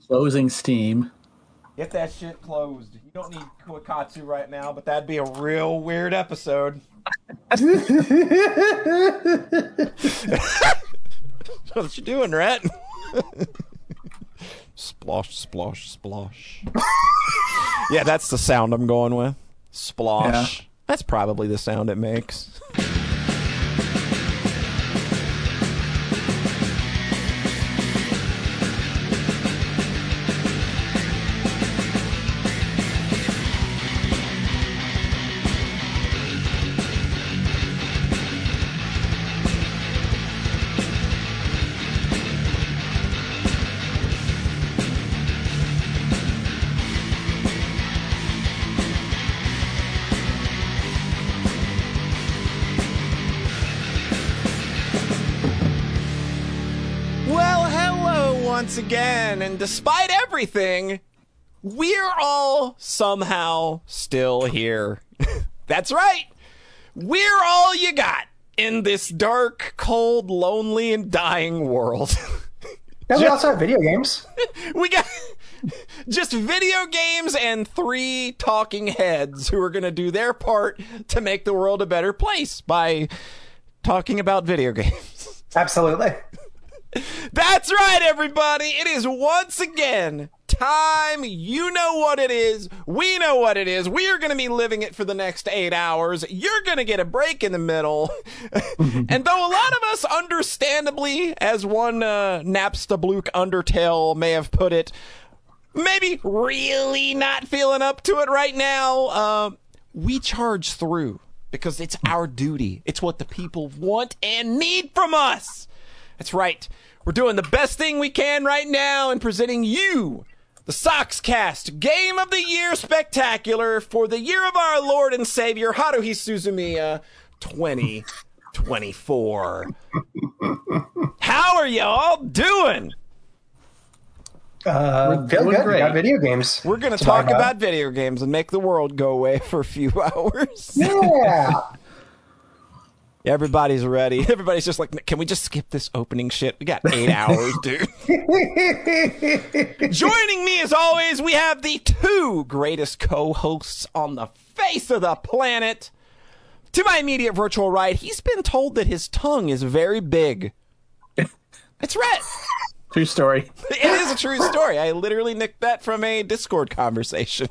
Closing Steam. Get that shit closed. You don't need Koikatsu right now, but that'd be a real weird episode. What you doing, Rat? Splosh, splosh, splosh. Yeah, that's the sound I'm going with. Splosh. Yeah. That's probably the sound it makes. Once again, and despite everything, we're all somehow still here. That's right. We're all you got in this dark, cold, lonely, and dying world. Yeah, we also have video games. We got just video games and 3 talking heads who are going to do their part to make the world a better place by talking about video games. Absolutely. That's right, everybody. It is once again time. You know what it is. We know what it is. We are going to be living it for the next 8 hours. You're going to get a break in the middle. And though a lot of us, understandably, as one Napstablook Undertale may have put it, maybe really not feeling up to it right now, we charge through because it's our duty. It's what the people want and need from us. That's right. We're doing the best thing we can right now and presenting you the Soxcast Game of the Year Spectacular for the year of our Lord and Savior, Haruhi Suzumiya 2024. How are y'all doing? Feel good. Great. We got video games. We're going to talk about video games and make the world go away for a few hours. Yeah. Everybody's ready. Everybody's just like, can we just skip this opening shit? We got 8 hours, dude. Joining me, as always, we have the 2 greatest co-hosts on the face of the planet. To my immediate virtual right, he's been told that his tongue is very big. It's right. True story. It is a true story. I literally nicked that from a Discord conversation.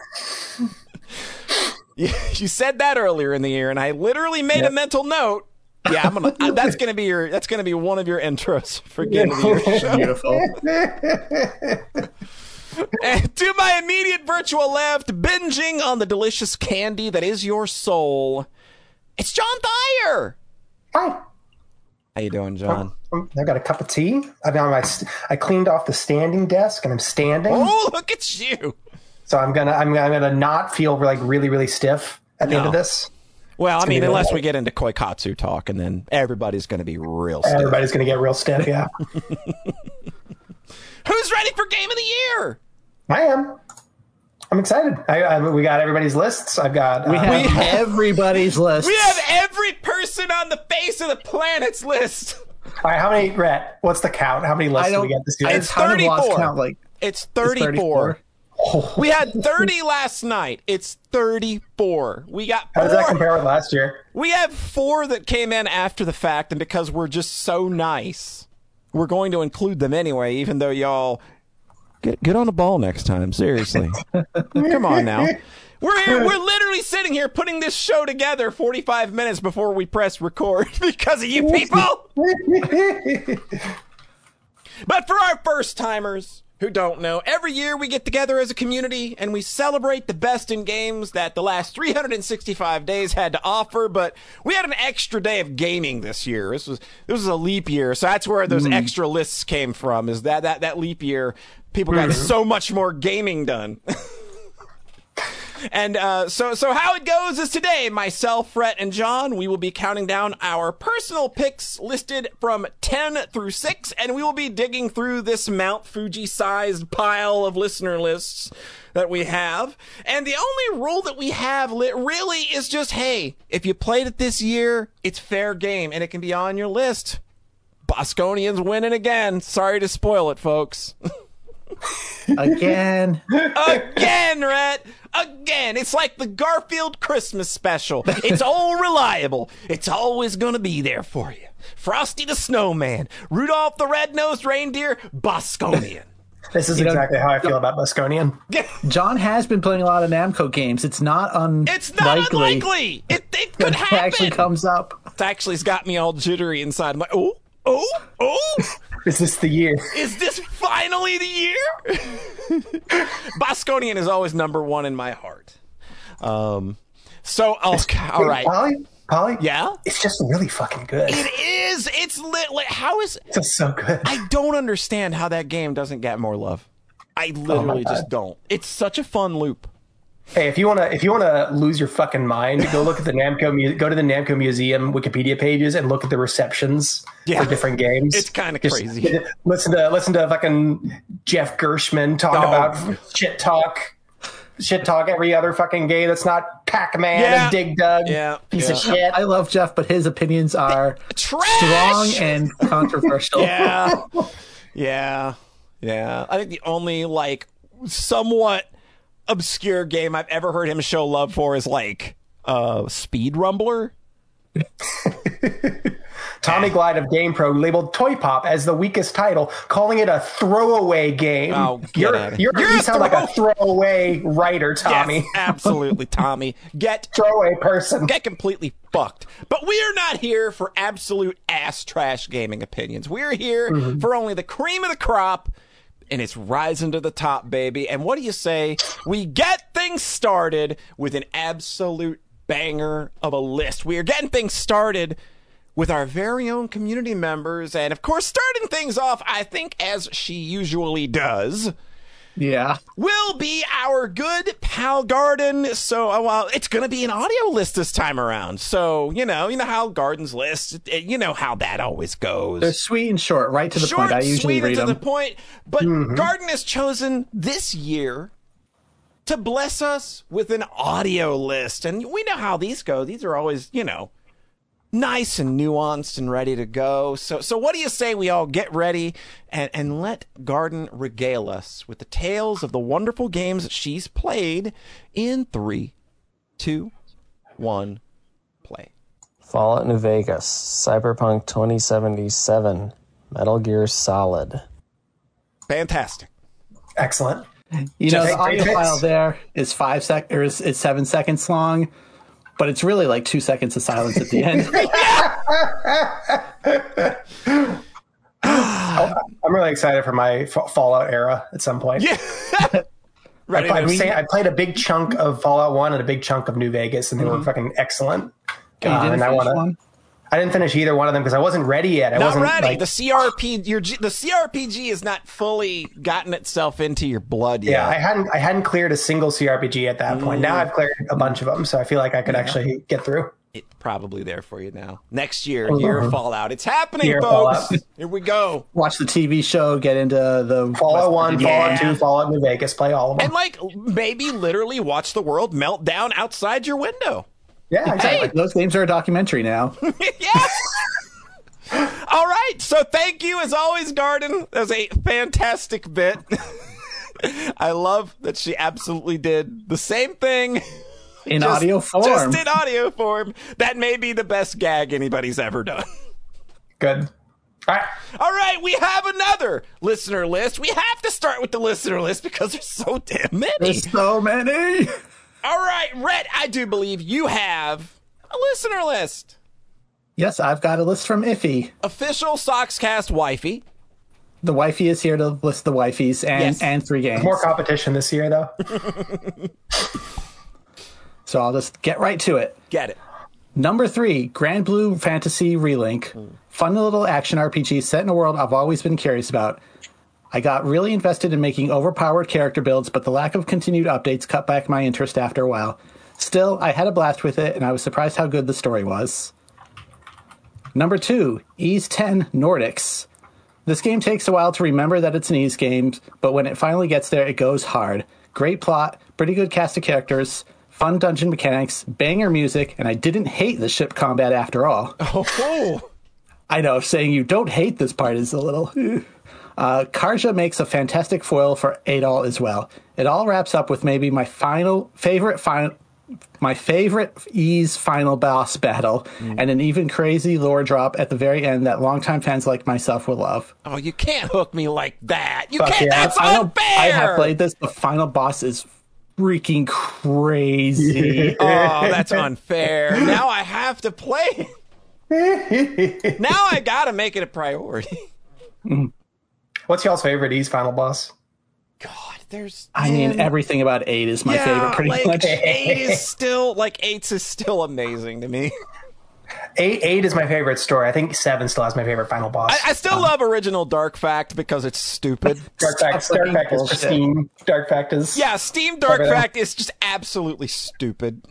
You said that earlier in the year, and I literally made a mental note. Yeah, I'm gonna. That's gonna be one of your intros for Game of the Year show. Beautiful. And to my immediate virtual left, binging on the delicious candy that is your soul, it's John Thayer. Hi. How you doing, John? I've got a cup of tea. I cleaned off the standing desk, and I'm standing. Oh, look at you! So I'm gonna not feel like really, really stiff at the end of this. Well, I mean, unless we get into Koikatsu talk, and then everybody's gonna be real stiff. Everybody's gonna get real stiff, yeah. Who's ready for Game of the Year? I am. I'm excited. We got everybody's lists. We have everybody's list. We have every person on the face of the planet's list. All right, how many, Rhett? What's the count? How many lists do we get this year? It's 34. Count, it's 34. We had 30 last night. It's 34. We got 4. How does that compare with last year? We have 4 that came in after the fact, and because we're just so nice, we're going to include them anyway, even though y'all get on the ball next time. Seriously. Come on now. We're here. We're literally sitting here putting this show together 45 minutes before we press record because of you people. But for our first timers who don't know, every year we get together as a community and we celebrate the best in games that the last 365 days had to offer, but we had an extra day of gaming this year. This was a leap year, so that's where those extra lists came from, is that leap year people got so much more gaming done. And so how it goes is today, myself, Rhett, and John, we will be counting down our personal picks listed from 10 through 6, and we will be digging through this Mount Fuji-sized pile of listener lists that we have. And the only rule that we have really is just, hey, if you played it this year, it's fair game, and it can be on your list. Bosconians winning again. Sorry to spoil it, folks. Again. Again, Rhett. Again. It's like the Garfield Christmas special. It's all reliable. It's always going to be there for you. Frosty the Snowman, Rudolph the Red-Nosed Reindeer, Bosconian. This is exactly how I feel about Bosconian. John has been playing a lot of Namco games. It's not unlikely. It's not unlikely. It could happen. It actually comes up. It actually's got me all jittery inside. I'm like, oh. Is this the year? Is this finally the year? Bosconian is always number one in my heart. All right. Polly? Yeah? It's just really fucking good. It is. It's lit. Like, how is... It's just so good. I don't understand how that game doesn't get more love. I literally just don't. It's such a fun loop. Hey, if you wanna lose your fucking mind, go look at the go to the Namco Museum Wikipedia pages and look at the receptions for different games. It's kind of crazy. Listen to fucking Jeff Gershman talk about shit talk every other fucking game that's not Pac-Man and Dig Dug. Piece of shit. I love Jeff, but his opinions are strong and controversial. Yeah. I think the only somewhat obscure game I've ever heard him show love for is Speed Rumbler. Tommy Glide of GamePro labeled Toy Pop as the weakest title, calling it a throwaway game. Oh, you sound like a throwaway writer, Tommy. Yes, absolutely, Tommy. Throwaway person. Get completely fucked. But we are not here for absolute ass trash gaming opinions. We're here for only the cream of the crop, and it's rising to the top, baby. And what do you say? We get things started with an absolute banger of a list. We are getting things started with our very own community members, and of course, starting things off, I think, as she usually does. Yeah. Will be our good pal Garden. So, it's going to be an audio list this time around. So, you know how Garden's list, you know how that always goes. They're sweet and short, right to the point. I usually read them. To the point. But Garden has chosen this year to bless us with an audio list. And we know how these go. These are always, nice and nuanced and ready to go. So what do you say we all get ready and let Garden regale us with the tales of the wonderful games that she's played in 3, 2, 1, play. Fallout New Vegas, Cyberpunk 2077, Metal Gear Solid. Fantastic. Excellent. The audio file there is 7 seconds long. But it's really like 2 seconds of silence at the end. I'm really excited for my Fallout era at some point. Yeah. I played a big chunk of Fallout 1 and a big chunk of New Vegas, and they were fucking excellent. I didn't finish either one of them because I wasn't ready yet. Not ready. The CRPG has not fully gotten itself into your blood yet. Yeah, I hadn't cleared a single CRPG at that point. Now I've cleared a bunch of them, so I feel like I could actually get through. It's probably there for you now. Next year, year of Fallout. It's happening, folks. Here we go. Watch the TV show, get into the Fallout 1, Fallout 2, Fallout New Vegas, play all of them. And maybe literally watch the world melt down outside your window. Yeah, exactly. Hey, those games are a documentary now. Yes. All right. So thank you, as always, Garden. That was a fantastic bit. I love that she absolutely did the same thing. In audio form. Just in audio form. That may be the best gag anybody's ever done. Good. All right. We have another listener list. We have to start with the listener list because there's so damn many. There's so many. All right, Rhett, I do believe you have a listener list. Yes, I've got a list from Iffy. Official Soxcast wifey. The wifey is here to list the wifeys and 3 games. More competition this year, though. So I'll just get right to it. Get it. Number 3, Grand Blue Fantasy Relink. Fun little action RPG set in a world I've always been curious about. I got really invested in making overpowered character builds, but the lack of continued updates cut back my interest after a while. Still, I had a blast with it, and I was surprised how good the story was. Number 2, Ys 10 Nordics. This game takes a while to remember that it's an Ys game, but when it finally gets there, it goes hard. Great plot, pretty good cast of characters, fun dungeon mechanics, banger music, and I didn't hate the ship combat after all. Oh! I know, saying you don't hate this part is a little... Karja makes a fantastic foil for Adol as well. It all wraps up with maybe my favorite Ys final boss battle, and an even crazy lore drop at the very end that longtime fans like myself will love. Oh, you can't hook me like that. You can't. Yeah. That's unfair. I have played this. The final boss is freaking crazy. Oh, that's unfair. Now I have to play. Now I gotta make it a priority. What's y'all's favorite Ys final boss? God, I mean, everything about 8 is my favorite, pretty much. 8's is still amazing to me. 8 is my favorite story. I think 7 still has my favorite final boss. I still love original Dark Fact because it's stupid. Dark Fact is just Steam. Dark Fact is... Yeah, Steam Dark Fact is just absolutely stupid.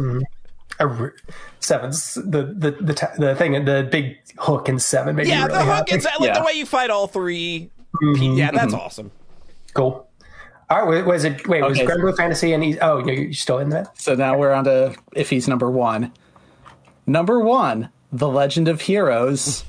7's the thing, the big hook in 7. Made yeah, me really the hook is like the way you fight all 3. Yeah, that's awesome. Cool. All right, was Granblue Fantasy and you're still in that? So now we're on to if he's number 1. Number 1, The Legend of Heroes,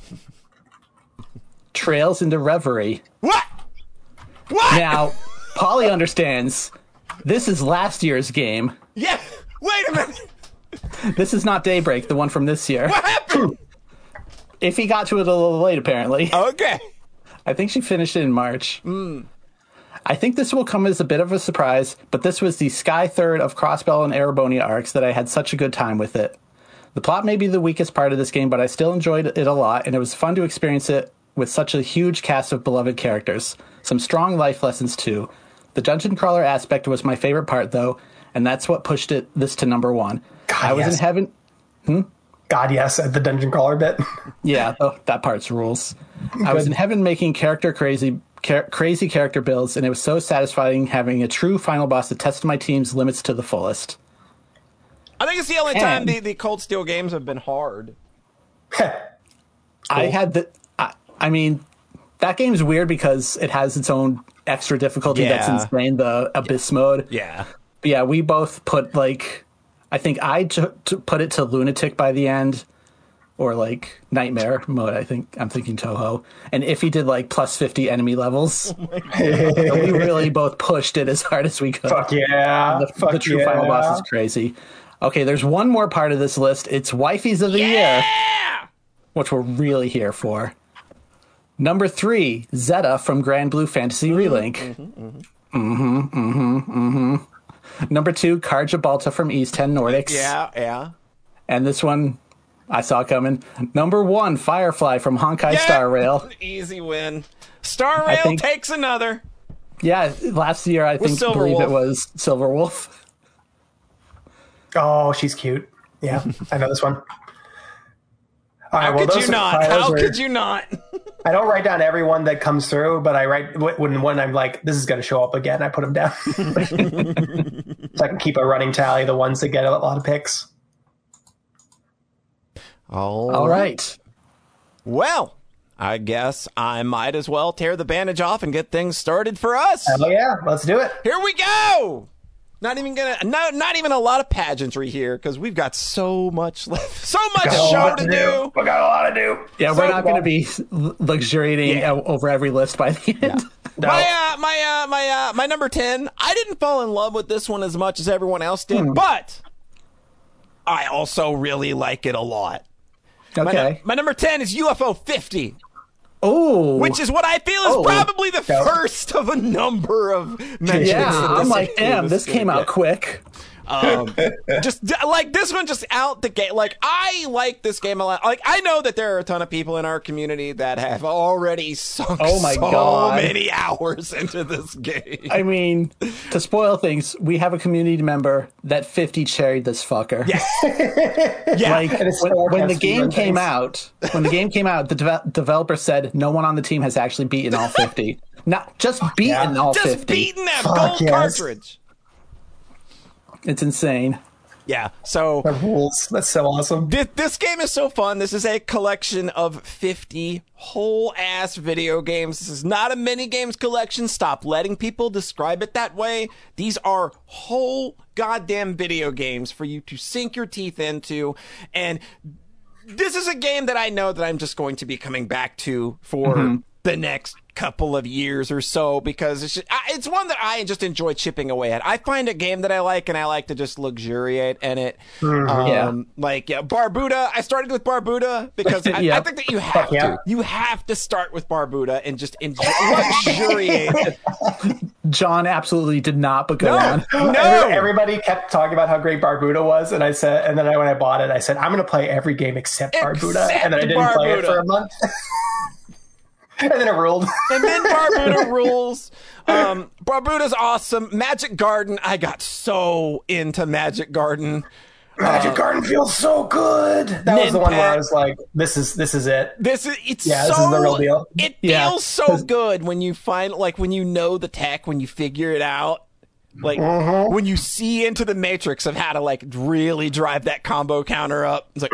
Trails into Reverie. What? Now, Polly understands this is last year's game. Yeah, wait a minute. This is not Daybreak, the one from this year. What happened? If he got to it a little late, apparently. Okay. I think she finished it in March. I think this will come as a bit of a surprise, but this was the Sky Third of Crossbell and Erebonia arcs that I had such a good time with it. The plot may be the weakest part of this game, but I still enjoyed it a lot, and it was fun to experience it with such a huge cast of beloved characters. Some strong life lessons, too. The dungeon crawler aspect was my favorite part, though, and that's what pushed this to number 1. God, I was in heaven... God, yes, at the dungeon crawler bit. Yeah, that part's rules. I was in heaven making crazy character builds, and it was so satisfying having a true final boss that tested my team's limits to the fullest. I think it's the only time the Cold Steel games have been hard. Cool. I mean, that game's weird because it has its own extra difficulty that's insane, the Abyss mode. Yeah. But yeah, we both put, I think I put it to Lunatic by the end, or Nightmare mode. I'm thinking Toho. And if he did plus 50 enemy levels, we really both pushed it as hard as we could. Fuck yeah! The true final boss is crazy. Okay, there's one more part of this list. It's Wifeys of the Year, which we're really here for. Number 3, Zeta from Granblue Fantasy Relink. Number 2, Karja Balta from East 10 Nordics. Yeah. And this one, I saw coming. Number 1, Firefly from Honkai Star Rail. Easy win. Star Rail takes another. Yeah, last year I believe it was Silverwolf. Oh, she's cute. Yeah, I know this one. How could you not? I don't write down everyone that comes through, but I write when I'm like, this is going to show up again, I put them down. So I can keep a running tally of the ones that get a lot of picks. All right. Well, I guess I might as well tear the bandage off and get things started for us. Hell yeah, let's do it. Here we go. Not even a lot of pageantry here because we've got so much left, so much show to do. We got a lot to do. Yeah, we're not going to be luxuriating over every list by the end. No. My number 10. I didn't fall in love with this one as much as everyone else did, but I also really like it a lot. Okay. My number 10 is UFO 50. Oh, which is what I feel is probably the first of a number of mentions. Yeah, I'm like, damn, this came out quick. Just this one, just out the gate. I like this game a lot. I know that there are a ton of people in our community that have already sunk many hours into this game. I mean, to spoil things, we have a community member that 50 cherried this fucker. Yes. When the game came out, the developer said no one on the team has actually beaten all 50. Not just beaten all 50. Just beaten that gold cartridge. It's insane. Yeah, so... The rules. That's so awesome. This game is so fun. This is a collection of 50 whole-ass video games. This is not a mini-games collection. Stop letting people describe it that way. These are whole goddamn video games for you to sink your teeth into. And this is a game that I know that I'm just going to be coming back to for the next couple of years or so, because it's one that I just enjoy chipping away at. I find a game that I like, and I like to just luxuriate in it. Barbuda. I started with Barbuda because I think that you have to. You have to start with Barbuda and just enjoy, luxuriate. John absolutely did not, but go on. No, everybody kept talking about how great Barbuda was, and I said, and then when I bought it, I said, I'm going to play every game except Barbuda, and then I didn't play it for a month. And then it ruled. And then Barbuda rules. Barbuda's awesome. Magic Garden. I got so into Magic Garden. Magic Garden feels so good. That was the one where I was like, "This is it. This is the real deal." It feels so good when you find, like, when you know the tech, when you figure it out, like when you see into the matrix of how to like really drive that combo counter up. It's like,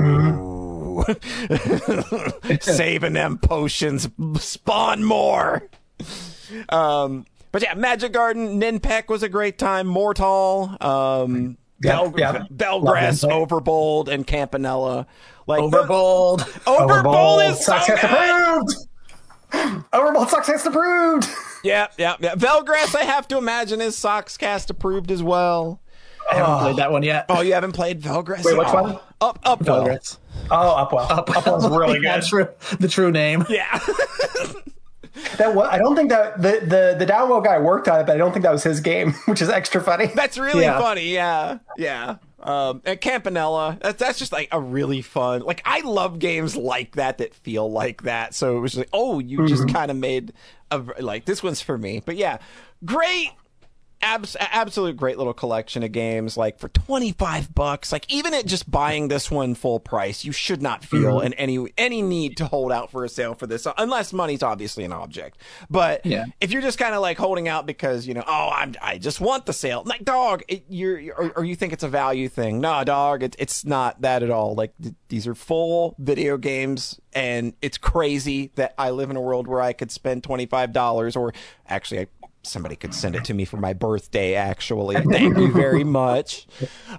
saving them potions, spawn more. But yeah, Magic Garden, Ninpek was a great time. Mortal, Belgrass, Overbold, and Campanella. Like Overbold is so good. Approved. Overbold success approved. Yeah. Velgrass, I have to imagine, is Soxcast approved as well. I haven't played that one yet. Oh, you haven't played Velgrass? Wait, which one? Upwell. Velgrass. Oh, Upwell. Upwell's really good. The true name. Yeah. I don't think that the Downwell guy worked on it, but I don't think that was his game, which is extra funny. That's really funny. Yeah. And Campanella, that's just like a really fun. Like, I love games like that feel like that. So it was like, oh, you just kind of made like, this one's for me. But yeah, great. Absolute great little collection of games. Like, for $25, like, even at just buying this one full price, you should not feel in any need to hold out for a sale for this, unless money's obviously an object. But if you're just kind of like holding out because, I just want the sale, like, dog, or you think it's a value thing. No, dog, it's not that at all. Like, these are full video games, and it's crazy that I live in a world where I could spend $25, or actually somebody could send it to me for my birthday, actually. Thank you very much.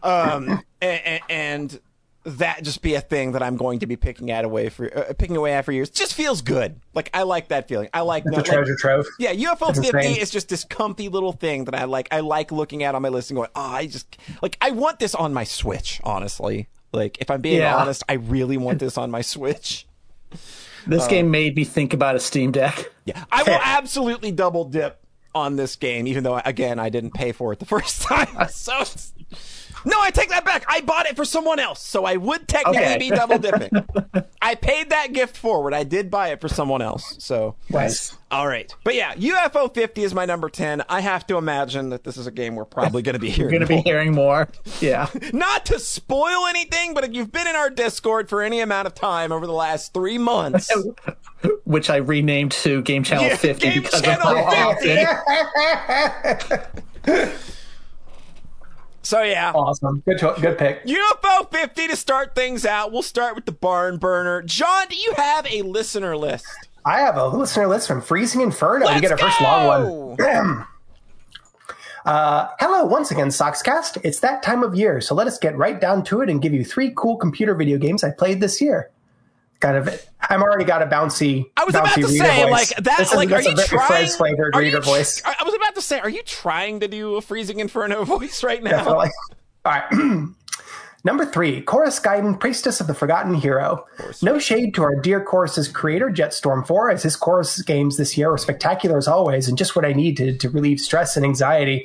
And that just be a thing that I'm going to be picking away at for years. Just feels good. Like, I like that feeling. I like the treasure trove. Yeah, UFO 50 is just this comfy little thing that I like. I like looking at on my list and going, I want this on my Switch, honestly. Like, if I'm being honest, I really want this on my Switch. This game made me think about a Steam Deck. Yeah, I will absolutely double dip on this game, even though, again, I didn't pay for it the first time. So no, I take that back. I bought it for someone else, so I would technically be double dipping. I paid that gift forward. I did buy it for someone else. So nice. All right, but yeah, UFO 50 is my number 10. I have to imagine that this is a game we're probably going to be hearing. More. Yeah. Not to spoil anything, but if you've been in our Discord for any amount of time over the last 3 months, which I renamed to Game Channel 50 Game because Channel of how 50. So yeah, awesome. Good pick. UFO 50 to start things out. We'll start with the barn burner. John, do you have a listener list? I have a listener list from Freezing Inferno. You get our first long one. Hello once again, Soxcast. It's that time of year, so let us get right down to it and give you 3 cool computer video games I played this year. I'm already got a bouncy. I was about to say, voice. Like that. Like, are you trying? Flavored reader voice. I was about to say, are you trying to do a Freezing Inferno voice right now? Definitely. All right. Number 3, Chorus Gaiden, Priestess of the Forgotten Hero. No shade to our dear Chorus's creator, Jetstorm 4, as his Chorus games this year were spectacular as always, and just what I needed to relieve stress and anxiety.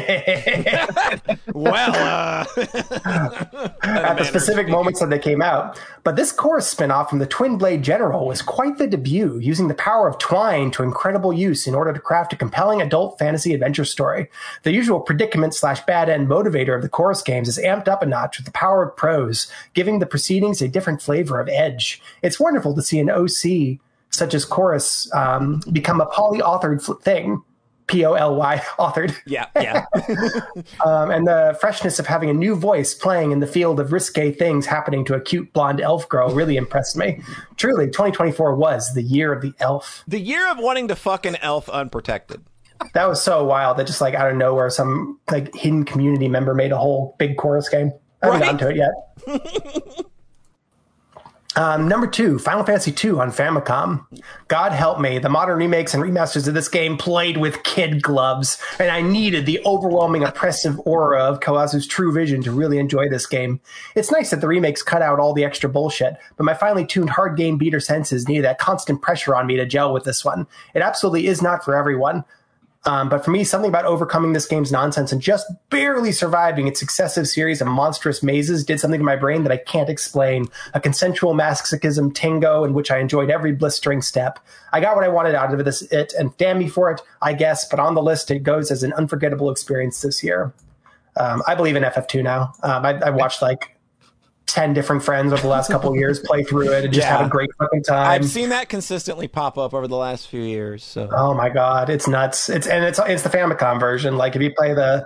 Well, at the specific moments that they came out. But this Chorus spin-off from the Twin Blade General was quite the debut, using the power of twine to incredible use in order to craft a compelling adult fantasy adventure story. The usual predicament/bad end motivator of the Chorus games is amped up a notch with the power of prose, giving the proceedings a different flavor of edge. It's wonderful to see an OC such as Chorus become a poly-authored thing. Poly authored. Yeah. And the freshness of having a new voice playing in the field of risque things happening to a cute blonde elf girl really impressed me. Truly, 2024 was the year of the elf. The year of wanting to fuck an elf unprotected. That was so wild that just like out of nowhere, some like hidden community member made a whole big Chorus game. I haven't gotten to it yet. Number 2, Final Fantasy II on Famicom. God help me, the modern remakes and remasters of this game played with kid gloves, and I needed the overwhelming oppressive aura of Kawazu's true vision to really enjoy this game. It's nice that the remakes cut out all the extra bullshit, but my finely tuned hard game beater senses needed that constant pressure on me to gel with this one. It absolutely is not for everyone. But for me, something about overcoming this game's nonsense and just barely surviving its successive series of monstrous mazes did something to my brain that I can't explain. A consensual masochism tango in which I enjoyed every blistering step. I got what I wanted out of it, and damn me for it, I guess, but on the list it goes as an unforgettable experience this year. I believe in FF2 now. I watched like 10 different friends over the last couple of years play through it and just have a great fucking time. I've seen that consistently pop up over the last few years. So. Oh my god, it's nuts! It's the Famicom version. Like if you play the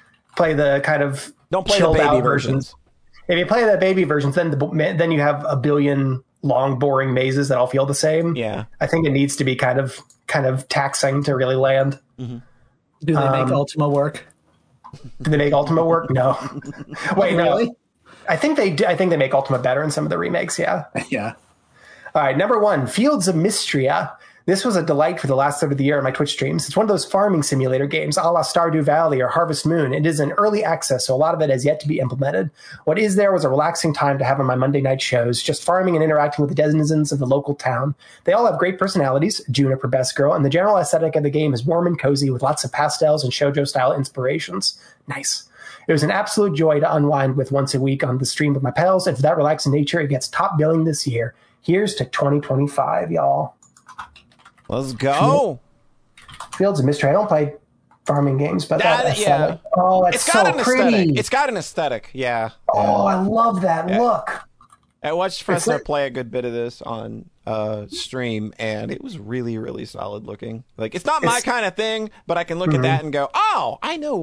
kind of don't play the baby versions. If you play the baby versions, then you have a billion long boring mazes that all feel the same. Yeah, I think it needs to be kind of taxing to really land. Mm-hmm. Do they make Ultima work? Do they make Ultima work? No. Wait, really? No. I think they do. I think they make Ultima better in some of the remakes. Yeah. Yeah. All right. Number 1, Fields of Mystria. This was a delight for the last third of the year on my Twitch streams. It's one of those farming simulator games, a la Stardew Valley or Harvest Moon. It is in early access, so a lot of it has yet to be implemented. What is there was a relaxing time to have on my Monday night shows, just farming and interacting with the denizens of the local town. They all have great personalities, Juniper best girl, and the general aesthetic of the game is warm and cozy with lots of pastels and shoujo-style inspirations. Nice. It was an absolute joy to unwind with once a week on the stream with my pals, and for that relaxing nature, it gets top billing this year. Here's to 2025, y'all. Let's go. Fields of Mystery. I don't play farming games, but yeah. Oh, it's got so an pretty. Aesthetic. It's got an aesthetic, yeah. Oh, I love that look. I watched Fresno play a good bit of this on stream, and it was really, really solid looking. Like it's not my kind of thing, but I can look at that and go, "Oh, I know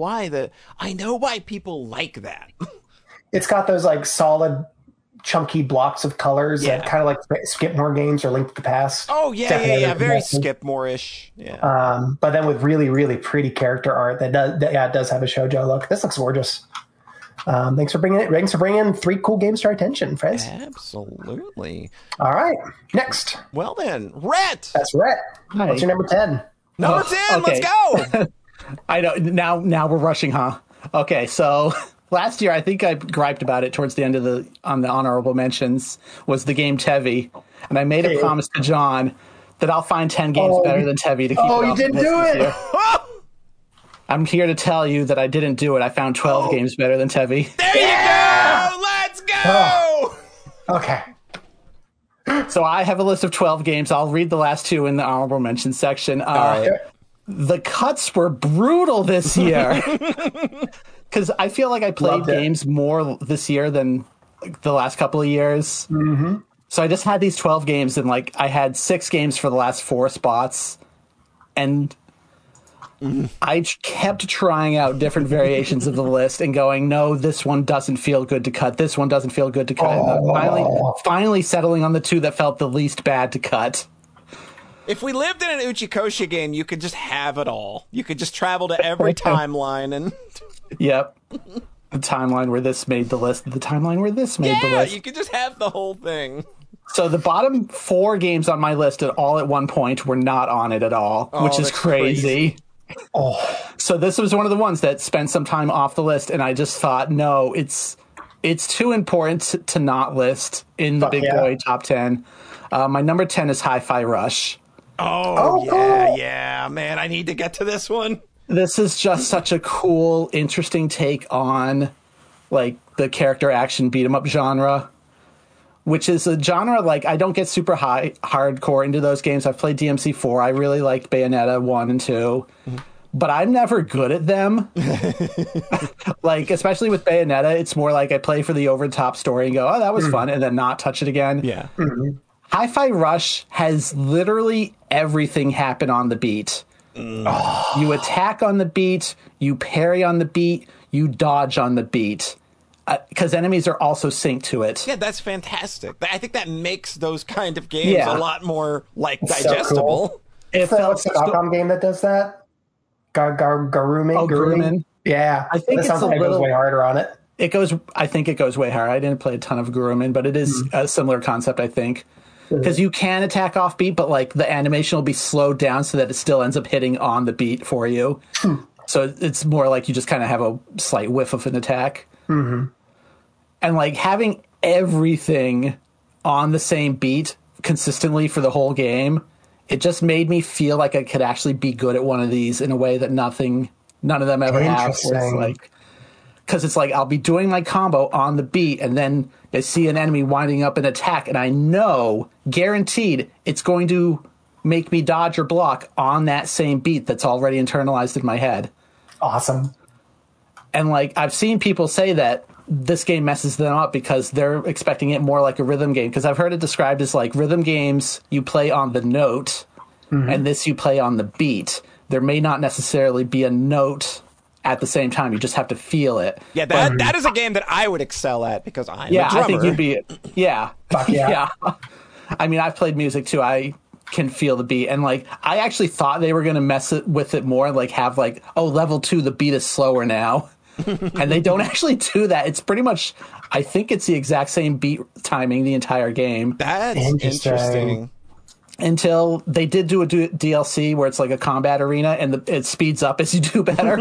why people like that." It's got those like solid, chunky blocks of colors that kind of like Skipmore games or Link to the Past. Oh yeah, very Skipmore-ish. Yeah. But then with really, really pretty character art that does have a shoujo look. This looks gorgeous. Thanks for bringing 3 cool games to our attention, friends. Absolutely. All right, next. Well then, Rhett. That's Rhett. Hi. What's your number 10? Number 10. Okay. Let's go. I know. Now we're rushing, huh? Okay, so last year I think I griped about it towards the end of on the honorable mentions was the game Tevi, and I made a promise to John that I'll find 10 games better than Tevi to keep. Oh, you didn't do it. I'm here to tell you that I didn't do it. I found 12 games better than Tevi. There you go! Let's go! Oh. Okay. So I have a list of 12 games. I'll read the last 2 in the honorable mention section. All right. The cuts were brutal this year. Because I feel like I played games more this year than the last couple of years. Mm-hmm. So I just had these 12 games, and like I had 6 games for the last 4 spots. And I kept trying out different variations of the list and going, no, this one doesn't feel good to cut. This one doesn't feel good to cut. And finally settling on the 2 that felt the least bad to cut. If we lived in an Uchikoshi game, you could just have it all. You could just travel to every timeline and... Yep. The timeline where this made the list. The timeline where this made the list. Yeah, you could just have the whole thing. So the bottom 4 games on my list all at one point were not on it at all, which is crazy. So this was one of the ones that spent some time off the list, and I just thought, no, it's too important to not list in the big boy top 10. My number 10 is Hi-Fi Rush. Yeah, man, I need to get to this one. This is just such a cool, interesting take on like the character action beat 'em up genre, which is a genre like I don't get super hardcore into those games. I've played DMC4. I really liked Bayonetta 1 and 2. But I'm never good at them. Like, especially with Bayonetta, it's more like I play for the over-the-top story and go, oh, that was fun, and then not touch it again. Yeah. Hi-Fi Rush has literally everything happen on the beat. You attack on the beat, you parry on the beat, you dodge on the beat. Because enemies are also synced to it. Yeah, that's fantastic. I think that makes those kind of games a lot more, like, digestible. So cool. It's the Capcom game that does that? Garurumon? Garurumon. Yeah. I think it sounds like it goes way harder on it. I think it goes way higher. I didn't play a ton of Gurumin, but it is a similar concept, I think. Because you can attack off beat, but like the animation will be slowed down so that it still ends up hitting on the beat for you. So it's more like you just kind of have a slight whiff of an attack. And like having everything on the same beat consistently for the whole game, it just made me feel like I could actually be good at one of these in a way that none of them ever have. It's like, because it's like I'll be doing my combo on the beat, and then I see an enemy winding up an attack, and I know, guaranteed, it's going to make me dodge or block on that same beat that's already internalized in my head. Awesome. And like I've seen people say that this game messes them up because they're expecting it more like a rhythm game. Because I've heard it described as like rhythm games you play on the note, and this you play on the beat. There may not necessarily be a note at the same time. You just have to feel it. Yeah, that is a game that I would excel at because I'm a drummer. I think you'd be. Yeah. Fuck yeah. I mean, I've played music too. I can feel the beat, and like I actually thought they were going to mess with it more, like have like, oh, level 2, the beat is slower now. And they don't actually do that. It's pretty much, I think it's the exact same beat timing the entire game. That's interesting. Until they did do a DLC where it's like a combat arena and it speeds up as you do better.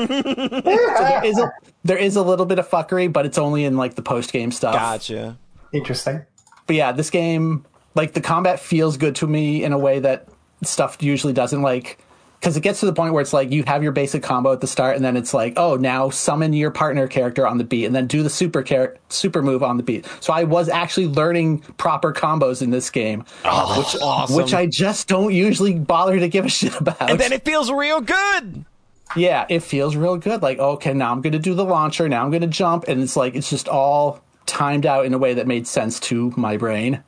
So there is a little bit of fuckery, but it's only in like the post-game stuff. Gotcha. Interesting. But yeah, this game, like the combat feels good to me in a way that stuff usually doesn't, like, because it gets to the point where it's like you have your basic combo at the start, and then it's like, oh, now summon your partner character on the beat, and then do the super move on the beat. So I was actually learning proper combos in this game, Awesome. which I just don't usually bother to give a shit about. And then it feels real good. Yeah, it feels real good. Like, okay, now I'm going to do the launcher, now I'm going to jump, and it's like it's just all timed out in a way that made sense to my brain.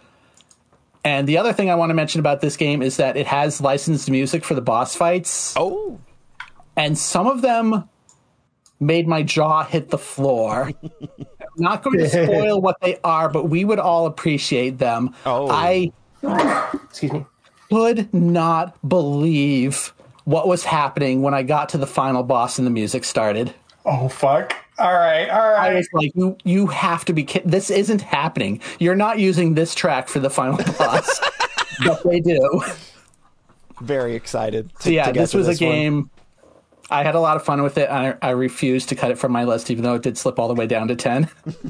And the other thing I want to mention about this game is that it has licensed music for the boss fights. Oh. And some of them made my jaw hit the floor. I'm not going to spoil what they are, but we would all appreciate them. Oh. Excuse me. Could not believe what was happening when I got to the final boss and the music started. Oh, fuck. All right. I was like, you have to be kidding. This isn't happening. You're not using this track for the final boss. But they do. Very excited. So yeah, this was a game. I had a lot of fun with it. I refused to cut it from my list, even though it did slip all the way down to 10.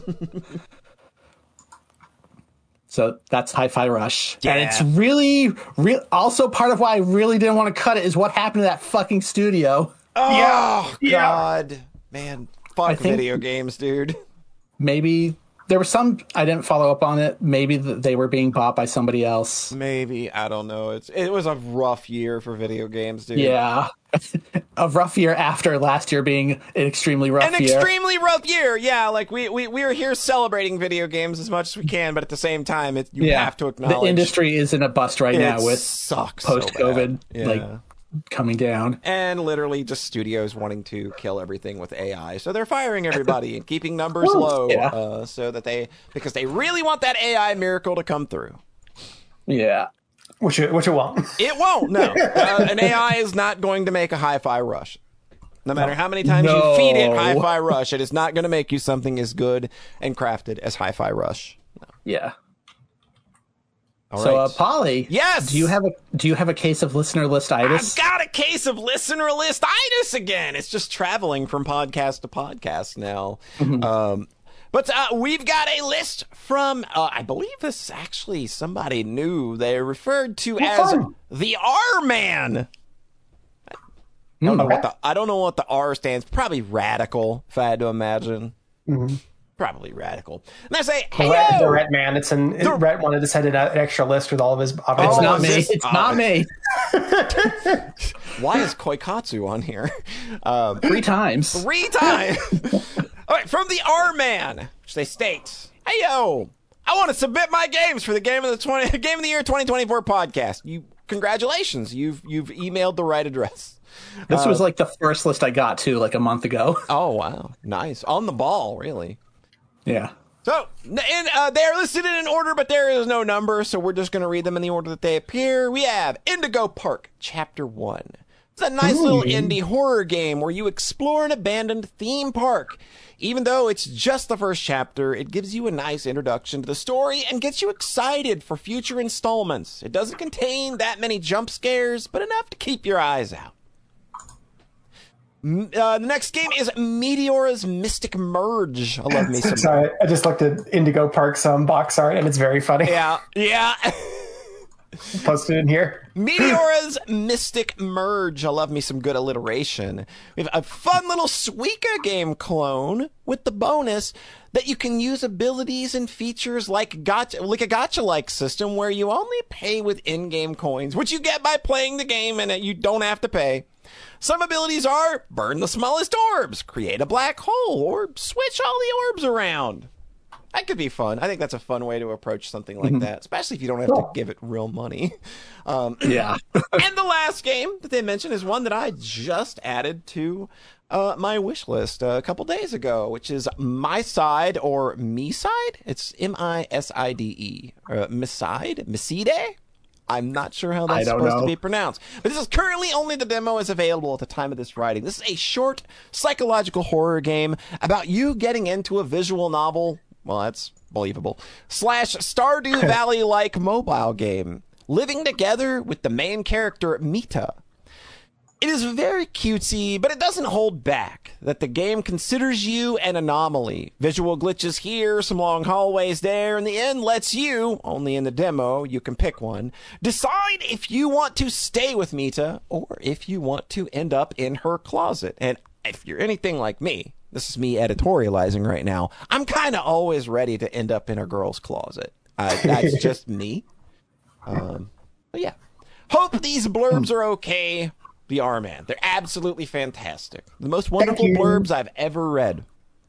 So that's Hi-Fi Rush. Yeah. And it's really, also part of why I really didn't want to cut it is what happened to that fucking studio. Oh, Yeah. God. Man, fuck think- video games, dude. Maybe there was some, I didn't follow up on it. Maybe they were being bought by somebody else. Maybe. I don't know. It was a rough year for video games, dude. Yeah. A rough year after last year being an extremely rough An year. extremely rough year, yeah. Like we're here celebrating video games as much as we can, but at the same time, you have to acknowledge the industry is in a bust right now with sucks post-COVID, so bad. like coming down. And literally just studios wanting to kill everything with AI, so they're firing everybody and keeping numbers low, so that because they really want that AI miracle to come through. Yeah. Which it won't. It won't. No, an AI is not going to make a Hi-Fi Rush. No matter how many times you feed it Hi-Fi Rush, it is not going to make you something as good and crafted as Hi-Fi Rush. No. Yeah. All So, right. Polly, Yes. do you have a case of listener listitis? I've got a case of listener listitis again. It's just traveling from podcast to podcast now. But we've got a list from, I believe this is actually somebody new. They're referred to as the R-Man. I don't know what the R stands. Probably radical, if I had to imagine. Probably radical. And I say, hey, The Ret Man. Rhett wanted to send an extra list with all of his. It's not me. It's not me. Why is Koikatsu on here? 3 times. 3 times. All right, from the R-Man, which they state, hey, yo, I want to submit my games for the Game of the Year 2024 podcast. Congratulations. You've emailed the right address. This was like the first list I got to like a month ago. Oh, wow. Nice. On the ball, really. Yeah. So, they're listed in an order, but there is no number, so we're just going to read them in the order that they appear. We have Indigo Park, Chapter 1, It's a nice little indie horror game where you explore an abandoned theme park. Even though it's just the first chapter, it gives you a nice introduction to the story and gets you excited for future installments. It doesn't contain that many jump scares, but enough to keep your eyes out. The next game is Meteora's Mystic Merge. I love me some. Sorry, I just looked at Indigo Park's box art, and it's very funny. Yeah. Posted in here. Meteora's Mystic Merge. I love me some good alliteration. We have a fun little Suika game clone with the bonus that you can use abilities and features like a gacha-like system where you only pay with in-game coins, which you get by playing the game and you don't have to pay. Some abilities are burn the smallest orbs, create a black hole, or switch all the orbs around. That could be fun. I think that's a fun way to approach something like that, especially if you don't have to give it real money. Yeah. And the last game that they mentioned is one that I just added to my wish list a couple days ago, which is My Side or Me Side. It's Miside. Miside? I'm not sure how that's supposed to be pronounced. But this is currently only the demo is available at the time of this writing. This is a short psychological horror game about you getting into a visual novel. Well, that's believable. / Stardew Valley-like mobile game. Living together with the main character, Mita. It is very cutesy, but it doesn't hold back. That the game considers you an anomaly. Visual glitches here, some long hallways there. In the end, lets you, only in the demo, you can pick one, decide if you want to stay with Mita or if you want to end up in her closet. And if you're anything like me, this is me editorializing right now, I'm kind of always ready to end up in a girl's closet. That's just me. But yeah. Hope these blurbs are okay. The R-Man. They're absolutely fantastic. The most wonderful blurbs I've ever read.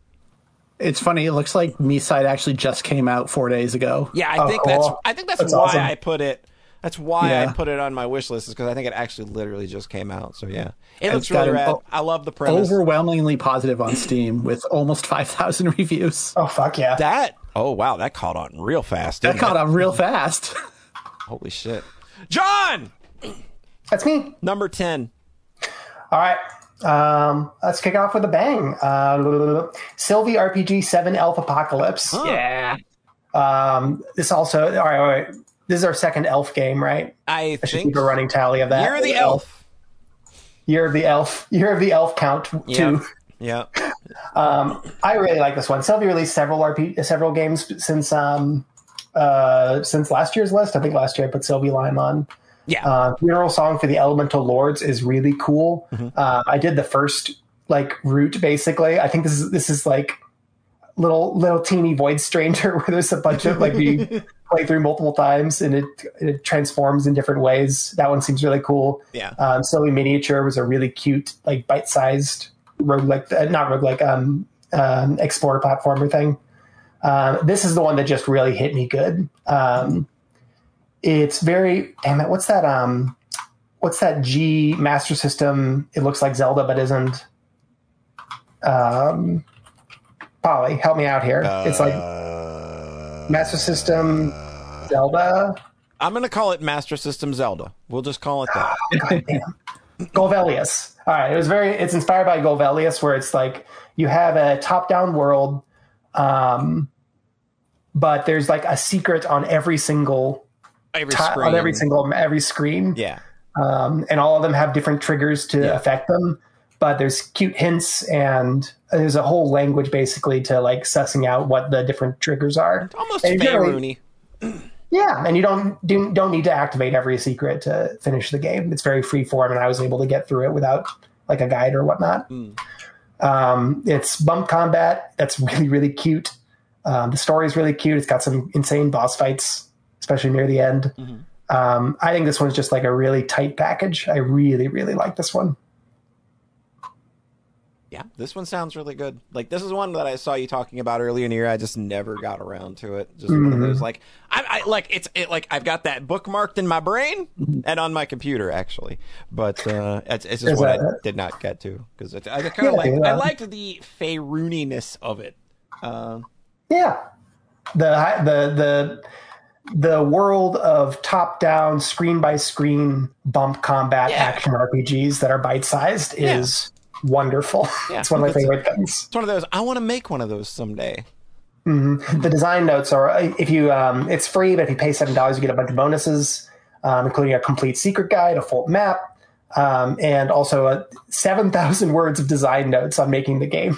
It's funny. It looks like Me-Side actually just came out 4 days ago. Yeah, I think that's why awesome. I put it. That's why I put it on my wish list, is because I think it actually literally just came out. So yeah, it looks really rad. I love the premise. Overwhelmingly positive on Steam with almost 5,000 reviews. Oh fuck yeah! Oh wow, that caught on real fast. That caught on real fast. Holy shit, John! That's me. Number 10. All right. Let's kick off with a bang. Sylvie RPG 7 Elf Apocalypse. Huh. Yeah. This also, all right. This is our second elf game, right? I should think keep a running tally of that. Year of the Elf. Year of the Elf count 2. Yeah. I really like this one. Sylvie released several games since last year's list. I think last year I put Sylvie Lime on. Yeah. Funeral Song for the Elemental Lords is really cool. Mm-hmm. I did the first route basically. I think this is like little teeny Void Stranger where there's a bunch of you play through multiple times and it transforms in different ways. That one seems really cool. Yeah. Silly Miniature was a really cute bite-sized roguelike, not roguelike, explorer platformer thing. This is the one that just really hit me good. It's very, damn it, what's that G Master System? It looks like Zelda, but isn't. Polly, help me out here. It's like Master System Zelda. I'm going to call it Master System Zelda. We'll just call it that. God damn. Golvelius. All right. It's inspired by Golvelius, where it's you have a top-down world, but there's a secret on every screen. Every screen. Yeah. And all of them have different triggers to affect them, but there's cute hints and there's a whole language basically to sussing out what the different triggers are. Almost Faeruni. Yeah, and you don't need to activate every secret to finish the game. It's very free form, and I was able to get through it without a guide or whatnot. It's bump combat. That's really, really cute. The story is really cute. It's got some insane boss fights, especially near the end. Mm-hmm. I think this one's just a really tight package. I really, really like this one. Yeah, this one sounds really good. This is one that I saw you talking about earlier in the year. I just never got around to it. Just one of those, I've got that bookmarked in my brain and on my computer actually, but it's just what I did not get to because I liked the Faeruniness of it. Yeah, the the world of top-down, screen-by-screen bump combat action RPGs that are bite-sized is wonderful. Yeah, it's one of my favorite things. It's one of those. I want to make one of those someday. Mm-hmm. The design notes are, if you, it's free, but if you pay $7, you get a bunch of bonuses, including a complete secret guide, a full map, and also 7,000 words of design notes on making the game.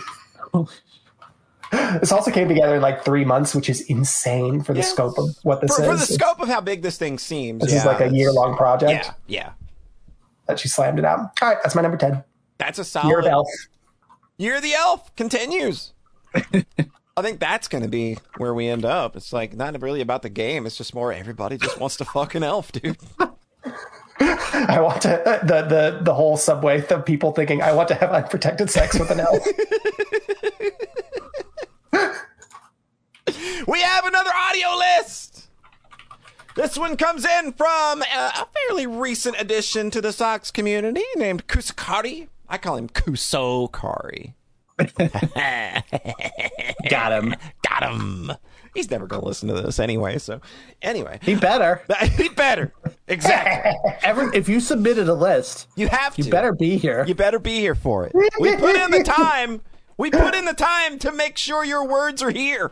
This also came together in like 3 months, which is insane for the scope of what this is. For the scope of how big this thing seems. This is like a year-long project. Yeah. That she slammed it out. All right, that's my number 10. That's a solid. Year of Elf. Year of the Elf continues. I think that's going to be where we end up. It's like not really about the game. It's just more everybody just wants to fuck an elf, dude. I want to the whole subway of people thinking I want to have unprotected sex with an elf. We have another audio list. This one comes in from a fairly recent addition to the Sox community named Kusakari. I call him Kusokari. Got him. He's never going to listen to this anyway. So, anyway, he better. He better. Exactly. If you submitted a list, you have to. You better be here. You better be here for it. We put in the time. We put in the time to make sure your words are here.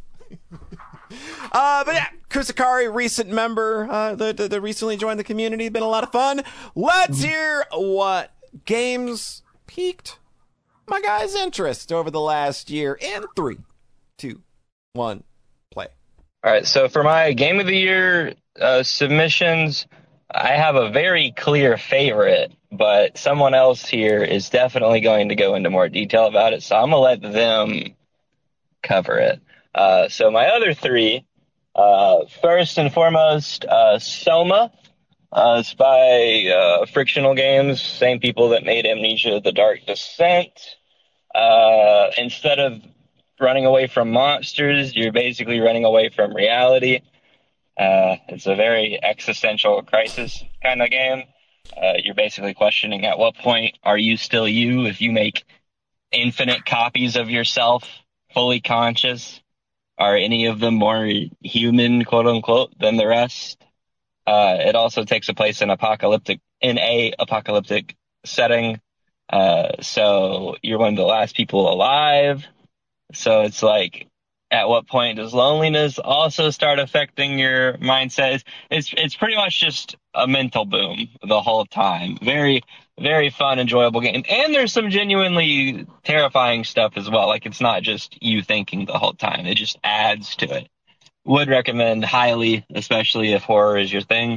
But yeah, Kusakari, recent member, the recently joined the community. Been a lot of fun. Let's hear what games piqued my guy's interest over the last year in 3, 2, 1, play. All right, so for my Game of the Year submissions, I have a very clear favorite, but someone else here is definitely going to go into more detail about it, so I'm going to let them cover it. So my other 3, first and foremost, Soma. It's by Frictional Games, same people that made Amnesia: The Dark Descent. Instead of running away from monsters, you're basically running away from reality. It's a very existential crisis kind of game. You're basically questioning at what point are you still you if you make infinite copies of yourself fully conscious? Are any of them more human, quote unquote, than the rest? It also takes place in a apocalyptic setting. So you're one of the last people alive. So it's like, at what point does loneliness also start affecting your mindset? It's pretty much just a mental boom the whole time. Very, very fun, enjoyable game. And there's some genuinely terrifying stuff as well. Like, it's not just you thinking the whole time. It just adds to it. Would recommend highly, especially if horror is your thing.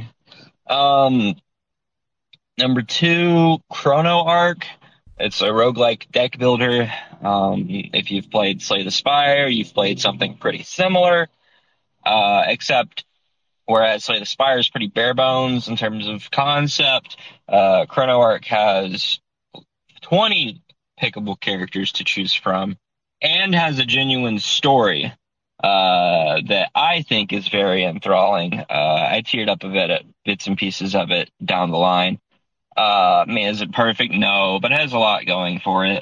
Number 2, Chrono Arc. It's a roguelike deck builder. If you've played Slay the Spire, you've played something pretty similar. Except whereas Slay the Spire is pretty bare bones in terms of concept, Chrono Arc has 20 pickable characters to choose from and has a genuine story that I think is very enthralling. I teared up a bit at bits and pieces of it down the line. Is it perfect? No, but it has a lot going for it.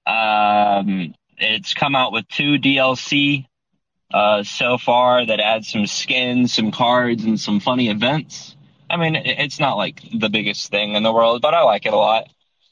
It's come out with 2 DLC so far that add some skins, some cards, and some funny events. I mean, it's not like the biggest thing in the world, but I like it a lot.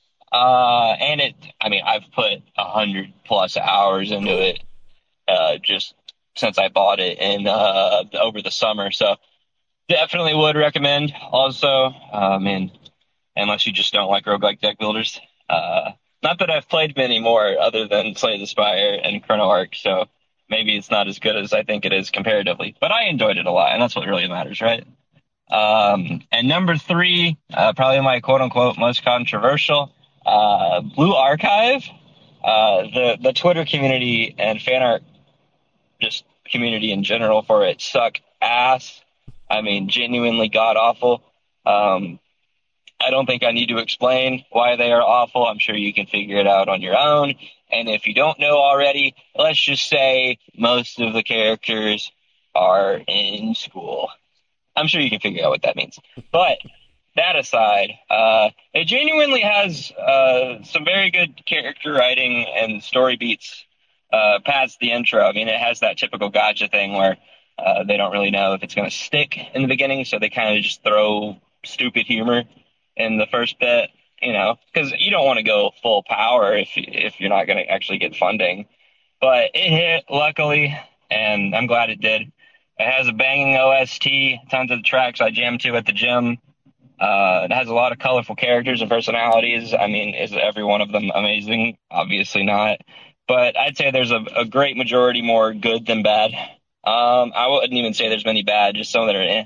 I've put 100+ hours into it just since I bought it in over the summer, so definitely would recommend. Also, unless you just don't like roguelike deck builders. Not that I've played many more other than Slay the Spire and Chrono Arc, so maybe it's not as good as I think it is comparatively. But I enjoyed it a lot, and that's what really matters, right? And number 3, probably my quote-unquote most controversial, Blue Archive. The Twitter community and fan art just community in general for it suck ass. I mean, genuinely god-awful. I don't think I need to explain why they are awful. I'm sure you can figure it out on your own. And if you don't know already, let's just say most of the characters are in school. I'm sure you can figure out what that means. But that aside, it genuinely has some very good character writing and story beats past the intro. I mean, it has that typical gacha thing where They don't really know if it's going to stick in the beginning, so they kind of just throw stupid humor in the first bit, because you don't want to go full power if you're not going to actually get funding. But it hit, luckily, and I'm glad it did. It has a banging OST, tons of tracks I jam to at the gym. It has a lot of colorful characters and personalities. I mean, is every one of them amazing? Obviously not. But I'd say there's a great majority more good than bad. I wouldn't even say there's many bad, just some that are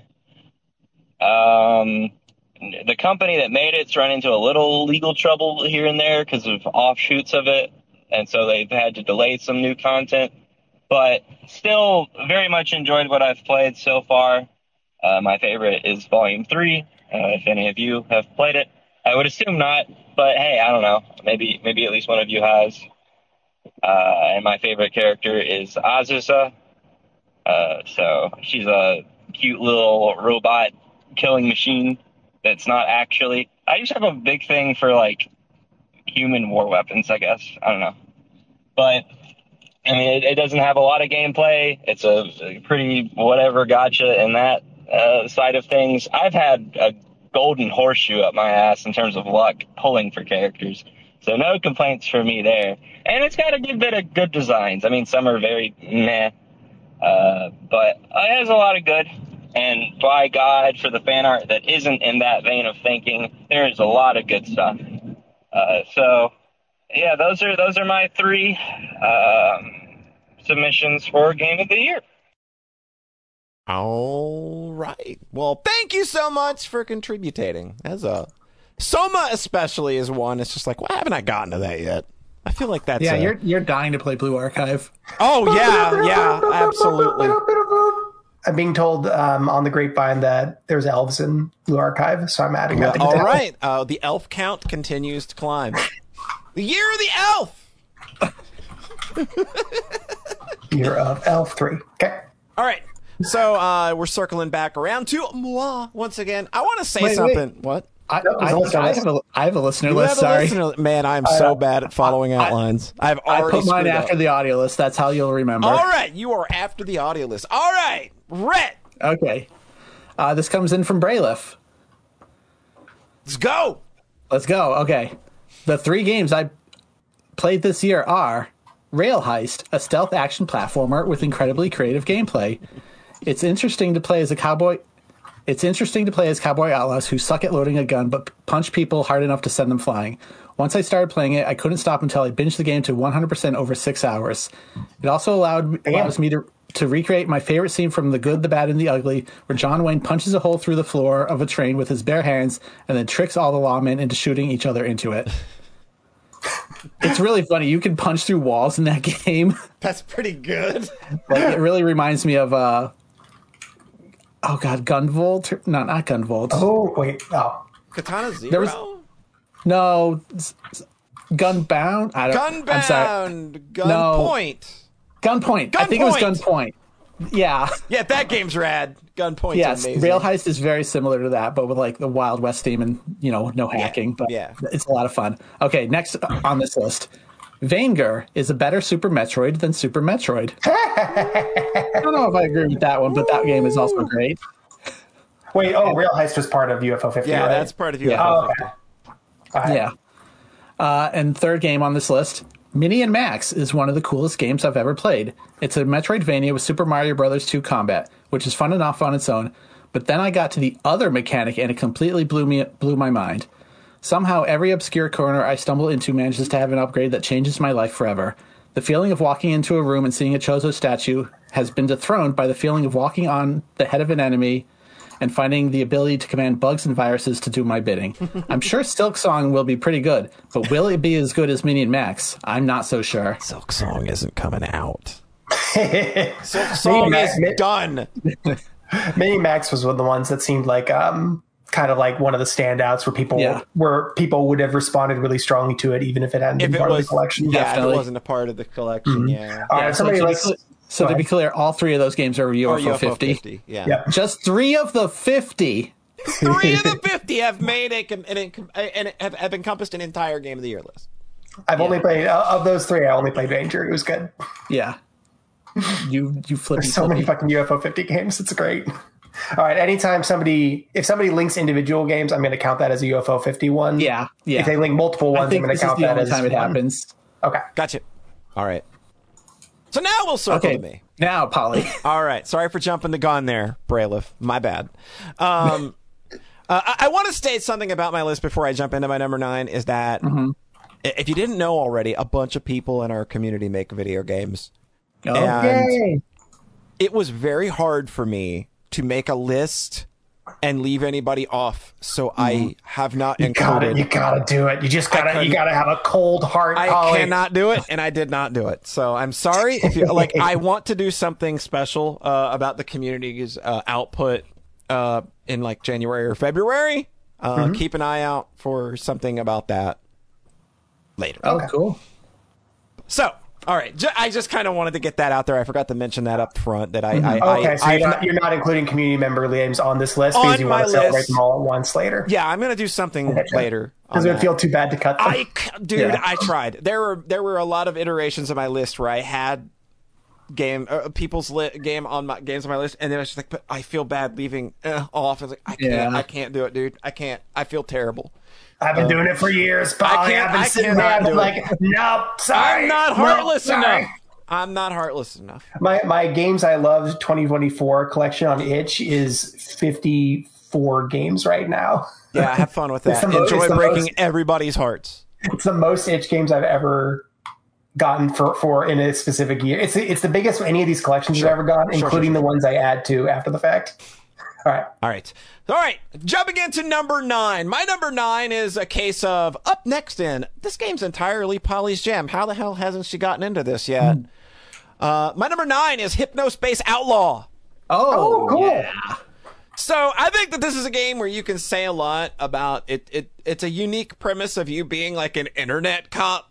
The company that made it's run into a little legal trouble here and there because of offshoots of it, and so they've had to delay some new content. But still, very much enjoyed what I've played so far. My favorite is Volume 3. If any of you have played it, I would assume not, but hey, I don't know. Maybe at least one of you has. And my favorite character is Azusa. So she's a cute little robot killing machine that's not actually. I just have a big thing for like human war weapons, I guess. I don't know. But I mean, it doesn't have a lot of gameplay. It's a pretty whatever gotcha in that side of things. I've had a golden horseshoe up my ass in terms of luck pulling for characters. So no complaints for me there. And it's got a good bit of good designs. I mean, some are very meh. But it has a lot of good. And by God, for the fan art that isn't in that vein of thinking, there is a lot of good stuff. So yeah, those are my 3 submissions for Game of the Year. All right. Well, thank you so much for contributing. Soma especially is one. It's just like, why haven't I gotten to that yet? I feel like that's you're dying to play Blue Archive. Oh yeah, absolutely. I'm being told on the grapevine that there's elves in Blue Archive, so I'm adding that. All right. The elf count continues to climb. The year of the elf. Year of Elf 3. Okay. All right. So we're circling back around to moi once again. I want to say something. Wait. What? I have a listener list. Sorry, man. I'm so bad at following outlines. I put mine after the audio list. That's how you'll remember. All right, you are after the audio list. All right, Rhett. Okay. This comes in from Braylif. Let's go. Okay. The 3 games I played this year are Rail Heist, a stealth action platformer with incredibly creative gameplay. It's interesting to play as cowboy outlaws who suck at loading a gun but punch people hard enough to send them flying. Once I started playing it, I couldn't stop until I binged the game to 100% over 6 hours. It also allows me to recreate my favorite scene from The Good, the Bad, and the Ugly, where John Wayne punches a hole through the floor of a train with his bare hands and then tricks all the lawmen into shooting each other into it. It's really funny. You can punch through walls in that game. That's pretty good. It really reminds me of Gunvolt. No, not Gunvolt. Oh, wait. Oh. Katana Zero? No. Gunbound? Gunbound. I'm sorry. Gunpoint. Gunpoint. I think it was Gunpoint. Yeah. Yeah, that game's rad. Gunpoint's amazing. Rail Heist is very similar to that, but with like the Wild West theme and, no hacking. But it's a lot of fun. Okay, next on this list. Vanger is a better Super Metroid than Super Metroid. I don't know if I agree with that one, but that game is also great. Wait, Rail Heist was part of UFO 50, yeah, right? That's part of UFO 50. Okay. Yeah. And third game on this list, Mini and Max is one of the coolest games I've ever played. It's a Metroidvania with Super Mario Bros. 2 combat, which is fun enough on its own, but then I got to the other mechanic and it completely blew my mind. Somehow, every obscure corner I stumble into manages to have an upgrade that changes my life forever. The feeling of walking into a room and seeing a Chozo statue has been dethroned by the feeling of walking on the head of an enemy and finding the ability to command bugs and viruses to do my bidding. I'm sure Silksong will be pretty good, but will it be as good as Mini and Max? I'm not so sure. Silksong isn't coming out. Silksong is done. Mini Max was one of the ones that seemed like kind of like one of the standouts where people would have responded really strongly to it, even if it hadn't been part of the collection. Yeah, if it wasn't a part of the collection. Yeah. All right, so to be clear, all 3 of those games are UFO 50. Yeah. Just 3 of the 50. 3 of the 50 have made and have encompassed an entire Game of the Year list. I've only played of those 3. I only played Ranger. It was good. Yeah. You flip. There's so many fucking UFO 50 games. It's great. All right. Anytime if somebody links individual games, I'm going to count that as a UFO 50 one. Yeah. If they link multiple ones, I'm going to count that as time it one. happens. Okay. Gotcha. All right. So now we'll circle to me. Now, Polly. All right. Sorry for jumping the gun there, Brailiff. My bad. I want to state something about my list before I jump into my number 9 is that if you didn't know already, a bunch of people in our community make video games. And it was very hard for me to make a list and leave anybody off. So I have not included. You gotta do it. You just gotta. You gotta have a cold heart. I cannot do it, and I did not do it. So I'm sorry if you like. I want to do something special about the community's output in like January or February. Keep an eye out for something about that later. Oh, cool. So. All right, I just kind of wanted to get that out there. I forgot to mention that up front. That you're not including community member games on this list because you want to celebrate them all at once later. Yeah, I'm going to do something later. Does it feel too bad to cut them? I tried. There were a lot of iterations of my list where I had people's games on my list, and then I was just like, but I feel bad leaving off. I was like, I can't do it, dude. I can't. I feel terrible. I've been doing it for years, Polly. I've been sitting there like, nope, sorry. I'm not heartless enough. I'm not heartless enough. My games I love 2024 collection on itch is 54 games right now. Yeah, have fun with that. Enjoy breaking everybody's hearts. It's the most itch games I've ever gotten for in a specific year. It's the biggest any of these collections I've ever gotten, including the ones I add to after the fact. All right. Jumping into number 9. My number 9 is a case of up next in. This game's entirely Polly's jam. How the hell hasn't she gotten into this yet? My number 9 is Hypnospace Outlaw. Oh, cool. Yeah. So I think that this is a game where you can say a lot about it. It's a unique premise of you being like an internet cop.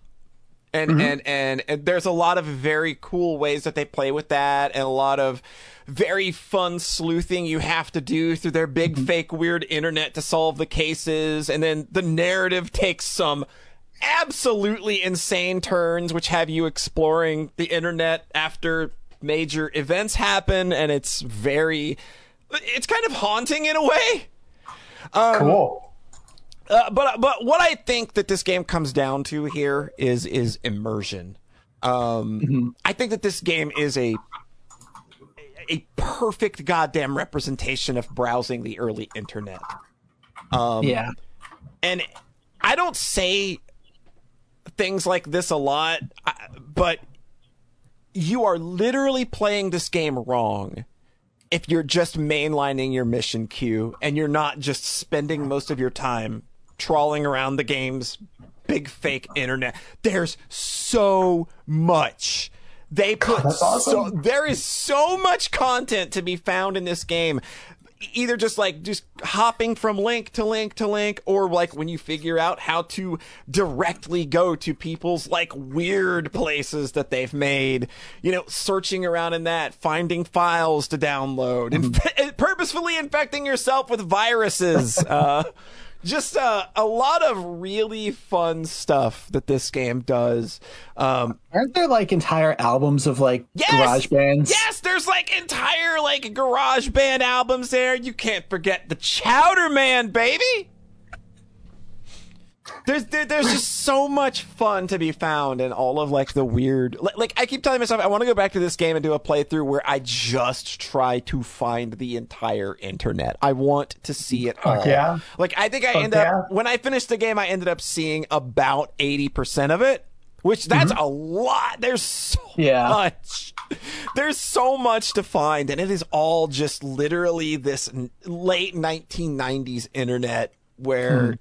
And there's a lot of very cool ways that they play with that, and a lot of very fun sleuthing you have to do through their big fake weird internet to solve the cases. And then the narrative takes some absolutely insane turns, which have you exploring the internet after major events happen. And it's kind of haunting in a way. Cool. But what I think that this game comes down to here is immersion. I think that this game is a perfect goddamn representation of browsing the early internet. And I don't say things like this a lot, but you are literally playing this game wrong if you're just mainlining your mission queue and you're not just spending most of your time trawling around the game's big fake internet. There's so much. They put there is so much content to be found in this game. Either just hopping from link to link to link, or like when you figure out how to directly go to people's like weird places that they've made, searching around in that, finding files to download, and purposefully infecting yourself with viruses. Just a lot of really fun stuff that this game does. Aren't there like entire albums of like garage bands? Yes, there's like entire like garage band albums there. You can't forget the Chowder Man, baby. There's just so much fun to be found in all of like the weird, like I keep telling myself I want to go back to this game and do a playthrough where I just try to find the entire internet. I want to see it all. Yeah. Like I think when I finished the game, I ended up seeing about 80% of it, which that's a lot. There's so much. There's so much to find, and it is all just literally this late 1990s internet where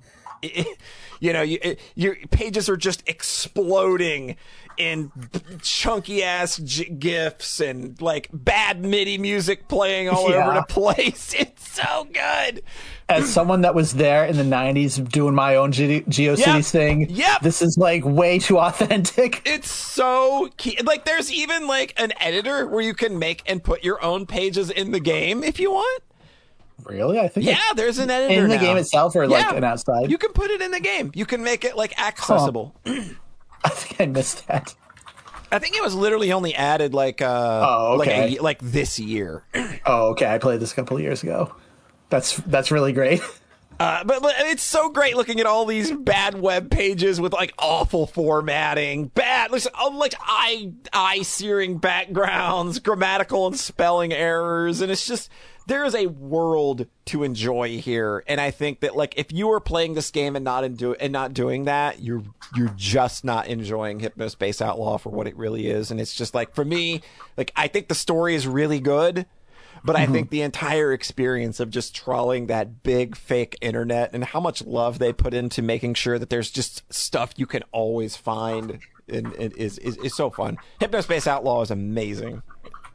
your pages are just exploding in chunky ass GIFs and like bad MIDI music playing all over the place. It's so good. As someone that was there in the 90s doing my own GeoCities thing, this is like way too authentic. It's so key. Like there's even like an editor where you can make and put your own pages in the game if you want. Really? I think there's an editor in the game itself, or like an outside. You can put it in the game. You can make it like accessible. I think I missed that. I think it was literally only added like like this year. Oh, okay. I played this a couple of years ago. That's really great. But it's so great looking at all these bad web pages with like awful formatting, like eye-searing backgrounds, grammatical and spelling errors, and it's just there is a world to enjoy here. And I think that like if you are playing this game and not doing that, you're just not enjoying Hypnospace Outlaw for what it really is. And it's just like for me, like I think the story is really good. But I think the entire experience of just trawling that big fake internet and how much love they put into making sure that there's just stuff you can always find is so fun. Hypnospace Outlaw is amazing.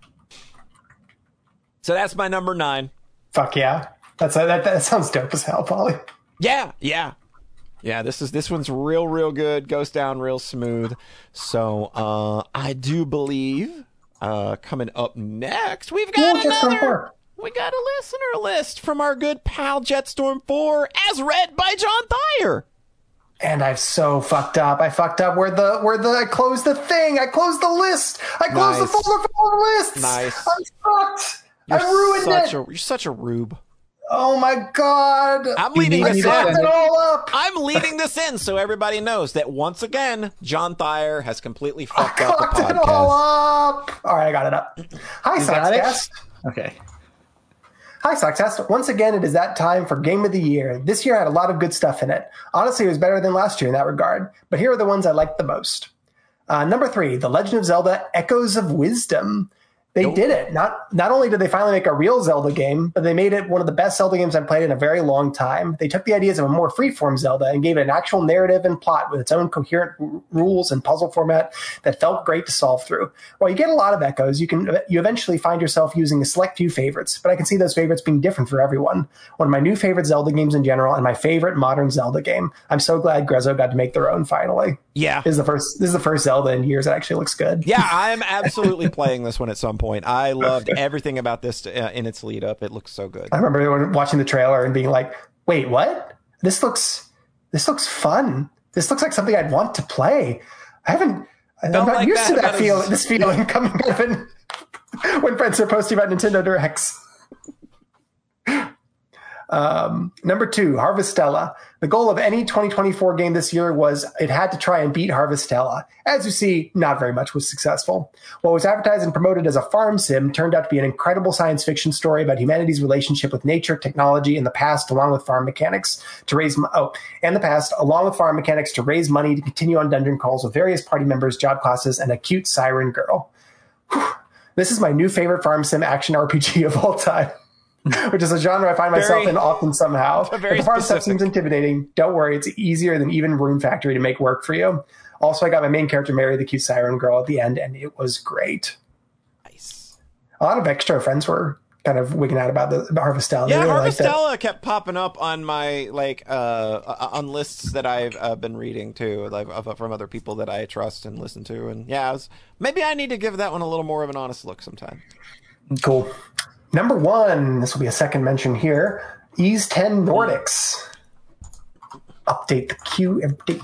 So that's my number 9. Fuck yeah. That sounds dope as hell, Polly. Yeah. This one's real good. Goes down real smooth. So I do believe. Coming up next, we got a listener list from our good pal Jetstorm 4, as read by John Thayer. And I've so fucked up. I fucked up where I closed the thing. I closed the list. I closed the folder for all the lists. Nice. I'm fucked. I ruined it. You're such a rube. Oh my god! I'm leading this in. It all up. I'm leading this in so everybody knows that once again, John Thayer has completely fucked up the podcast. It all up. All right, I got it up. Hi, Sockscast. Okay. Hi, Sockscast. Once again, it is that time for Game of the Year. This year had a lot of good stuff in it. Honestly, it was better than last year in that regard. But here are the ones I liked the most. Number 3, The Legend of Zelda: Echoes of Wisdom. They did it. Not only did they finally make a real Zelda game, but they made it one of the best Zelda games I've played in a very long time. They took the ideas of a more freeform Zelda and gave it an actual narrative and plot with its own coherent rules and puzzle format that felt great to solve through. While you get a lot of echoes, you eventually find yourself using a select few favorites, but I can see those favorites being different for everyone. One of my new favorite Zelda games in general, and my favorite modern Zelda game. I'm so glad Grezzo got to make their own finally. Yeah. This is the first Zelda in years that actually looks good. Yeah, I'm absolutely playing this one at some point. I loved everything about this in its lead up. It looks so good. I remember watching the trailer and being like, wait, what? This looks fun. This looks like something I'd want to play. I'm not used to this feeling coming out of when friends are posting about Nintendo Directs. Number 2, Harvestella. The goal of any 2024 game this year was it had to try and beat Harvestella. As you see, not very much was successful. What was advertised and promoted as a farm sim turned out to be an incredible science fiction story about humanity's relationship with nature, technology, and the past, along with farm mechanics to raise money to continue on dungeon crawls with various party members, job classes, and a cute siren girl. Whew. This is my new favorite farm sim action RPG of all time. Which is a genre I find myself in often somehow. If the farm stuff seems intimidating, don't worry, it's easier than even Rune Factory to make work for you. Also, I got my main character marry the cute siren girl at the end, and it was great. Nice. A lot of extra friends were kind of wigging out about Harvestella. Yeah, Harvestella kept popping up on my on lists that I've been reading too, from other people that I trust and listen to, and maybe I need to give that one a little more of an honest look sometime. Cool. Number 1, this will be a second mention here, Ys 10 Nordics. Update the queue.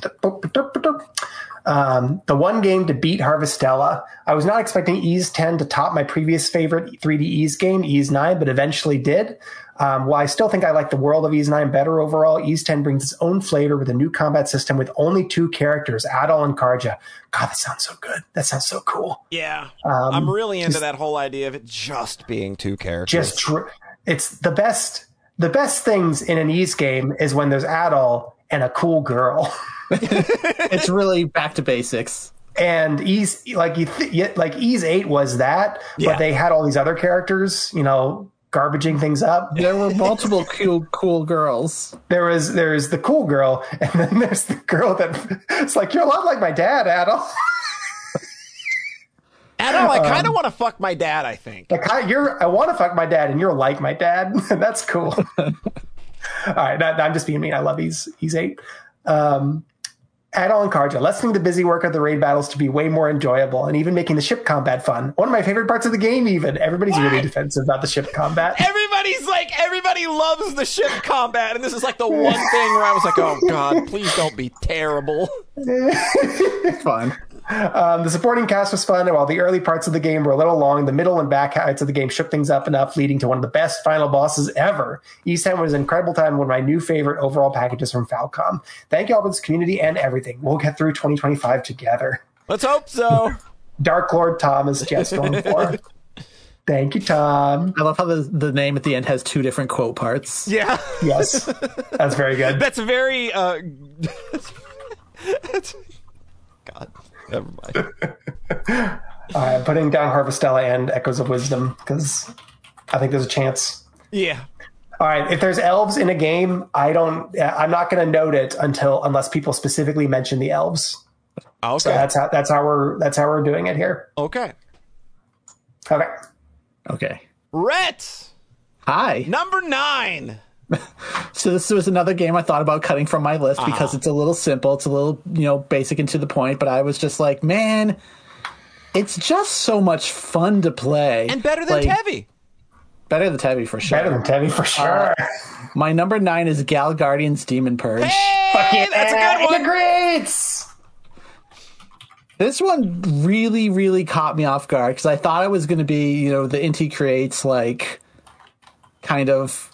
The one game to beat Harvestella. I was not expecting Ys 10 to top my previous favorite 3D Ys game, Ys 9, but eventually did. While I still think I like the world of Ys 9 better overall, Ys 10 brings its own flavor with a new combat system with only 2 characters, Adol and Karja. God, that sounds so good. That sounds so cool. Yeah. I'm really into that whole idea of it just being 2 characters. It's the best. The best things in an Ys game is when there's Adol and a cool girl. It's really back to basics. And Ys 8 was that, but they had all these other characters, garbaging things up. There were multiple cool girls. There's the cool girl, and then there's the girl that it's like, you're a lot like my dad, Adol. Adol, I kind of want to fuck my dad, I think. I want to fuck my dad, and you're like my dad. That's cool. All right, I'm just being mean. I love Ys 8. Adol and Karja, lessening the busy work of the raid battles to be way more enjoyable, and even making the ship combat fun. One of my favorite parts of the game, even. Everybody's really defensive about the ship combat. Everybody loves the ship combat, and this is like the one thing where I was like, oh god, please don't be terrible. It's fun. The supporting cast was fun, and while the early parts of the game were a little long, the middle and back halves of the game shook things up enough, leading to one of the best final bosses ever. East End was an incredible time, one of my new favorite overall packages from Falcom. Thank you all for this community and everything. We'll get through 2025 together. Let's hope so. Dark Lord Tom is Jet Storm 4. Thank you, Tom. I love how the name at the end has two different quote parts. Yeah. Yes, that's very good. That's very. God, never mind. I'm putting down Harvestella and Echoes of Wisdom because I think there's a chance. Yeah. All right, if there's elves in a game, I'm not going to note it unless people specifically mention the elves. Okay. So that's how we're doing it here. Okay. Okay. Rhett, Hi. number 9. So this was another game I thought about cutting from my list because it's a little simple. It's a little, basic and to the point. But I was just like, man, it's just so much fun to play. And better than Tevi. Better than Tevi for sure. Better than Tevi for sure. My number 9 is Gal Guardian's Demon Purge. Hey, that's a good one. Integrates! This one really, really caught me off guard because I thought it was going to be, the Inti Creates, like, kind of.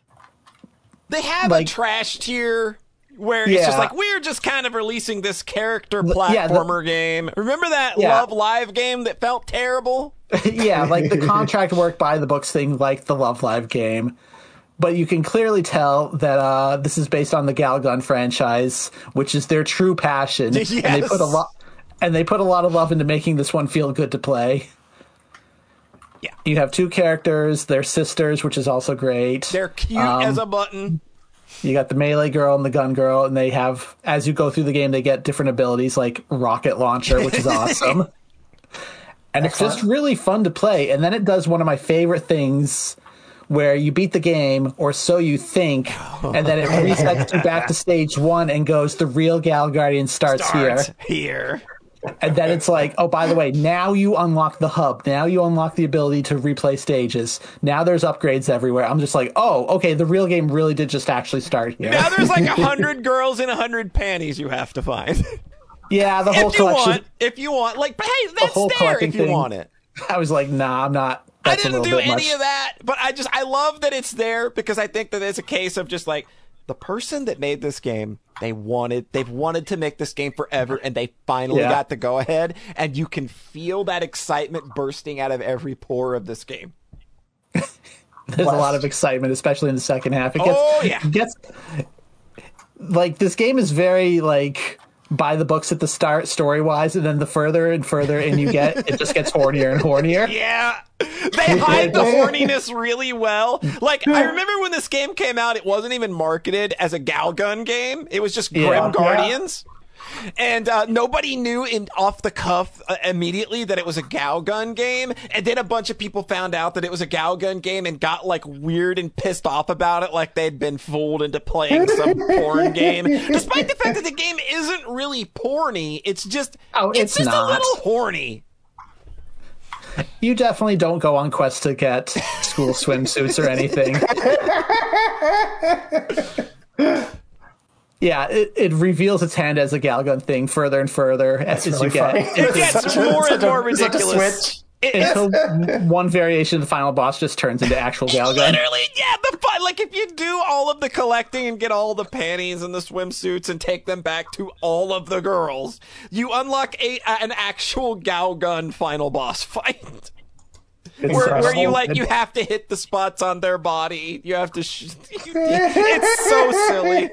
They have a trash tier where it's just like, we're just kind of releasing this character platformer game. Remember that Love Live game that felt terrible? Yeah, like the contract work by the books thing, like the Love Live game. But you can clearly tell that this is based on the Galgun franchise, which is their true passion. Yes. And they put a lot of love into making this one feel good to play. Yeah. You have 2 characters, they're sisters, which is also great. They're cute as a button. You got the melee girl and the gun girl, and they have, as you go through the game, they get different abilities like rocket launcher, which is awesome. And it's just really fun to play. And then it does one of my favorite things where you beat the game, or so you think, and then it resets you back to stage 1 and goes, the real Gal Guardian starts here. And then it's like, oh, by the way, now you unlock the hub. Now you unlock the ability to replay stages. Now there's upgrades everywhere. I'm just like, oh, okay, the real game really did just actually start here. Now there's like 100 girls and 100 panties you have to find. Yeah, the whole collection. If you want, like, but hey, that's the there if you want it. I was like, nah, I'm not. I didn't do any of that, but I love that it's there because I think that it's a case of just like, the person that made this game, they've wanted to make this game forever, and they finally got the go ahead, and you can feel that excitement bursting out of every pore of this game. There's a lot of excitement, especially in the second half. It gets like, this game is very like by the books at the start, story wise, and then the further and further in you get, it just gets hornier and hornier. Yeah. They hide the horniness really well. Like, I remember when this game came out, it wasn't even marketed as a Galgun game. It was just Grim Guardians. And nobody knew off the cuff immediately that it was a Galgun game. And then a bunch of people found out that it was a Galgun game and got like weird and pissed off about it, like they'd been fooled into playing some porn game. Despite the fact that the game isn't really porny, it's just it's just a little horny. You definitely don't go on quests to get school swimsuits or anything. Yeah, it reveals its hand as a Galgun thing further and further as you get. It gets more and more ridiculous. Until one variation of the final boss just turns into actual Galgun. Literally, yeah, like if you do all of the collecting and get all the panties and the swimsuits and take them back to all of the girls, you unlock an actual Galgun final boss fight. Where you have to hit the spots on their body. You have to. It's so silly.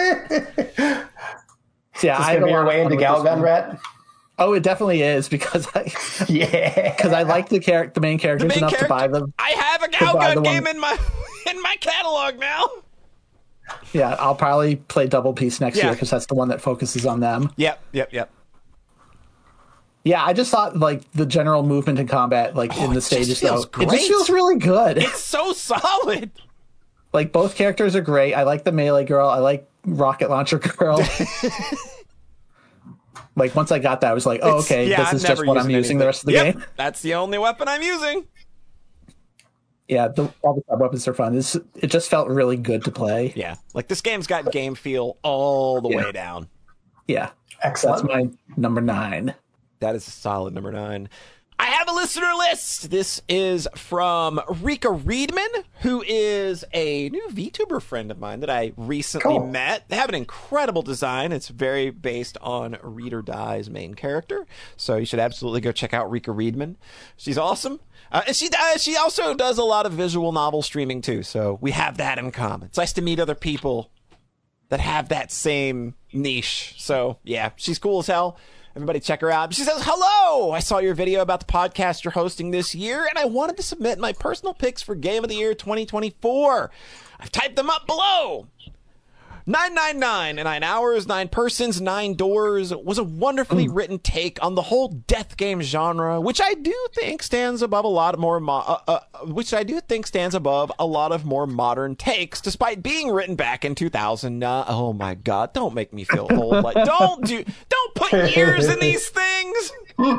Yeah, I don't way into Galgun, Rhett. Oh, it definitely is because I like the main characters enough to buy them. I have a Galgun game in my catalog now. Yeah, I'll probably play Double Peace next year because that's the one that focuses on them. Yep. Yeah, I just thought like the general movement and combat, like in the stages, though, it just feels really good. It's so solid. Like both characters are great. I like the melee girl. I like rocket launcher girl. Like once I got that, I was like, oh, okay, this is just what I'm using the rest of the game. That's the only weapon I'm using. Yeah, all the sub weapons are fun. It just felt really good to play. Yeah, like this game's got game feel all the way down. Yeah, excellent. That's my number 9. That is a solid number 9. I have a listener list. This is from Rika Reedman, who is a new VTuber friend of mine that I recently met. They have an incredible design. It's very based on Read or Die's main character. So you should absolutely go check out Rika Reedman. She's awesome. And she also does a lot of visual novel streaming too. So we have that in common. It's nice to meet other people that have that same niche. So yeah, she's cool as hell. Everybody check her out. She says, hello! I saw your video about the podcast you're hosting this year, and I wanted to submit my personal picks for Game of the Year 2024. I've typed them up below. 999, 9 hours, 9 persons, 9 doors was a wonderfully written take on the whole death game genre, which I do think stands above a lot more modern takes, despite being written back in 2009. Oh my God! Don't make me feel old. Like don't put years in these things.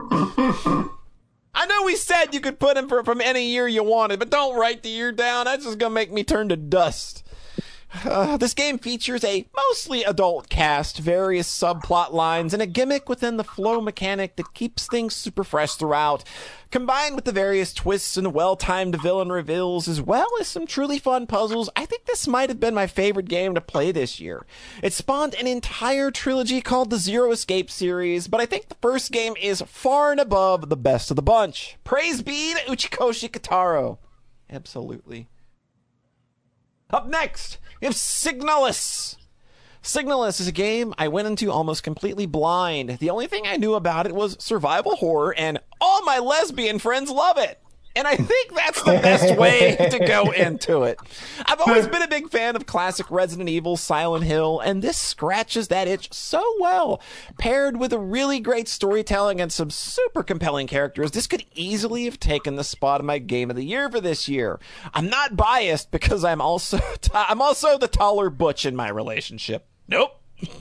I know we said you could put them from any year you wanted, but don't write the year down. That's just gonna make me turn to dust. This game features a mostly adult cast, various subplot lines, and a gimmick within the flow mechanic that keeps things super fresh throughout, combined with the various twists and well-timed villain reveals, as well as some truly fun puzzles. I think this might have been my favorite game to play this year. It spawned an entire trilogy called the Zero Escape series, but I think the first game is far and above the best of the bunch. Praise be to Uchikoshi Kitaro. Absolutely. Up next, we have Signalis. Signalis is a game I went into almost completely blind. The only thing I knew about it was survival horror, and all my lesbian friends love it. And I think that's the best way to go into it. I've always been a big fan of classic Resident Evil, Silent Hill, and this scratches that itch so well. Paired with a really great storytelling and some super compelling characters, this could easily have taken the spot of my Game of the Year for this year. I'm not biased because I'm also the taller butch in my relationship. Nope.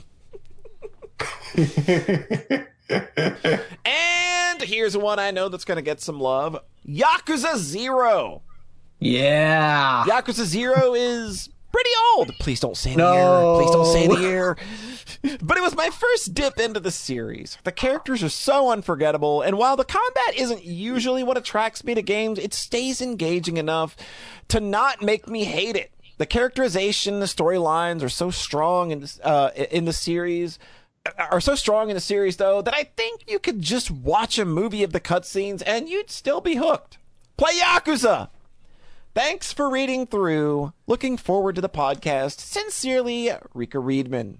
And here's one I know that's going to get some love. Yakuza 0. Yeah. Yakuza 0 is pretty old. Please don't say the year. Please don't say the year. But it was my first dip into the series. The characters are so unforgettable, and while the combat isn't usually what attracts me to games, it stays engaging enough to not make me hate it. The characterization, the storylines are so strong in the series. Are so strong in the series, though, that I think you could just watch a movie of the cutscenes and you'd still be hooked. Play Yakuza! Thanks for reading through. Looking forward to the podcast. Sincerely, Rika Reedman.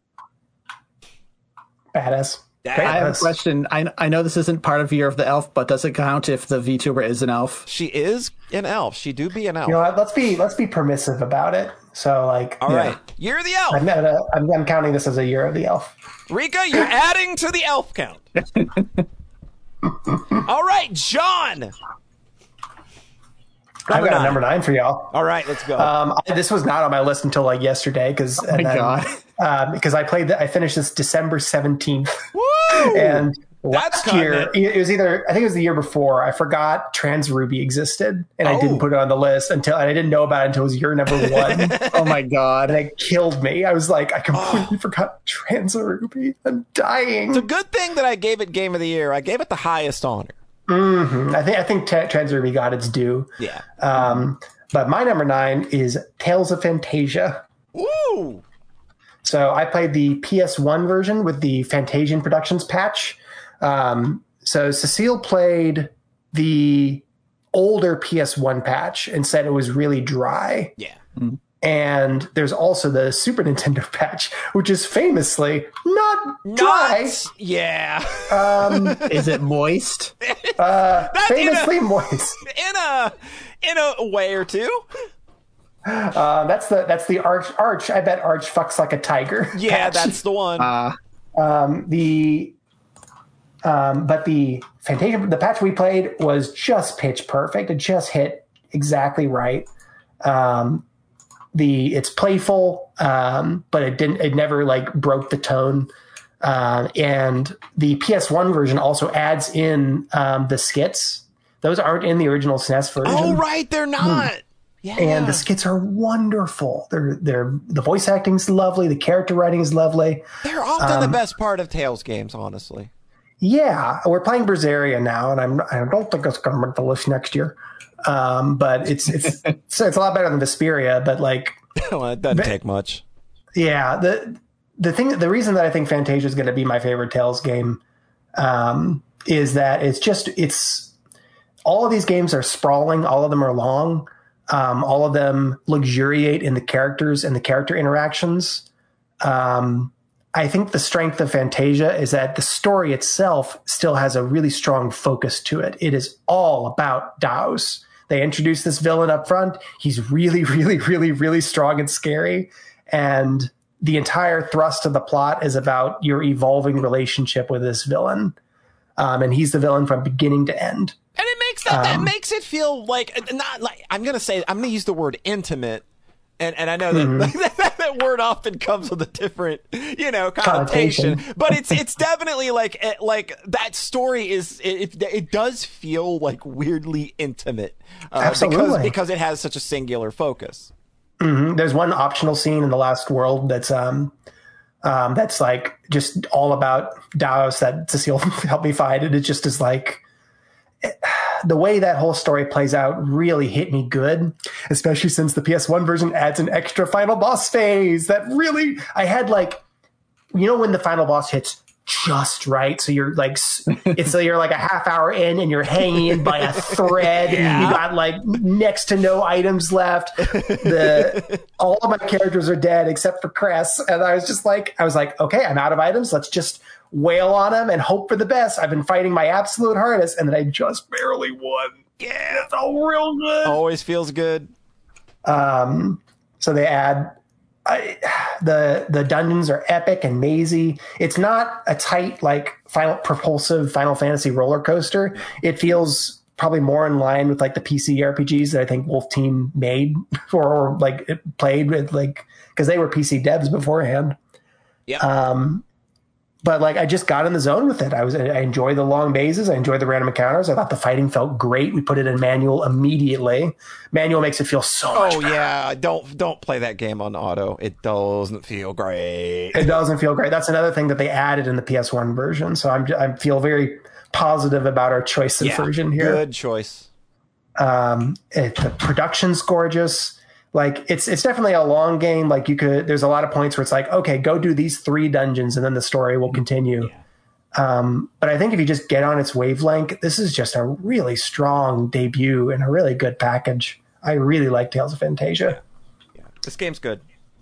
Badass. I have a question. I know this isn't part of Year of the Elf, but does it count if the VTuber is an elf? She is an elf. She do be an elf. You know what? Let's be permissive about it. So, like, all right, Year of the Elf. I'm counting this as a Year of the Elf. Rika, you're adding to the elf count. All right, John. I've got a number 9 for y'all. All right, let's go. This was not on my list until like yesterday because because I finished this December 17th. Woo! And That's last year, it was I think it was the year before, I forgot Trans Ruby existed, and I didn't put it on the list and I didn't know about it until it was year number 1. Oh my God. And it killed me. I was like, I completely forgot Trans Ruby. I'm dying. It's a good thing that I gave it Game of the Year. I gave it the highest honor. Mm-hmm. I think Trans Ruby got its due. Yeah. But my number 9 is Tales of Fantasia. Ooh. So I played the PS1 version with the Fantasian Productions patch. So Cecile played the older PS1 patch and said it was really dry. Yeah. Mm-hmm. And there's also the Super Nintendo patch, which is famously not dry. Yeah. Is it moist? Famously moist. In a way or two. That's the Arch. I bet Arch fucks like a tiger. Yeah, patch. that's the one. But the Fantasia, the patch we played was just pitch perfect. It just hit exactly right. It's playful, but it never like broke the tone. And the PS1 version also adds in the skits. Those aren't in the original SNES version. Oh, right, they're not. Yeah. And the skits are wonderful. The voice acting is lovely. The character writing is lovely. They're often the best part of Tales games, honestly. Yeah, we're playing Berseria now, and I don't think it's going to make the list next year. But it's a lot better than Vesperia. But like, Well, it doesn't take much. Yeah, the reason that I think Fantasia is going to be my favorite Tales game is that it's all of these games are sprawling, all of them are long, all of them luxuriate in the characters and the character interactions. I think the strength of Fantasia is that the story itself still has a really strong focus to it. It is all about Daos. They introduce this villain up front. He's really, really, really, really strong and scary. And the entire thrust of the plot is about your evolving relationship with this villain. And he's the villain from beginning to end. And it makes that makes it feel like, not like, I'm going to use the word intimate. And I know that that word often comes with a different, connotation. But it's definitely like that story is, it does feel like weirdly intimate. Absolutely. Because it has such a singular focus. Mm-hmm. There's one optional scene in the last world that's like just all about Daos that Cecile helped me find. And it just is like, the way that whole story plays out really hit me good, especially since the PS1 version adds an extra final boss phase that really, I had like, when the final boss hits just right. So you're like, you're like a half hour in and you're hanging by a thread. Yeah. You got like next to no items left. All of my characters are dead except for Cress. And I was like, okay, I'm out of items. Let's just wail on him and hope for the best. I've been fighting my absolute hardest, and then I just barely won. Yeah, it's all real good. Always feels good. So they add the dungeons are epic and mazy. It's not a tight like propulsive Final Fantasy roller coaster. It feels probably more in line with like the PC RPGs that I think Wolf Team made or like it played with, like, because they were PC devs beforehand. Yeah. But like I just got in the zone with it. I enjoyed the long mazes. I enjoyed the random encounters. I thought the fighting felt great. We put it in manual immediately. Manual makes it feel so much better. Yeah, don't play that game on auto. It doesn't feel great. It doesn't feel great. That's another thing that they added in the PS1 version. So I feel very positive about our choice of version here. Good choice. The production's gorgeous. Like it's definitely a long game. Like there's a lot of points where it's like, okay, go do these 3 dungeons and then the story will continue. Yeah. But I think if you just get on its wavelength, this is just a really strong debut and a really good package. I really like Tales of Fantasia. Yeah. This game's good.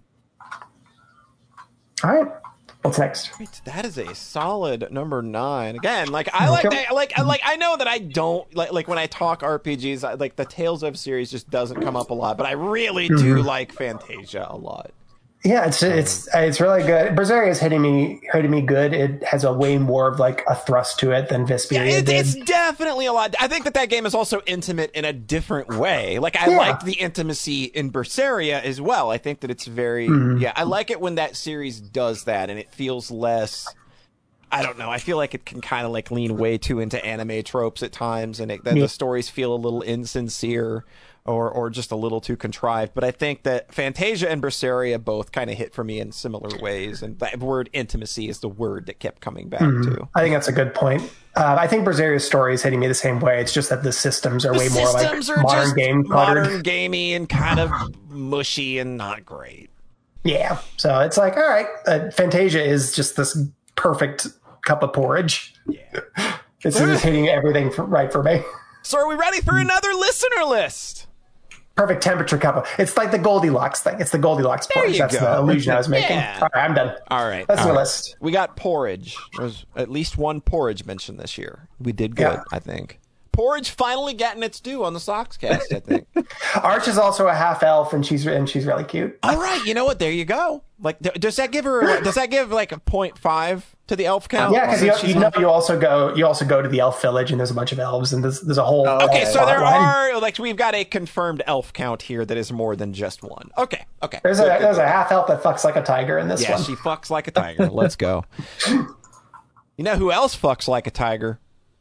All right. What's next? That is a solid number 9. Again, like I like that, I know that I don't like when I talk RPGs, like the Tales of series just doesn't come up a lot, but I really do like Fantasia a lot. Yeah, it's really good. Berseria is hitting me good. It has a way more of like a thrust to it than Vesperia did. It's definitely a lot. I think that game is also intimate in a different way. Like I liked the intimacy in Berseria as well. I think that it's very I like it when that series does that and it feels less, I don't know. I feel like it can kind of like lean way too into anime tropes at times, and the stories feel a little insincere or just a little too contrived. But I think that Fantasia and Berseria both kind of hit for me in similar ways, and that word intimacy is the word that kept coming back to. I think that's a good point. I think Berseria's story is hitting me the same way. It's just that the systems are way more like modern gamey and kind of mushy and not great. Yeah, so it's like, all right, Fantasia is just this perfect cup of porridge. Yeah, this is hitting everything right for me. So are we ready for another listener list? Perfect temperature cup. It's like the Goldilocks thing. It's the Goldilocks porridge. That's the illusion I was making. Yeah. All right, I'm done. All right. That's the list. We got porridge. There's at least one porridge mentioned this year. We did good, I think. Porridge finally getting its due on the Soxcast, I think. Arch is also a half elf, and she's really cute. All right, you know what? There you go. Like, does that give like a 0.5 to the elf count? Yeah, because you also go to the elf village, and there's a bunch of elves, and there's a whole. Okay, so there are we've got a confirmed elf count here that is more than just one. Okay. There's a half elf that fucks like a tiger in this one. Yeah, she fucks like a tiger. Let's go. You know who else fucks like a tiger?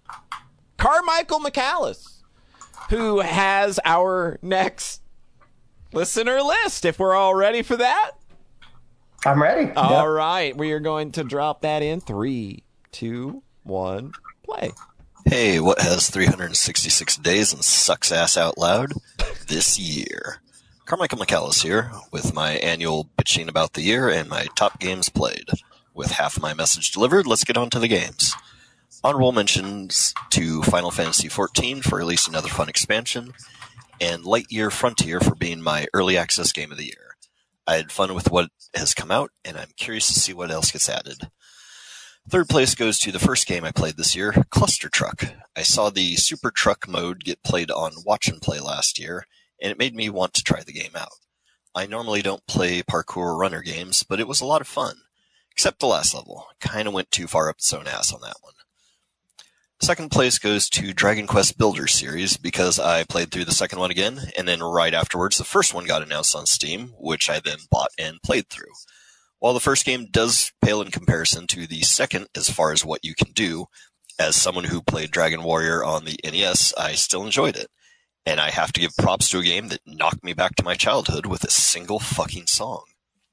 Carmichael McAllis, who has our next listener list, if we're all ready for that. I'm ready. All right. We are going to drop that in 3, 2, 1, play. Hey, what has 366 days and sucks ass out loud this year? Carmichael McCallis here with my annual bitching about the year and my top games played. With half my message delivered, let's get on to the games. Honorable mentions to Final Fantasy XIV for releasing another fun expansion, and Lightyear Frontier for being my early access game of the year. I had fun with what has come out, and I'm curious to see what else gets added. Third place goes to the first game I played this year, Cluster Truck. I saw the Super Truck mode get played on Watch and Play last year, and it made me want to try the game out. I normally don't play parkour runner games, but it was a lot of fun. Except the last level. Kinda went too far up its own ass on that one. Second place goes to Dragon Quest Builder series because I played through the second one again, and then right afterwards the first one got announced on Steam, which I then bought and played through. While the first game does pale in comparison to the second as far as what you can do, as someone who played Dragon Warrior on the NES, I still enjoyed it. And I have to give props to a game that knocked me back to my childhood with a single fucking song.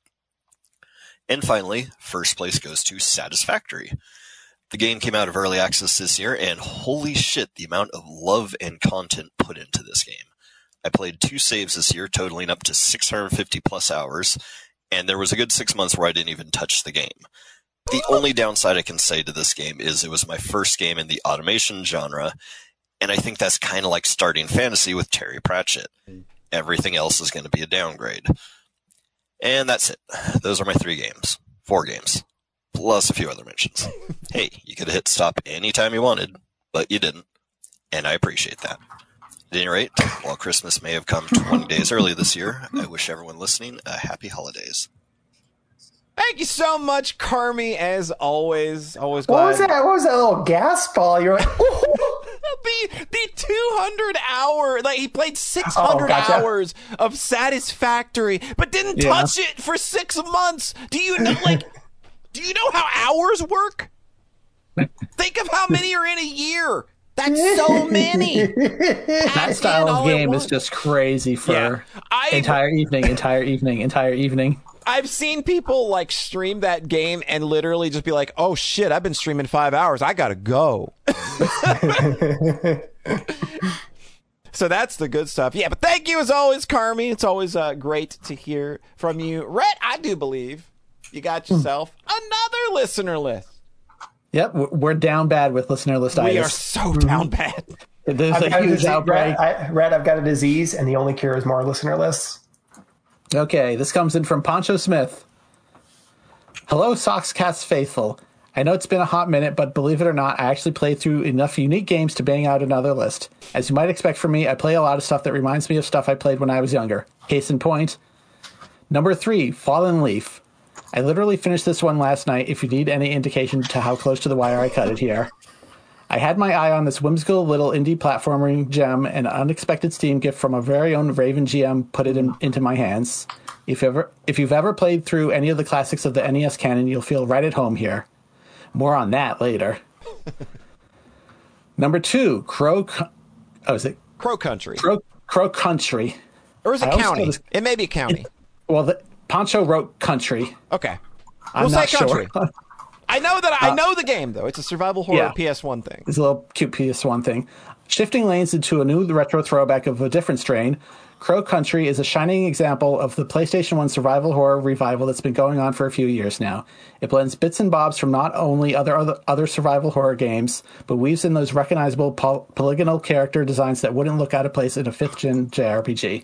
And finally, first place goes to Satisfactory. The game came out of early access this year, and holy shit, the amount of love and content put into this game. I played 2 saves this year, totaling up to 650 plus hours, and there was a good 6 months where I didn't even touch the game. The only downside I can say to this game is it was my first game in the automation genre, and I think that's kind of like starting fantasy with Terry Pratchett. Everything else is going to be a downgrade. And that's it. Those are my 4 games, plus a few other mentions. Hey, you could have hit stop anytime you wanted, but you didn't, and I appreciate that. At any rate, while Christmas may have come 20 days early this year, I wish everyone listening a happy holidays. Thank you so much, Carmi, as always. Always What glad. was that? What was that little gasp ball? You're like, The 200 hour, like he played 600 gotcha. hours of Satisfactory, but didn't touch it for 6 months. Do you know, do you know how hours work? Think of how many are in a year. That's so many. That style of game is just crazy for entire evening. I've seen people like stream that game and literally just be like, oh shit, I've been streaming 5 hours. I gotta go. So that's the good stuff. Yeah, but thank you as always, Carmi. It's always great to hear from you. Rhett, I do believe you got yourself another listener list. Yep, we're down bad with listener listitis. We are so down bad. There's a huge outbreak. Red, I've got a disease, and the only cure is more listener lists. Okay, this comes in from Poncho Smith. Hello, Soxcast faithful. I know it's been a hot minute, but believe it or not, I actually played through enough unique games to bang out another list. As you might expect from me, I play a lot of stuff that reminds me of stuff I played when I was younger. Case in point, number 3, Fallen Leaf. I literally finished this one last night, if you need any indication to how close to the wire I cut it here. I had my eye on this whimsical little indie platforming gem, and an unexpected Steam gift from a very own Raven GM put it into my hands. If you've ever played through any of the classics of the NES canon, you'll feel right at home here. More on that later. Number 2, Crow Country. Crow Country. Or is it county? It may be county. Poncho wrote country. Okay. I'm not say country. Sure. I know that I know the game, though. It's a survival horror PS1 thing. It's a little cute PS1 thing. Shifting lanes into a new retro throwback of a different strain, Crow Country is a shining example of the PlayStation 1 survival horror revival that's been going on for a few years now. It blends bits and bobs from not only other survival horror games, but weaves in those recognizable polygonal character designs that wouldn't look out of place in a 5th-gen JRPG.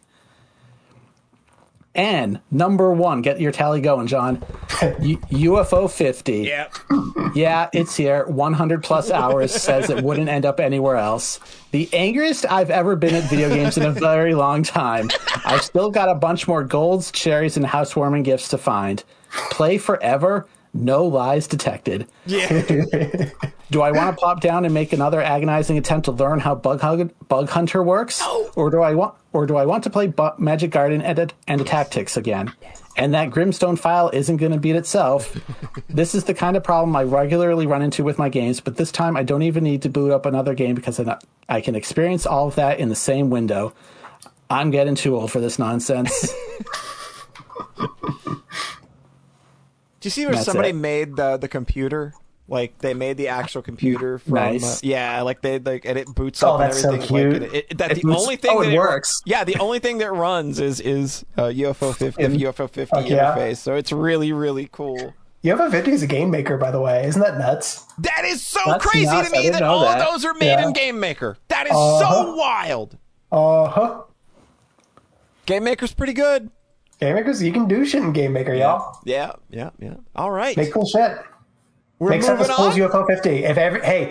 And number 1, get your tally going, John. UFO 50. Yep. Yeah, it's here. 100 plus hours says it wouldn't end up anywhere else. The angriest I've ever been at video games in a very long time. I've still got a bunch more golds, cherries, and housewarming gifts to find. Play forever. No lies detected. Yeah. Do I want to plop down and make another agonizing attempt to learn how Bug Hunter works? No. Or do I want to play Magic Garden and Tactics again? And that Grimstone file isn't going to beat itself. This is the kind of problem I regularly run into with my games, but this time I don't even need to boot up another game because I can experience all of that in the same window. I'm getting too old for this nonsense. Do you see where somebody made the computer Like they made the actual computer from Nice. like they like and it boots Oh, up and that's so everything. cute. Like, that It the boots- only thing that it works. The only thing that runs is UFO 50 UFO 50 yeah. interface. So it's really really cool. UFO 50 is a game maker, by the way. Isn't that nuts? That is so That's crazy nuts. to I me didn't that know all that. of those are made Yeah. in Game Maker. That is Uh-huh. so wild. Uh-huh. Game Maker's pretty good. Game makers, you can do shit in Game Maker, y'all. Yeah. All right. Make cool shit. We're Make stuff moving as cool as on. UFO 50. If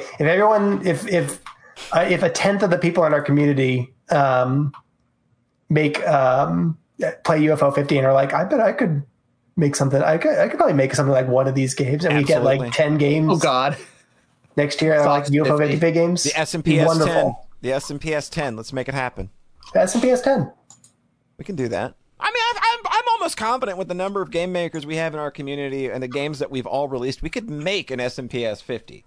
a tenth of the people in our community make play UFO 50 and are like, I bet I could make something. I could probably make something like one of these games, and we get Absolutely. like 10 games Oh God. next year. Like UFO 50 big games. The Be S&P S10. wonderful. The S&P S10. Let's make it happen. S&P S10. We can do that. I mean, I'm almost confident with the number of game makers we have in our community and the games that we've all released, we could make an S&P S50.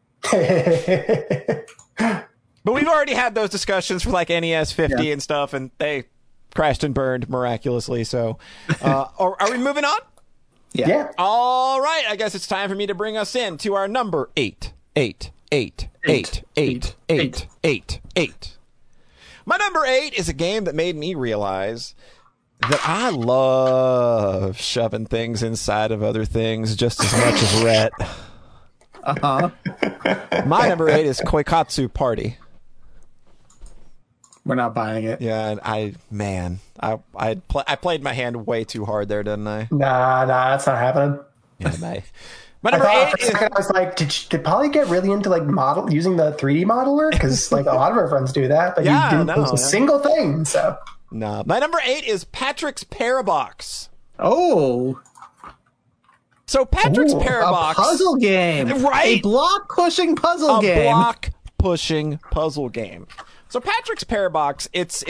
But we've already had those discussions for like NES 50 and stuff, and they crashed and burned miraculously. So, are we moving on? Yeah. All right, I guess it's time for me to bring us in to our number 8. My number 8 is a game that made me realize that I love shoving things inside of other things just as much as Rhett. My number 8 is Koikatsu Party. We're not buying it. Yeah, and I played my hand way too hard there, didn't I? Nah, that's not happening. Yeah, my I number thought 8 for a is second I was like, did Polly get really into like using the 3D modeler? Because like a lot of our friends do that, but Yeah, you didn't no, post a yeah. single thing. So no. My number 8 is Patrick's Parabox. Oh, So Patrick's Ooh, a Parabox, a puzzle game, Right. A block pushing puzzle a game. block pushing puzzle game. So Patrick's Parabox, it's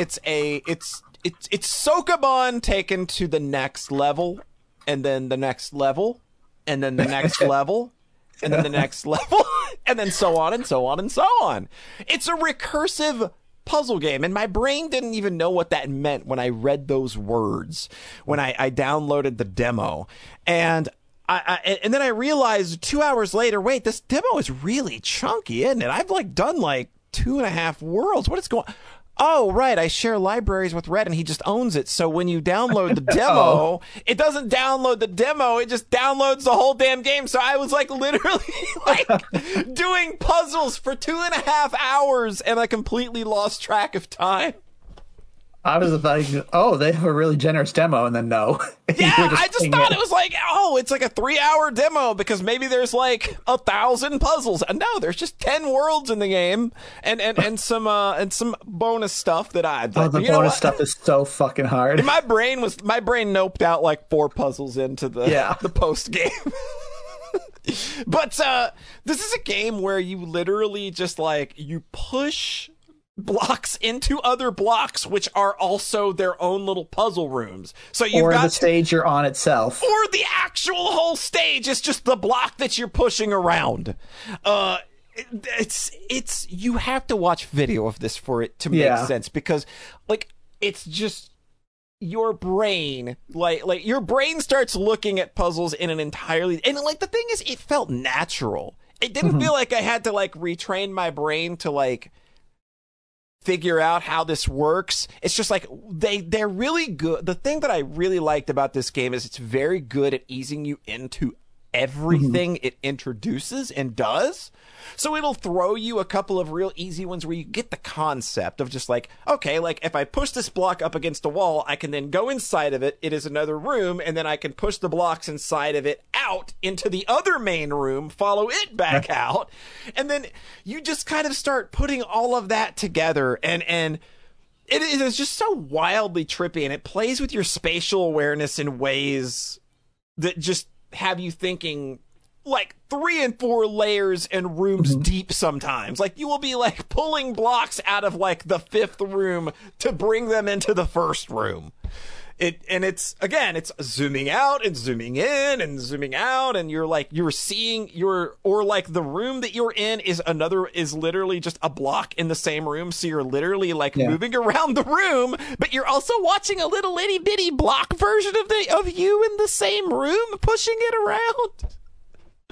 Sokoban taken to the next level, and then the next level, and then the next level, and then the next level, and then so on and so on and so on. It's a recursive puzzle game, and my brain didn't even know what that meant when I read those words when I downloaded the demo, and then I realized 2 hours later, wait, this demo is really chunky, isn't it? I've like done like 2.5 worlds. What is going? Oh, right. I share libraries with Red, and he just owns it. So when you download the demo, it doesn't download the demo. It just downloads the whole damn game. So I was like literally like doing puzzles for 2.5 hours, and I completely lost track of time. I was like, oh, they have a really generous demo, and then no. Yeah, I just thought it was like, oh, it's like a 3-hour demo because maybe there's like 1,000 puzzles. No, there's just 10 worlds in the game and some bonus stuff that I. Oh, the bonus stuff is so fucking hard. My brain noped out like 4 puzzles into the post game. But this is a game where you literally just like you push blocks into other blocks, which are also their own little puzzle rooms. So you've got the stage you're on itself, or the actual whole stage is just the block that you're pushing around. It's you have to watch video of this for it to make sense, because like it's just your brain like your brain starts looking at puzzles in an entirely, and like the thing is it felt natural. It didn't feel like I had to like retrain my brain to like figure out how this works. It's just like they're really good. The thing that I really liked about this game is it's very good at easing you into everything it introduces and does. So it'll throw you a couple of real easy ones where you get the concept of just like, okay, like if I push this block up against a wall, I can then go inside of it. It is another room, and then I can push the blocks inside of it out into the other main room, follow it back out, and then you just kind of start putting all of that together, and it is just so wildly trippy, and it plays with your spatial awareness in ways that just have you thinking like 3 and 4 layers and rooms deep sometimes. Like you will be like pulling blocks out of like the 5th room to bring them into the 1st room. It's zooming out and zooming in and zooming out, and you're seeing the room that you're in is literally just a block in the same room. So you're literally like moving around the room, but you're also watching a little itty bitty block version of you in the same room, pushing it around.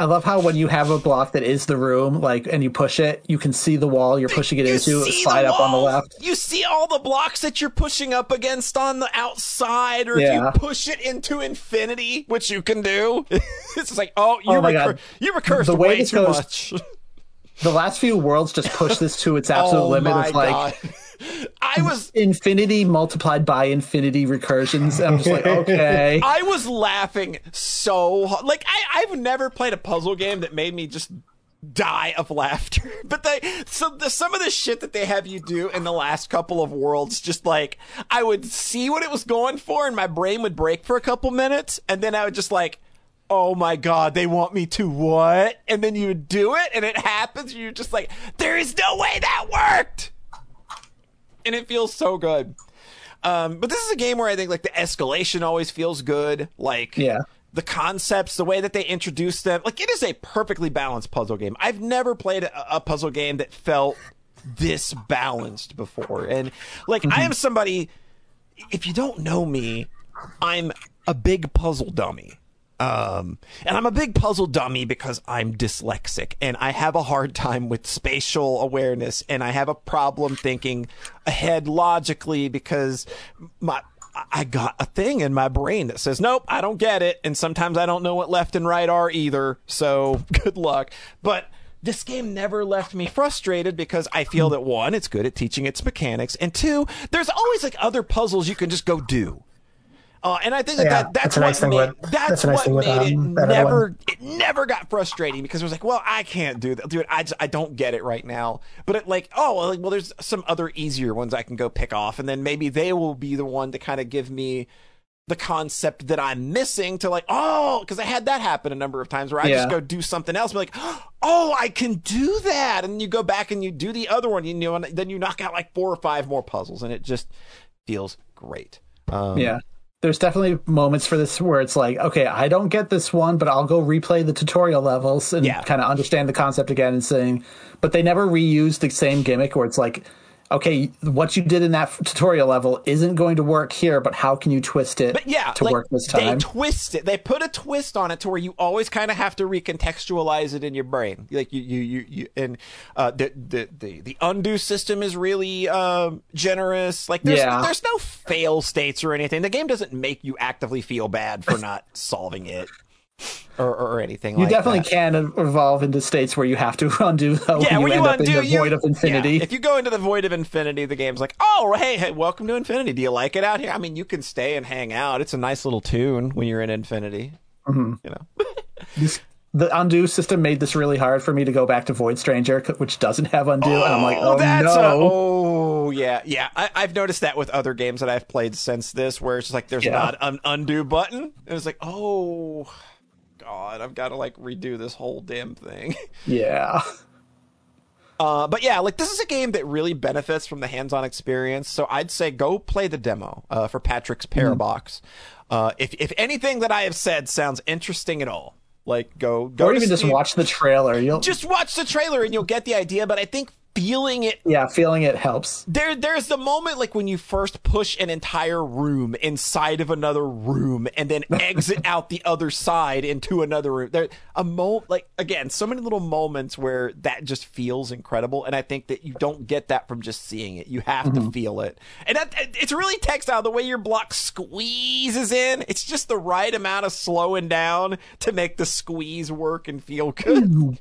I love how when you have a block that is the room, like, and you push it, you can see the wall you're pushing it into slide up on the left. You see all the blocks that you're pushing up against on the outside, or if you push it into infinity, which you can do. It's just like, you recursed way too much. The last few worlds just push this to its absolute limit of like I was infinity multiplied by infinity recursions. And I'm just like, okay. I was laughing so hard. Like I've never played a puzzle game that made me just die of laughter. But some of the shit that they have you do in the last couple of worlds, just like I would see what it was going for, and my brain would break for a couple minutes, and then I would just like, oh my God, they want me to what? And then you do it, and it happens, and you're just like, there is no way that worked! And it feels so good. But this is a game where I think like the escalation always feels good. Like the concepts, the way that they introduce them. Like, it is a perfectly balanced puzzle game. I've never played a puzzle game that felt this balanced before. And like, I am somebody, if you don't know me, I'm a big puzzle dummy. And I'm a big puzzle dummy because I'm dyslexic and I have a hard time with spatial awareness, and I have a problem thinking ahead logically because I got a thing in my brain that says, nope, I don't get it. And sometimes I don't know what left and right are either. So good luck. But this game never left me frustrated because I feel that, one, it's good at teaching its mechanics, and two, there's always like other puzzles you can just go do. And I think that's what made it never got frustrating, because it was like, well, I can't do that, dude. I don't get it right now. But it like, well, there's some other easier ones I can go pick off, and then maybe they will be the one to kind of give me the concept that I'm missing to like, because I had that happen a number of times where I just go do something else, and be like, I can do that, and you go back and you do the other one, and then you knock out like 4 or 5 more puzzles, and it just feels great. There's definitely moments for this where it's like, okay, I don't get this one, but I'll go replay the tutorial levels and kind of understand the concept again and saying, but they never reuse the same gimmick where it's like, okay, what you did in that tutorial level isn't going to work here, but how can you twist it to work this time? They twist it. They put a twist on it to where you always kind of have to recontextualize it in your brain. Like you and the undo system is really generous. Like there's no fail states or anything. The game doesn't make you actively feel bad for not solving it. Or anything you like that. You definitely can evolve into states where you have to undo, when you end up in the void of infinity. If you go into the void of infinity, the game's like, hey, welcome to infinity. Do you like it out here? I mean, you can stay and hang out. It's a nice little tune when you're in infinity. You know. The undo system made this really hard for me to go back to Void Stranger, which doesn't have undo, and I'm like, I've noticed that with other games that I've played since this, where it's just like there's not an undo button, and it's like, God, I've got to like redo this whole damn thing. But yeah, like this is a game that really benefits from the hands-on experience. So I'd say go play the demo for Patrick's Parabox. If anything that I have said sounds interesting at all, like go or even just watch the trailer. Just watch the trailer and you'll get the idea. But I think feeling it helps. There's the moment like when you first push an entire room inside of another room and then exit out the other side into another room. There again, so many little moments where that just feels incredible, and I think that you don't get that from just seeing it. You have to feel it, and it's really tactile. The way your block squeezes in, it's just the right amount of slowing down to make the squeeze work and feel good.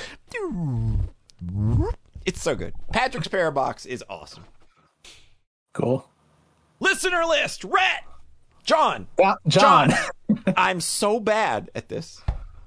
It's so good. Patrick's Parabox is awesome. Cool. Listener list. Rhett. John. John. I'm so bad at this.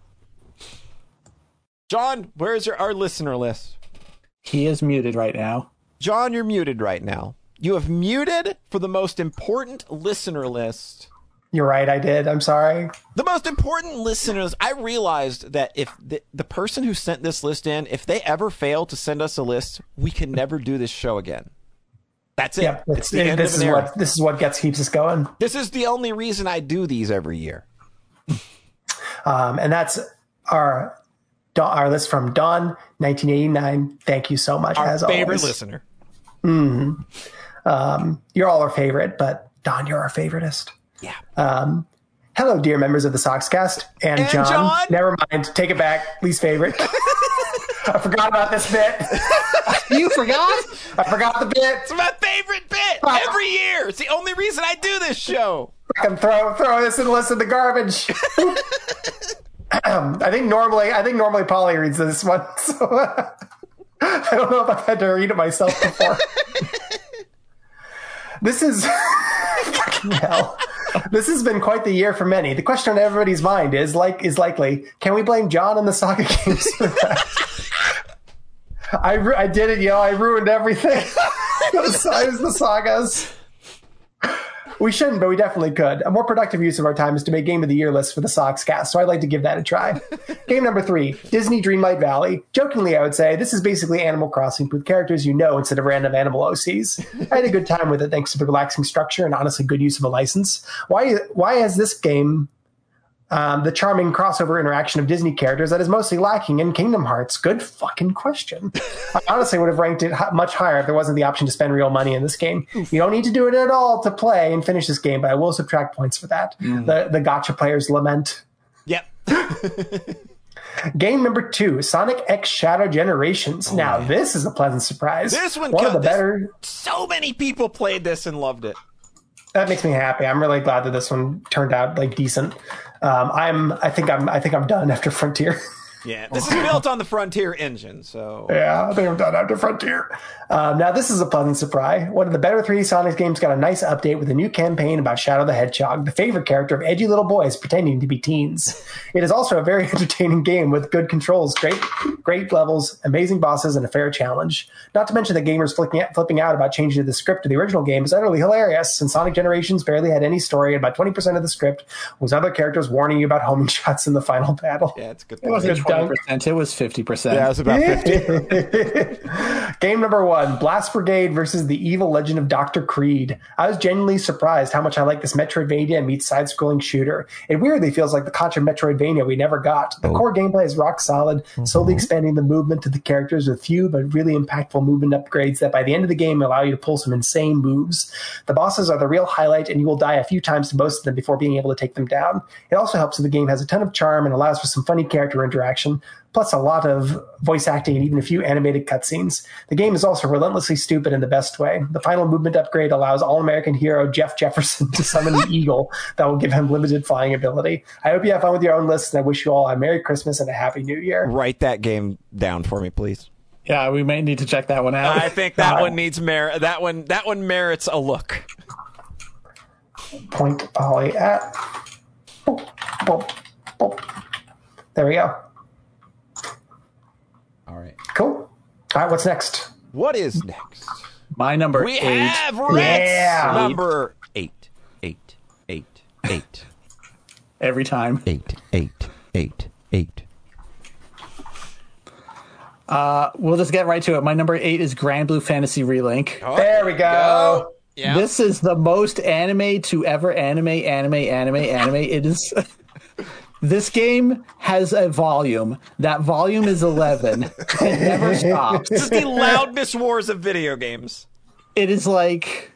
John, where's our listener list? He is muted right now. John, you're muted right now. You have muted for the most important listener list. You're right, I did. I'm sorry. The most important listeners, I realized that if the person who sent this list in, if they ever fail to send us a list, we can never do this show again. That's it. Yeah, it's the end of an era. This is what keeps us going. This is the only reason I do these every year. And that's our list from Dawn, 1989. Thank you so much, as always. Our favorite listener. You're all our favorite, but Dawn, you're our favoritist. Yeah. Hello, dear members of the Soxcast. And John. Never mind. Take it back. Least favorite. I forgot about this bit. You forgot? I forgot the bit. It's my favorite bit every year. It's the only reason I do this show. I can throw this in the list of the garbage. I think normally Polly reads this one, so I don't know if I've had to read it myself before. This is fucking hell. This has been quite the year for many. The question on everybody's mind is likely, can we blame John and the Saga games for that? I did it, I ruined everything. Besides the sagas. We shouldn't, but we definitely could. A more productive use of our time is to make Game of the Year lists for the Soxcast, so I'd like to give that a try. Game number 3, Disney Dreamlight Valley. Jokingly, I would say, this is basically Animal Crossing with characters you know instead of random animal OCs. I had a good time with it thanks to the relaxing structure and honestly good use of a license. Why has this game the charming crossover interaction of Disney characters that is mostly lacking in Kingdom Hearts? Good fucking question. I honestly would have ranked it much higher if there wasn't the option to spend real money in this game. You don't need to do it at all to play and finish this game, but I will subtract points for that. The gacha players lament. Yep. Game number 2, Sonic X Shadow Generations. Now, this is a pleasant surprise. This one of the better. So many people played this and loved it. That makes me happy. I'm really glad that this one turned out decent. I think I'm done after Frontier. Yeah, this is built on the Frontier engine, so... Yeah, I think I'm done after Frontier. Now, this is a pleasant surprise. One of the better 3D Sonic games got a nice update with a new campaign about Shadow the Hedgehog, the favorite character of edgy little boys pretending to be teens. It is also a very entertaining game with good controls, great levels, amazing bosses, and a fair challenge. Not to mention that gamers flipping out about changing the script of the original game is utterly hilarious, since Sonic Generations barely had any story, and about 20% of the script was other characters warning you about homing shots in the final battle. Yeah, it's good. It wasn't 20%, it was 50%. Yeah, it was about 50. Game number 1, Blast Brigade versus the Evil Legend of Dr. Creed. I was genuinely surprised how much I like this Metroidvania meets side-scrolling shooter. It weirdly feels like the Contra Metroidvania we never got. The core gameplay is rock solid, slowly expanding the movement to the characters with few but really impactful movement upgrades that by the end of the game allow you to pull some insane moves. The bosses are the real highlight, and you will die a few times to most of them before being able to take them down. It also helps that the game has a ton of charm and allows for some funny character interaction, plus a lot of voice acting and even a few animated cutscenes. The game is also relentlessly stupid in the best way. The final movement upgrade allows all-American hero Jeff Jefferson to summon an eagle that will give him limited flying ability. I hope you have fun with your own lists, and I wish you all a Merry Christmas and a Happy New Year. Write that game down for me, please. Yeah, we may need to check that one out. I think that one needs that one merits a look. Point Polly at. Boop, boop, boop. There we go. All right. Cool. All right, what's next? What is next? My number 8. We have Rex number 8. Every time. 8. We'll just get right to it. My number 8 is Grand Blue Fantasy Relink. Oh, there we go. Yeah. This is the most anime to ever anime. It is... This game has a volume. That volume is 11. It never stops. This is the loudness wars of video games. It is like...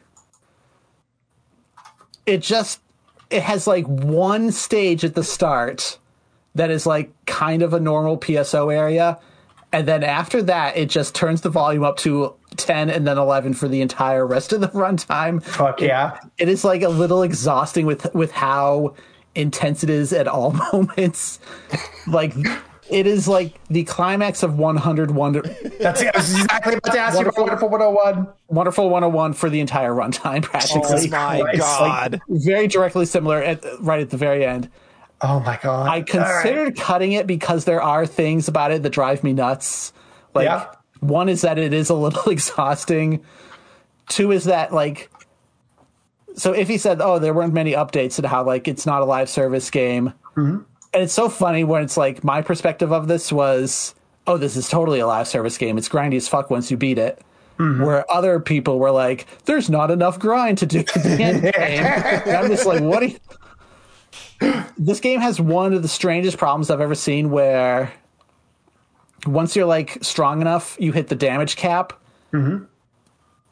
It has like one stage at the start that is like kind of a normal PSO area. And then after that, it just turns the volume up to 10 and then 11 for the entire rest of the runtime. Fuck yeah. It is like a little exhausting with how intense it is at all moments. Like, it is like the climax of 100 Wonder... That's it. I was exactly about to ask you about Wonderful 101. Wonderful 101 for the entire runtime, practically. Oh my God. Like, very directly similar right at the very end. Oh my God. I considered cutting it because there are things about it that drive me nuts. Like, one is that it is a little exhausting. 2 is that, like... So if he said, there weren't many updates and how, like, it's not a live service game. Mm-hmm. And it's so funny when it's like, my perspective of this was, this is totally a live service game. It's grindy as fuck once you beat it. Mm-hmm. Where other people were like, there's not enough grind to do at the end game. And I'm just like, what do you... This game has one of the strangest problems I've ever seen where once you're, like, strong enough, you hit the damage cap. Mm-hmm.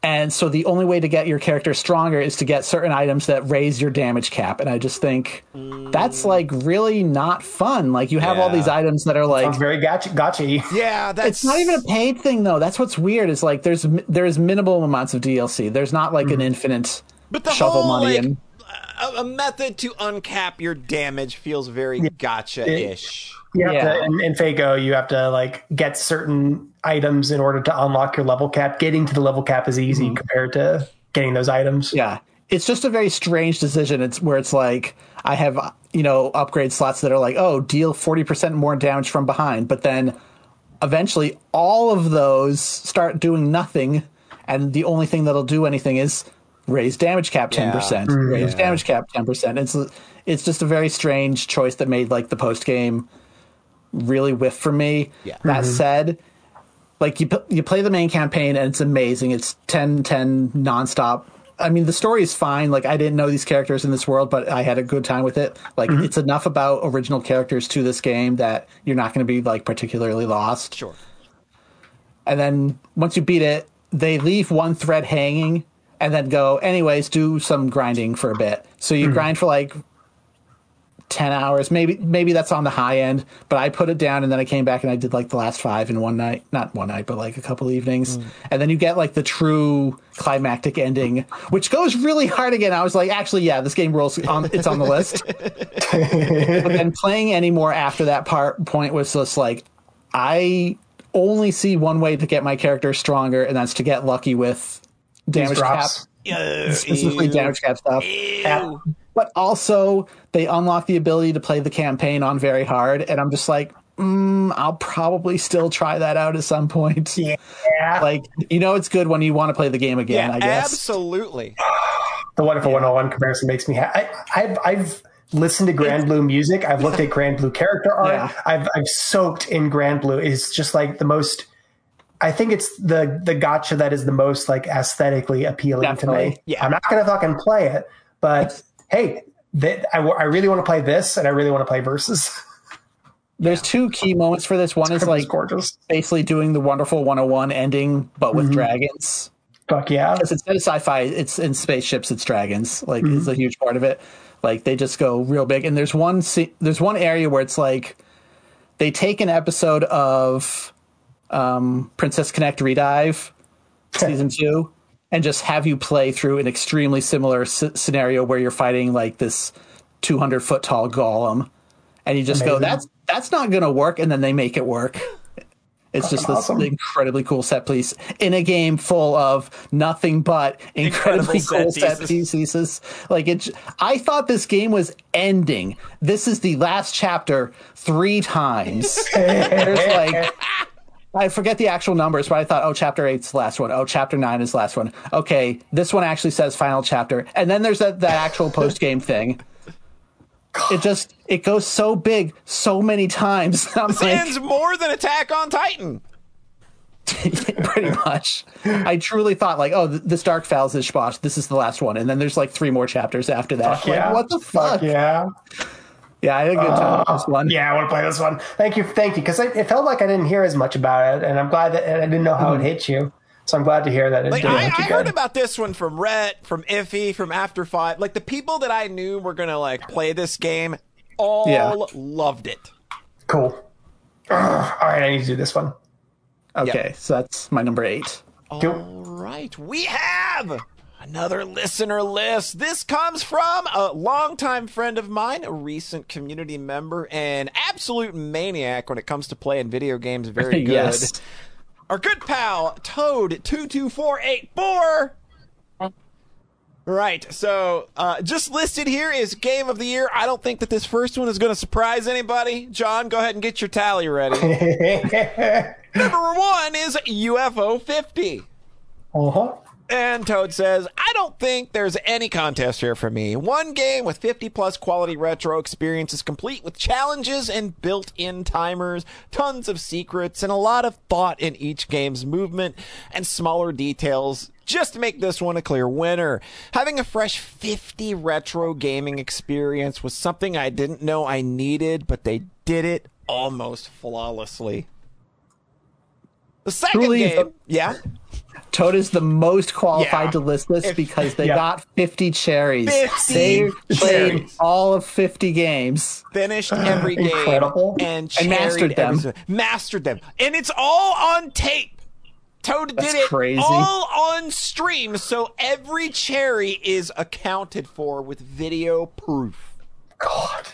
And so the only way to get your character stronger is to get certain items that raise your damage cap. And I just think that's like really not fun. Like you have all these items that are like Sounds very gotcha-y. Yeah, that's it's not even a paid thing though. That's what's weird is like there's minimal amounts of DLC. There's not like an infinite but the shovel whole, money like, and a method to uncap your damage feels very gotcha-ish. You have to, in Fago, you have to like get certain items in order to unlock your level cap. Getting to the level cap is easy compared to getting those items. Yeah. It's just a very strange decision. It's where it's like I have, upgrade slots that are like, oh, deal 40% more damage from behind. But then eventually all of those start doing nothing. And the only thing that'll do anything is raise damage cap 10%, raise damage cap 10%. It's just a very strange choice that made like the post game really whiff for me. Yeah. That said, like you play the main campaign and it's amazing. It's 10/10 nonstop. I mean, the story is fine. Like I didn't know these characters in this world, but I had a good time with it. Like it's enough about original characters to this game that you're not going to be like particularly lost. Sure. And then once you beat it, they leave one thread hanging and then go, anyways, do some grinding for a bit. So you grind for like 10 hours. Maybe that's on the high end, but I put it down and then I came back and I did like the last 5 in one night. Not one night, but like a couple evenings. And then you get like the true climactic ending, which goes really hard again. I was like, actually, yeah, this game rolls on, it's on the list. But then playing any more after that point was just like, I only see one way to get my character stronger, and that's to get lucky with damage cap. Specifically damage cap stuff. But also, they unlock the ability to play the campaign on very hard, and I'm just like, I'll probably still try that out at some point. Yeah. Like, it's good when you want to play the game again, I guess. Absolutely. The Wonderful 101 comparison makes me happy. I've listened to Grand Blue music. I've looked at Grand Blue character art. Yeah. I've soaked in Grand Blue. It's just like the most... I think it's the gacha that is the most like aesthetically appealing to me. Yeah. I'm not going to fucking play it, but hey, I really want to play this, and I really want to play Versus. There's 2 key moments for this. One is like gorgeous, basically doing the Wonderful 101 ending, but with dragons. Fuck yeah! Because instead of sci-fi, it's in spaceships, it's dragons. Like, it's a huge part of it. Like, they just go real big. And there's one area where it's like they take an episode of Princess Connect Redive season 2 and just have you play through an extremely similar scenario where you're fighting like this 200-foot tall golem, and you just go, that's not going to work, and then they make it work. It's just this incredibly cool set piece in a game full of nothing but incredibly cool set pieces. Like I thought this game was ending. This is the last chapter 3 times. There's like, I forget the actual numbers, but I thought, oh, chapter 8's the last one. Oh, chapter 9 is the last one. Okay, this one actually says final chapter. And then there's that actual post-game thing. It goes so big so many times. This ends more than Attack on Titan. Pretty much. I truly thought like, oh, this Dark Falz is Shbosh. This is the last one. And then there's like 3 more chapters after that. Fuck yeah. Like, what the fuck? Yeah. Yeah, I had a good time with this one. Yeah, I want to play this one. Thank you. Because it felt like I didn't hear as much about it, and I'm glad that I didn't know how it hit you. So I'm glad to hear that. I heard about this one from Rhett, from Iffy, from After 5. Like the people that I knew were gonna like play this game, all loved it. Cool. All right, I need to do this one. Okay, so that's my number 8. All right, we have another listener list. This comes from a longtime friend of mine, a recent community member, and absolute maniac when it comes to playing video games. Very good. Yes. Our good pal, Toad22484. Right, so just listed here is Game of the Year. I don't think that this first one is going to surprise anybody. John, go ahead and get your tally ready. Number 1 is UFO 50. Uh-huh. And Toad says, I don't think there's any contest here for me. One game with 50-plus quality retro experiences complete with challenges and built-in timers, tons of secrets, and a lot of thought in each game's movement and smaller details just to make this one a clear winner. Having a fresh 50 retro gaming experience was something I didn't know I needed, but they did it almost flawlessly. The second Truly, game, yeah. Toad is the most qualified Yeah. to list this because they Yeah. got 50 cherries. 50 They played cherries. all of 50 games. Finished every game Incredible. and mastered them. Mastered them. And it's all on tape. Toad That's did it crazy. all on stream, so every cherry is accounted for with video proof. God.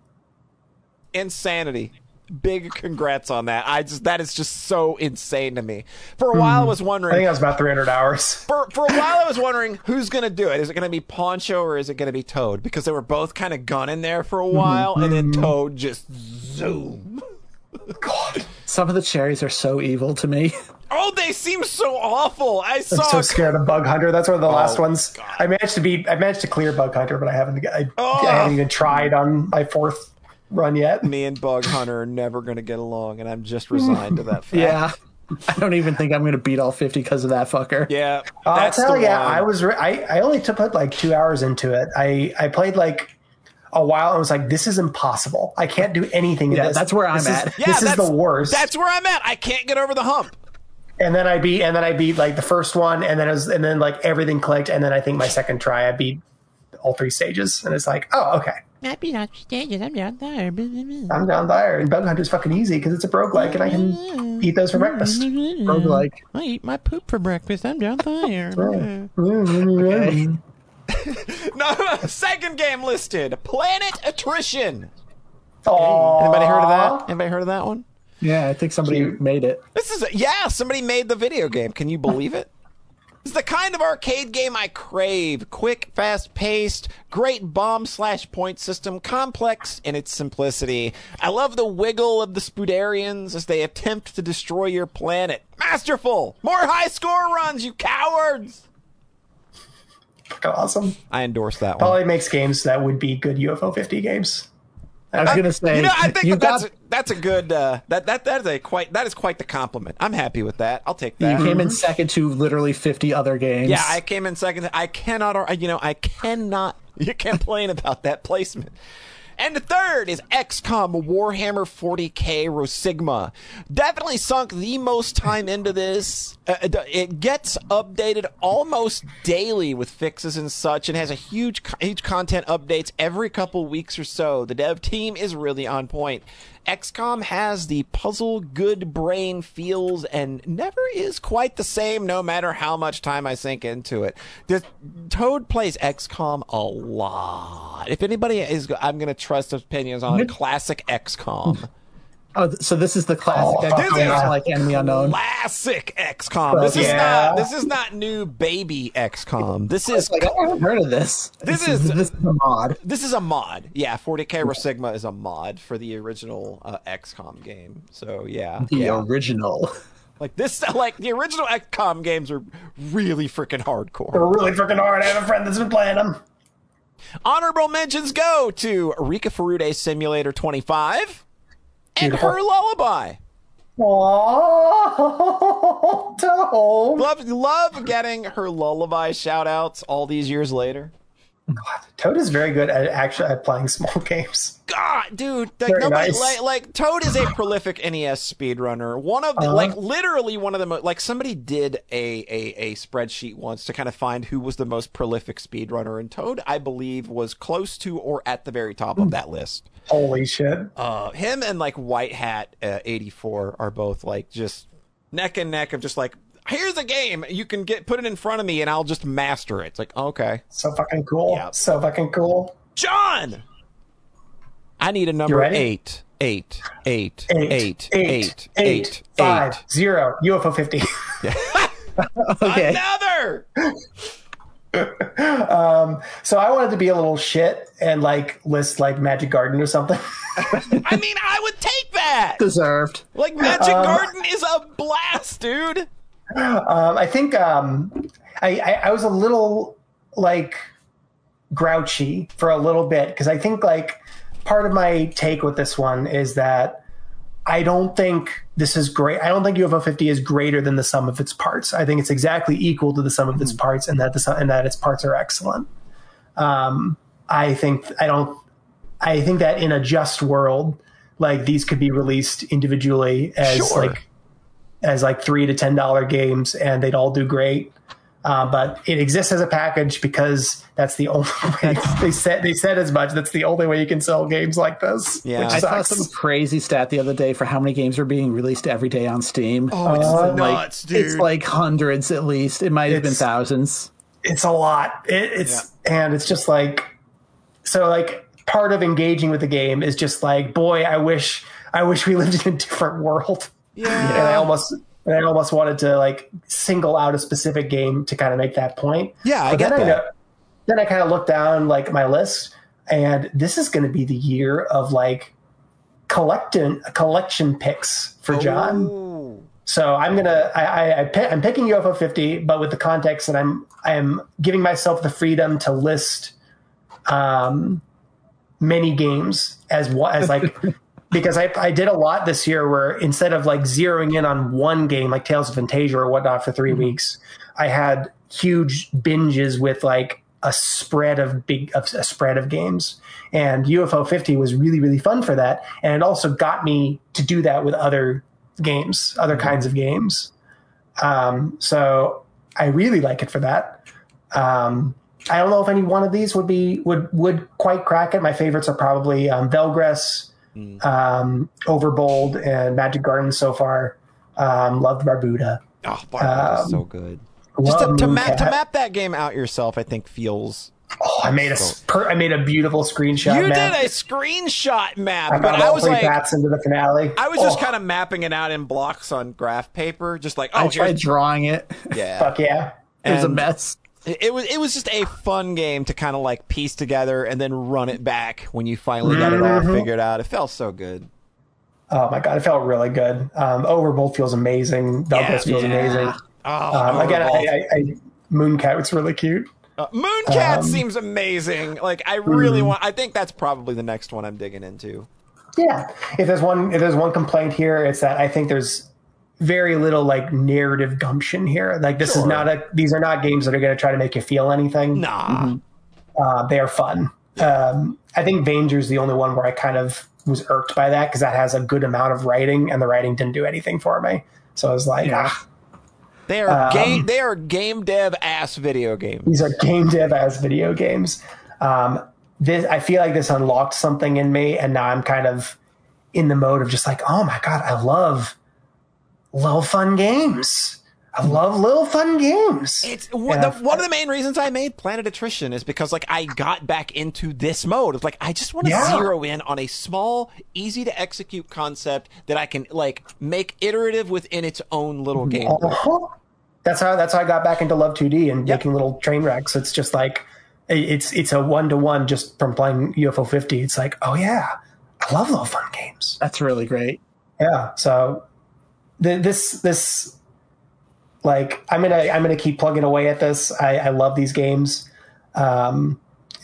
Insanity. Big congrats on that. That is just so insane to me. For a while I was I wondering think that was about 300 hours. For a while, I was wondering who's going to do it. Is it going to be Poncho or is it going to be Toad? Because they were both kind of gunning there for a while, and then Toad just zoom. God. Some of the cherries are so evil to me. Oh, they seem so awful. I I'm saw. so scared of Bug Hunter. That's one of the last ones. God. I managed to clear Bug Hunter, but I haven't even tried on my 4th run yet. Me and Bug Hunter are never going to get along, and I'm just resigned to that fact. Yeah. I don't even think I'm going to beat all 50 because of that fucker. Yeah. I'll That's tell the you, one. I only put like 2 hours into it. I played like a while and was like, this is impossible. I can't do anything in Yeah, this. that's where I'm This is- at. Yeah, this is that's- the worst. That's where I'm at. I can't get over the hump. And then I beat like the first one, and then like everything clicked, and then I think my second try I beat all 3 stages, and it's like, oh, okay, I beat all 3 stages. I'm down there. I'm down there. And Bug Hunter's fucking easy because it's a roguelike, and I can eat those for breakfast. Roguelike. I eat my poop for breakfast. I'm down there. Okay. No, second game listed: Planet Attrition. Aww. Anybody heard of that? Anybody heard of that one? Yeah, I think somebody Cute. made it. Somebody made the video game. Can you believe it? It's the kind of arcade game I crave. Quick, fast-paced, great bomb/point system, complex in its simplicity. I love the wiggle of the Spudarians as they attempt to destroy your planet. Masterful! More high score runs, you cowards! Fucking awesome. I endorse that one. Probably makes games that would be good UFO 50 games. I was going to say, I think you that's a good that is quite the compliment. I'm happy with that. I'll take you that. came in second to literally 50 other games. Yeah, I came in second. I cannot complain about that placement. And the third is XCOM Warhammer 40K Rosigma. Definitely sunk the most time into this. It gets updated almost daily with fixes and such, and has a huge content updates every couple weeks or so. The dev team is really on point. XCOM has the puzzle good brain feels and never is quite the same no matter how much time I sink into it. Toad plays XCOM a lot. If anybody is, I'm going to trust opinions on classic XCOM. Oh, so this is the classic. Oh, XCOM, yeah. like Enemy Unknown. Classic XCOM. This is not new baby XCOM. This is Like, I haven't heard of this. This is a mod. This is a mod. Yeah, 40K Rosigma is a mod for the original XCOM game. So yeah, The yeah. original. Like the original XCOM games are really freaking hardcore. They're really freaking hard. I have a friend that's been playing them. Honorable mentions go to Rika Furude Simulator 25 and Beautiful. Her Lullaby. Aww, Toad. Love getting Her Lullaby shout outs all these years later. Toad is very good at playing small games. God, dude, like Very nobody nice. like Toad is a prolific NES speedrunner. One of the, literally one of the most, like somebody did a spreadsheet once to kind of find who was the most prolific speedrunner, and Toad, I believe, was close to or at the very top of that list. Holy shit. Him and like White Hat 84 are both like just neck and neck of just like, here's a game you can put it in front of me and I'll just master it. It's like, okay, So fucking cool. Yeah. So fucking cool. John, I need a You number ready? 8. 8, 5, 0, UFO 50. Okay. Another. So I wanted to be a little shit and like list like Magic Garden or something. I mean, I would take that. Deserved. Like Magic Garden is a blast, dude. I think I was a little like grouchy for a little bit because I think like part of my take with this one is that I don't think this is great. I don't think UFO 50 is greater than the sum of its parts. I think it's exactly equal to the sum of its parts, and that its parts are excellent. I think that in a just world, like these could be released individually as Sure. like as like $3 to $10 games, and they'd all do great. But it exists as a package because that's the only way. They said as much. That's the only way you can sell games like this. Yeah. Which I saw sucks. some crazy stat the other day for how many games are being released every day on Steam. Oh, it's Like, nuts, dude. it's like hundreds at least. It might have been It's- thousands. It's a lot. And it's just like, so like part of engaging with the game is just like, boy, I wish we lived in a different world. Yeah. And I almost wanted to like single out a specific game to kind of make that point. Yeah, I But get then that. Then I kind of looked down like my list, and this is going to be the year of like collection picks for John. Ooh. So I'm I'm picking UFO 50, but with the context that I'm giving myself the freedom to list many games as like because I did a lot this year where instead of like zeroing in on one game like Tales of Fantasia or whatnot for 3 weeks, I had huge binges with like a spread of games, and UFO 50 was really, really fun for that, and it also got me to do that with other games, other kinds of games. So I really like it for that. I don't know if any one of these would quite crack it. My favorites are probably Velgress, Overbold, and Magic Garden so far. Loved Barbuda. Oh, Barbuda's so good. Love Just to Mooncat. map that game out yourself, I think feels. Oh, I made a beautiful screenshot. You map. did a screenshot map, I but got I all was three like, paths into the finale. I was just kind of mapping it out in blocks on graph paper, just like, I oh, tried here's, drawing it. yeah. Fuck yeah. It was a And- mess. It was just a fun game to kind of like piece together and then run it back when you finally got it all figured out. It felt so good. Oh my god, it felt really good. Overbold feels amazing. Velgress feels amazing. Oh, Again, Overbold. I Mooncat was really cute. Mooncat seems amazing. Like I really want. I think that's probably the next one I'm digging into. Yeah. If there's one complaint here, it's that I think there's very little like narrative gumption here. Like these are not games that are going to try to make you feel anything. Nah. They are fun. I think Vanger's the only one where I kind of was irked by that because that has a good amount of writing, and the writing didn't do anything for me. So I was like, They are game dev ass video games. these are game dev as video games. I feel like this unlocked something in me, and now I'm kind of in the mode of just like, oh my god, I love little fun games. I love little fun games. It's one of the main reasons I made Planet Attrition is because like I got back into this mode. It's like I just want to zero in on a small, easy to execute concept that I can like make iterative within its own little game. That's how I got back into Love 2D and making little train wrecks. It's just like it's a 1-to-1 just from playing UFO 50. It's like, oh yeah, I love little fun games. That's really great. Yeah. So this like I'm gonna keep plugging away at this. I love these games, and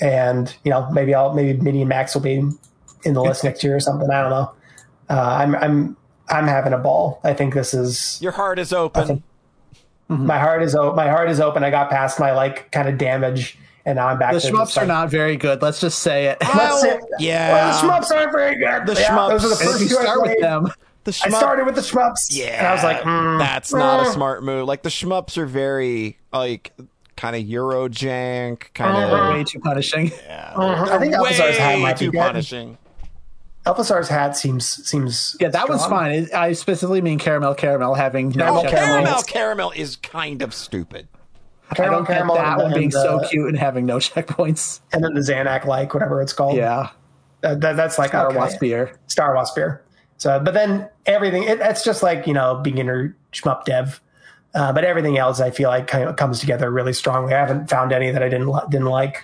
maybe Mini and Max will be in the list next year or something. I don't know. I'm having a ball. I think this is Your heart is open. my heart is open. My heart is open. I got past my like kind of damage, and now I'm back. The to shmups are not very good. Let's just say it. Let's say- Yeah. Well, the shmups aren't very good. The shmups- Those are the And first if you two I start with played. them, The I shmup- started with the shmups. Yeah, and I was like, that's not a smart move. Like the shmups are very like kind of Euro jank, kind of way too punishing. I think Alphazar's hat might be too good. punishing. Alphazar's hat seems Yeah, that one's strong. fine. I specifically mean Caramel having no Oh, checkpoints. caramel is kind of stupid. I don't get Caramel that one and being the- so cute and having no checkpoints. and then the Xanac, like whatever it's called. Yeah. That's like Star okay. Wars beer. Star Wars beer. So, but then everything it's just like beginner shmup dev. But everything else I feel like kind of comes together really strongly. I haven't found any that I didn't like.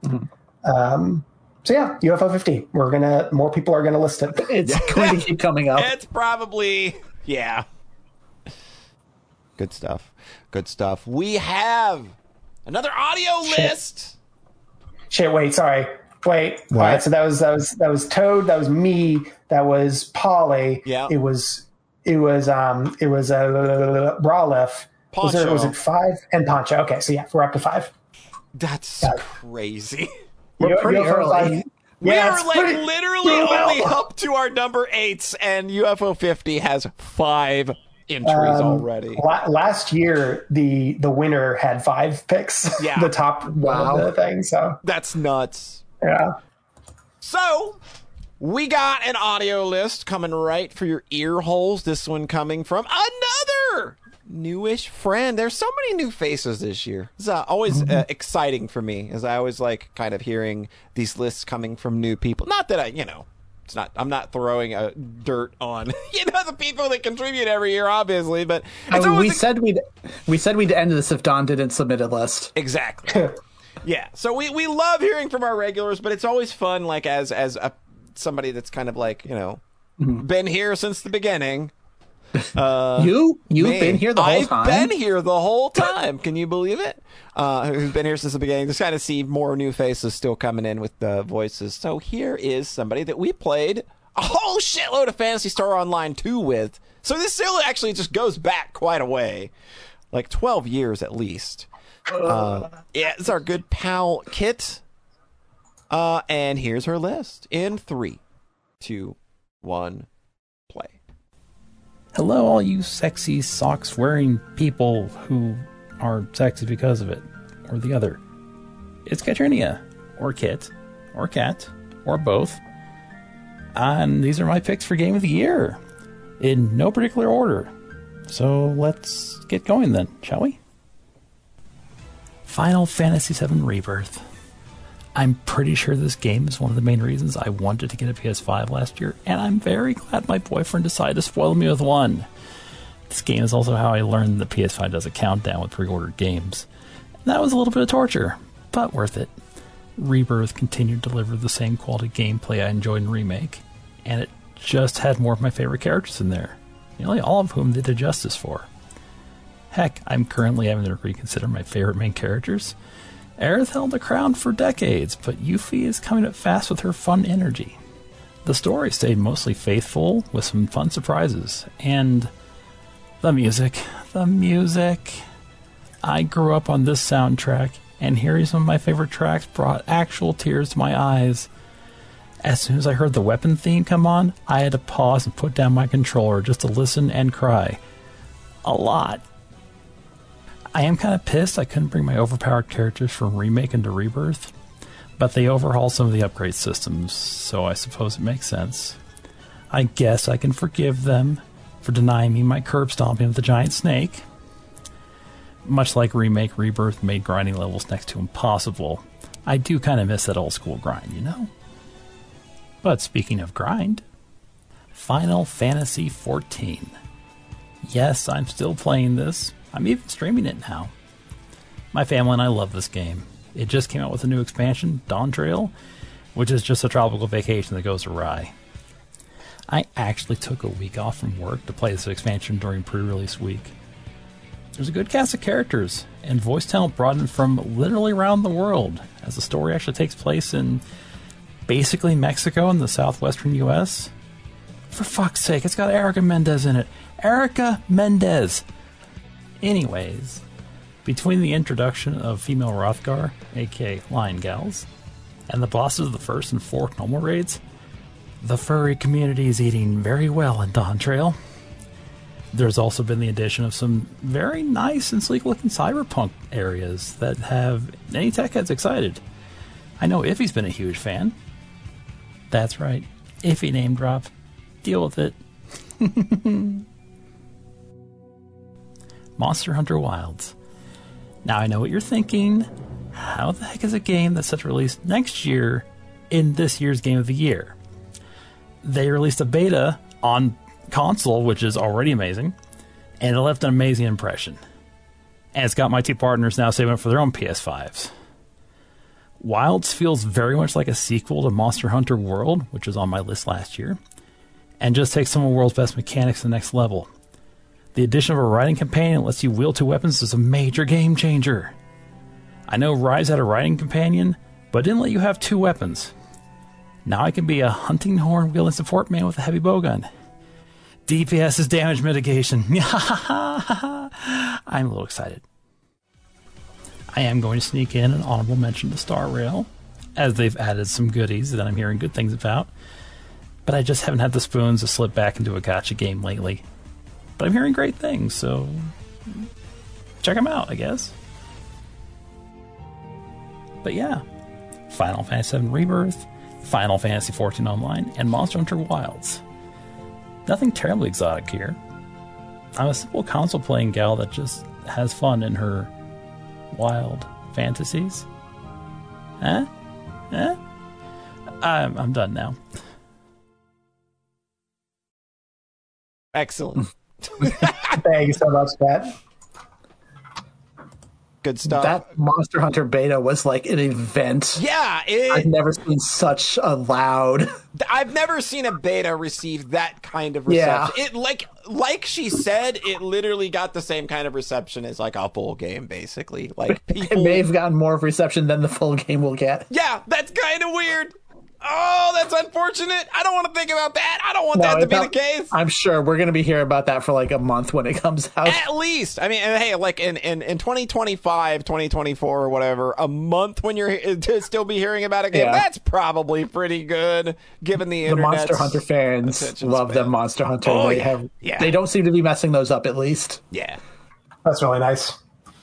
So yeah, UFO 50. More people are gonna list it. It's going to keep coming up. It's probably Good stuff. Good stuff. We have another audio list. Shit. Wait. Sorry. Wait. All right. So that was Toad. That was me. That was Polly. Yeah. It was Bralef. Poncho. Was it 5 and Poncho? Okay. So yeah, we're up to 5. That's crazy. We're pretty UFO early. 5. We Yeah, are it's like pretty- literally pretty well. only up to our number 8s, and UFO 50 has 5 entries already. Last year, the winner had 5 picks. Yeah. The top one of the thing. So that's nuts. Yeah. So we got an audio list coming right for your ear holes. This one coming from another newish friend. There's so many new faces this year. It's always exciting for me, as I always like kind of hearing these lists coming from new people. Not that I'm not throwing dirt on the people that contribute every year, obviously, but it's we said we'd end this if Don didn't submit a list. Exactly. Yeah. So we love hearing from our regulars, but it's always fun, like as somebody that's kind of like been here since the beginning. You've been here the whole time. I've been here the whole time. Can you believe it? Who's been here since the beginning? Just kind of see more new faces still coming in with the voices. So here is somebody that we played a whole shitload of Phantasy Star Online 2 with. So this still actually just goes back quite a way, like 12 years at least. Yeah, it's our good pal Kit. And here's her list in 3, 2, 1, play. Hello, all you sexy socks-wearing people who are sexy because of it, or the other. It's Katrinia, or Kit, or Kat, or both. And these are my picks for Game of the Year, in no particular order. So let's get going then, shall we? Final Fantasy VII Rebirth. I'm pretty sure this game is one of the main reasons I wanted to get a PS5 last year, and I'm very glad my boyfriend decided to spoil me with one. This game is also how I learned the PS5 does a countdown with pre-ordered games. And that was a little bit of torture, but worth it. Rebirth continued to deliver the same quality gameplay I enjoyed in Remake, and it just had more of my favorite characters in there, nearly all of whom they did justice for. Heck, I'm currently having to reconsider my favorite main characters. Aerith held the crown for decades, but Yuffie is coming up fast with her fun energy. The story stayed mostly faithful, with some fun surprises, and the music. I grew up on this soundtrack, and hearing some of my favorite tracks brought actual tears to my eyes. As soon as I heard the weapon theme come on, I had to pause and put down my controller just to listen and cry. A lot. I am kind of pissed I couldn't bring my overpowered characters from Remake into Rebirth, but they overhauled some of the upgrade systems, so I suppose it makes sense. I guess I can forgive them for denying me my curb stomping with the giant snake. Much like Remake, Rebirth made grinding levels next to impossible. I do kind of miss that old school grind, you know? But speaking of grind, Final Fantasy XIV. Yes, I'm still playing this. I'm even streaming it now. My family and I love this game. It just came out with a new expansion, Dawn Trail, which is just a tropical vacation that goes awry. I actually took a week off from work to play this expansion during pre-release week. There's a good cast of characters, and voice talent brought in from literally around the world, as the story actually takes place in basically Mexico and the southwestern U.S. For fuck's sake, it's got Erica Mendez in it. Erica Mendez! Anyways, between the introduction of female Hrothgar, aka Lion Gals, and the bosses of the first and fourth normal raids, the furry community is eating very well in Dawn Trail. There's also been the addition of some very nice and sleek-looking cyberpunk areas that have any tech heads excited. I know Iffy's been a huge fan. That's right, Iffy name drop. Deal with it. Monster Hunter Wilds. Now I know what you're thinking. How the heck is a game that's set to release next year in this year's Game of the Year? They released a beta on console, which is already amazing, and it left an amazing impression. And it's got my two partners now saving up for their own PS5s. Wilds feels very much like a sequel to Monster Hunter World, which was on my list last year, and just takes some of the world's best mechanics to the next level. The addition of a riding companion that lets you wield two weapons is a major game changer. I know Rise had a riding companion, but didn't let you have two weapons. Now I can be a hunting horn wielding support man with a heavy bowgun. DPS is damage mitigation. I'm a little excited. I am going to sneak in an honorable mention to Star Rail, as they've added some goodies that I'm hearing good things about, but I just haven't had the spoons to slip back into a gacha game lately. But I'm hearing great things, so check them out, I guess. But yeah, Final Fantasy VII Rebirth, Final Fantasy XIV Online, and Monster Hunter Wilds. Nothing terribly exotic here. I'm a simple console-playing gal that just has fun in her wild fantasies. Huh? Huh? I'm done now. Excellent. Thank you so much, Matt. Good stuff. That Monster Hunter beta was like an event. Yeah, I've never seen such a loud. I've never seen a beta receive that kind of reception. Yeah. It like she said, it literally got the same kind of reception as like a full game, basically. Like people, It may have gotten more of reception than the full game will get. yeah, that's kind of weird. Oh, that's unfortunate. I don't want to think about that. I don't want that to it's be not- the case. I'm sure we're going to be hearing about that for like a month when it comes out. At least. I mean, and hey, like in 2025, 2024 or whatever, a month when you're to still be hearing about a game, Yeah. that's probably pretty good, given the The internet's Monster Hunter fans attention love span. them Monster Hunter. Oh, they yeah. have, Yeah. They don't seem to be messing those up at least. Yeah. That's really nice.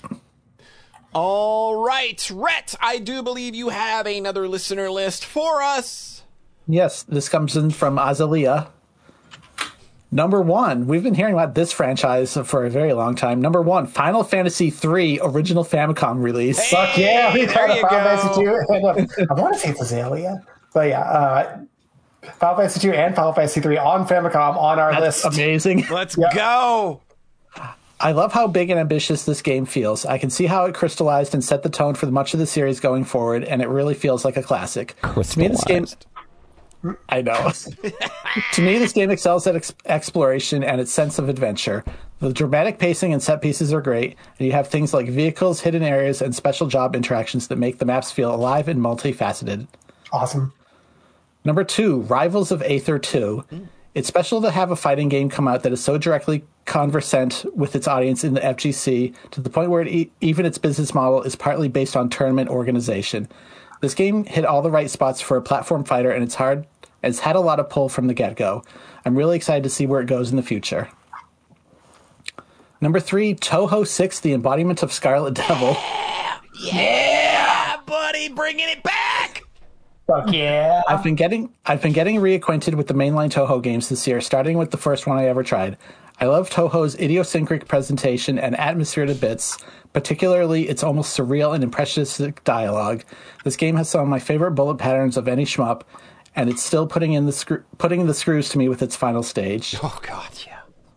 All right, Rhett, I do believe you have another listener list for us. Yes, this comes in from Azalea. Number 1, we've been hearing about this franchise for a very long time. Number 1, Final Fantasy III original Famicom release. Fuck yeah, we there got you a Final Fantasy go. 2. I want to say it's Azalea. But yeah, Final Fantasy 2 and Final Fantasy 3 on Famicom on our That's list. amazing. Let's Yeah. go. I love how big and ambitious this game feels. I can see how it crystallized and set the tone for much of the series going forward, and it really feels like a classic. To me, this game... I know. To me, this game excels at exploration and its sense of adventure. The dramatic pacing and set pieces are great, and you have things like vehicles, hidden areas, and special job interactions that make the maps feel alive and multifaceted. Awesome. Number 2, Rivals of Aether 2. It's special to have a fighting game come out that is so directly conversant with its audience in the FGC to the point where even its business model is partly based on tournament organization. This game hit all the right spots for a platform fighter, and it's had a lot of pull from the get-go. I'm really excited to see where it goes in the future. Number 3, Touhou 6, the embodiment of Scarlet Devil. Yeah, buddy, bringing it back. Fuck yeah. I've been getting reacquainted with the mainline Touhou games this year, starting with the first one I ever tried. I love Touhou's idiosyncratic presentation and atmosphere to bits, particularly its almost surreal and impressionistic dialogue. This game has some of my favorite bullet patterns of any shmup, and it's still putting in the screws to me with its final stage. Oh, God, yeah.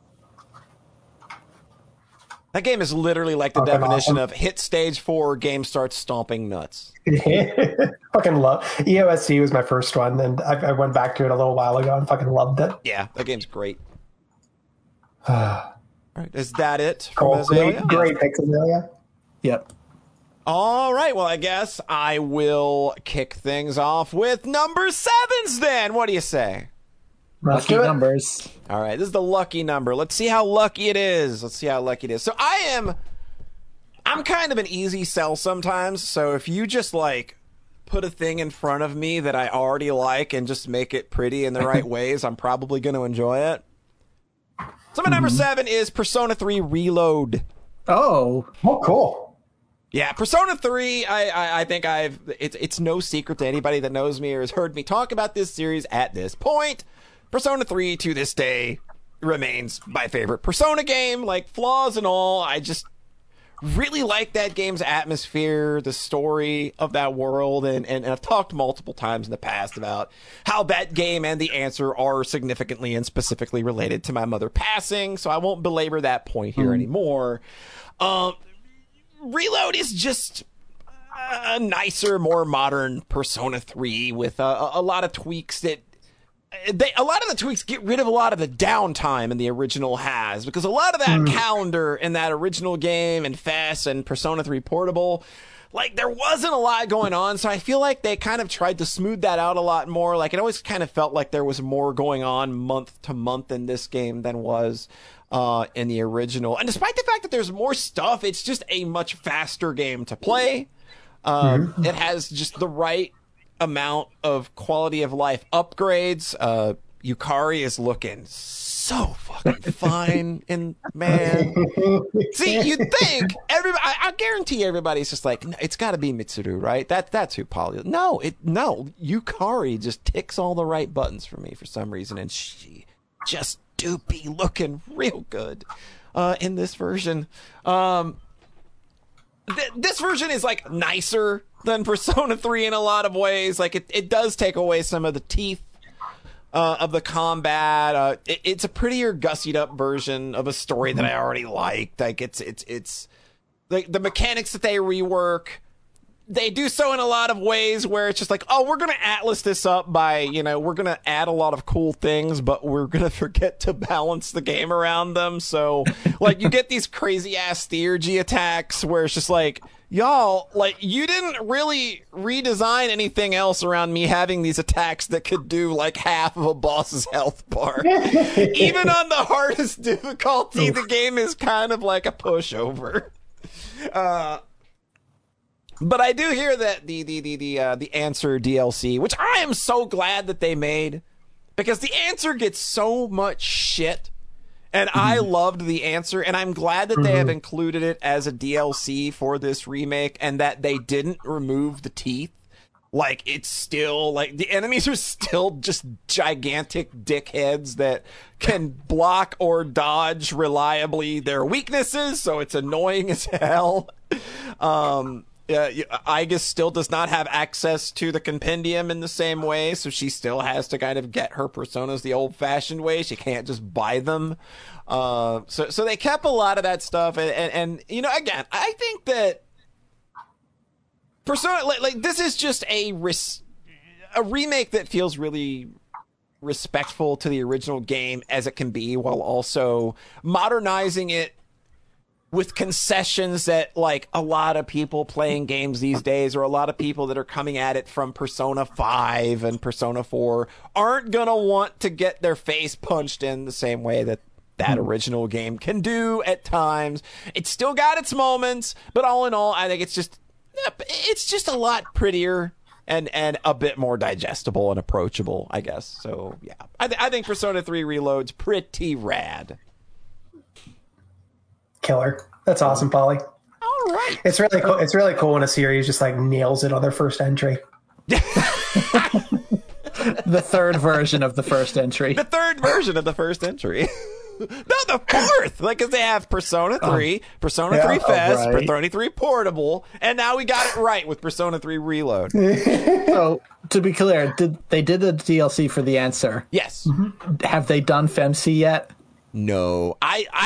That game is literally like the Fucking definition awesome. of hit stage 4, game starts stomping nuts. Fucking love EOSD was my first one, and I went back to it a little while ago and fucking loved it. Yeah, that game's great. All right, is that it from Cool. Azalea? Great picks, Azalea. Yep. All right, well, I guess I will kick things off with number 7s then. What do you say? Let's Lucky do it. numbers. All right, this is the lucky number. Let's see how lucky it is. So I'm kind of an easy sell sometimes. So if you just like put a thing in front of me that I already like and just make it pretty in the right ways, I'm probably going to enjoy it. So my number 7 is Persona 3 Reload. Oh, Cool. Yeah, Persona 3, I think it's no secret to anybody that knows me or has heard me talk about this series at this point. Persona 3 to this day remains my favorite Persona game, like flaws and all. I just really like that game's atmosphere, the story of that world, and I've talked multiple times in the past about how that game and The Answer are significantly and specifically related to my mother passing, so I won't belabor that point here anymore. Reload is just a nicer, more modern Persona 3 with a lot of tweaks that a lot of the tweaks get rid of a lot of the downtime in the original has, because a lot of that calendar in that original game and FES and Persona 3 Portable, like there wasn't a lot going on. So I feel like they kind of tried to smooth that out a lot more. Like it always kind of felt like there was more going on month to month in this game than was in the original. And despite the fact that there's more stuff, it's just a much faster game to play. It has just the right amount of quality of life upgrades. Yukari is looking so fucking fucking fine. And man, see, you'd think everybody. I guarantee everybody's just like, it's got to be Mitsuru, right? That's who Polly. No, Yukari just ticks all the right buttons for me for some reason, and she just do be looking real good in this version. This version is like nicer than Persona 3 in a lot of ways. Like it does take away some of the teeth of the combat. It's a prettier, gussied up version of a story that I already liked. Like it's like the mechanics that they rework. They do so in a lot of ways where it's just like, oh, we're going to Atlas this up by, we're going to add a lot of cool things, but we're going to forget to balance the game around them. So, like, you get these crazy-ass theurgy attacks where it's just like, y'all, like, you didn't really redesign anything else around me having these attacks that could do, like, half of a boss's health bar. Even on the hardest difficulty, the game is kind of like a pushover. But I do hear that the Answer DLC, which I am so glad that they made, because the Answer gets so much shit, and I loved the Answer, and I'm glad that they have included it as a DLC for this remake, and that they didn't remove the teeth. Like, it's still, like, the enemies are still just gigantic dickheads that can block or dodge reliably their weaknesses, so it's annoying as hell. Aigis still does not have access to the compendium in the same way, so she still has to kind of get her personas the old-fashioned way. She can't just buy them. So they kept a lot of that stuff, and again, I think that Persona, like this is just a remake that feels really respectful to the original game as it can be, while also modernizing it with concessions that, like, a lot of people playing games these days, or a lot of people that are coming at it from Persona 5 and Persona 4, aren't gonna want to get their face punched in the same way that original game can do at times. It's still got its moments, but all in all, I think it's just a lot prettier and a bit more digestible and approachable, I guess. So, yeah. I think Persona 3 Reload's pretty rad. Killer. That's awesome, Polly. All right. It's really cool. It's really cool when a series just like nails it on their first entry. The third version of the first entry. The third version of the first entry. No, the fourth. Like, because they have Persona 3, Persona 3 Fest, right. Persona 3 Portable, and now we got it right with Persona 3 Reload. So, to be clear, they did the DLC for the Answer. Yes. Mm-hmm. Have they done FEMC yet? No.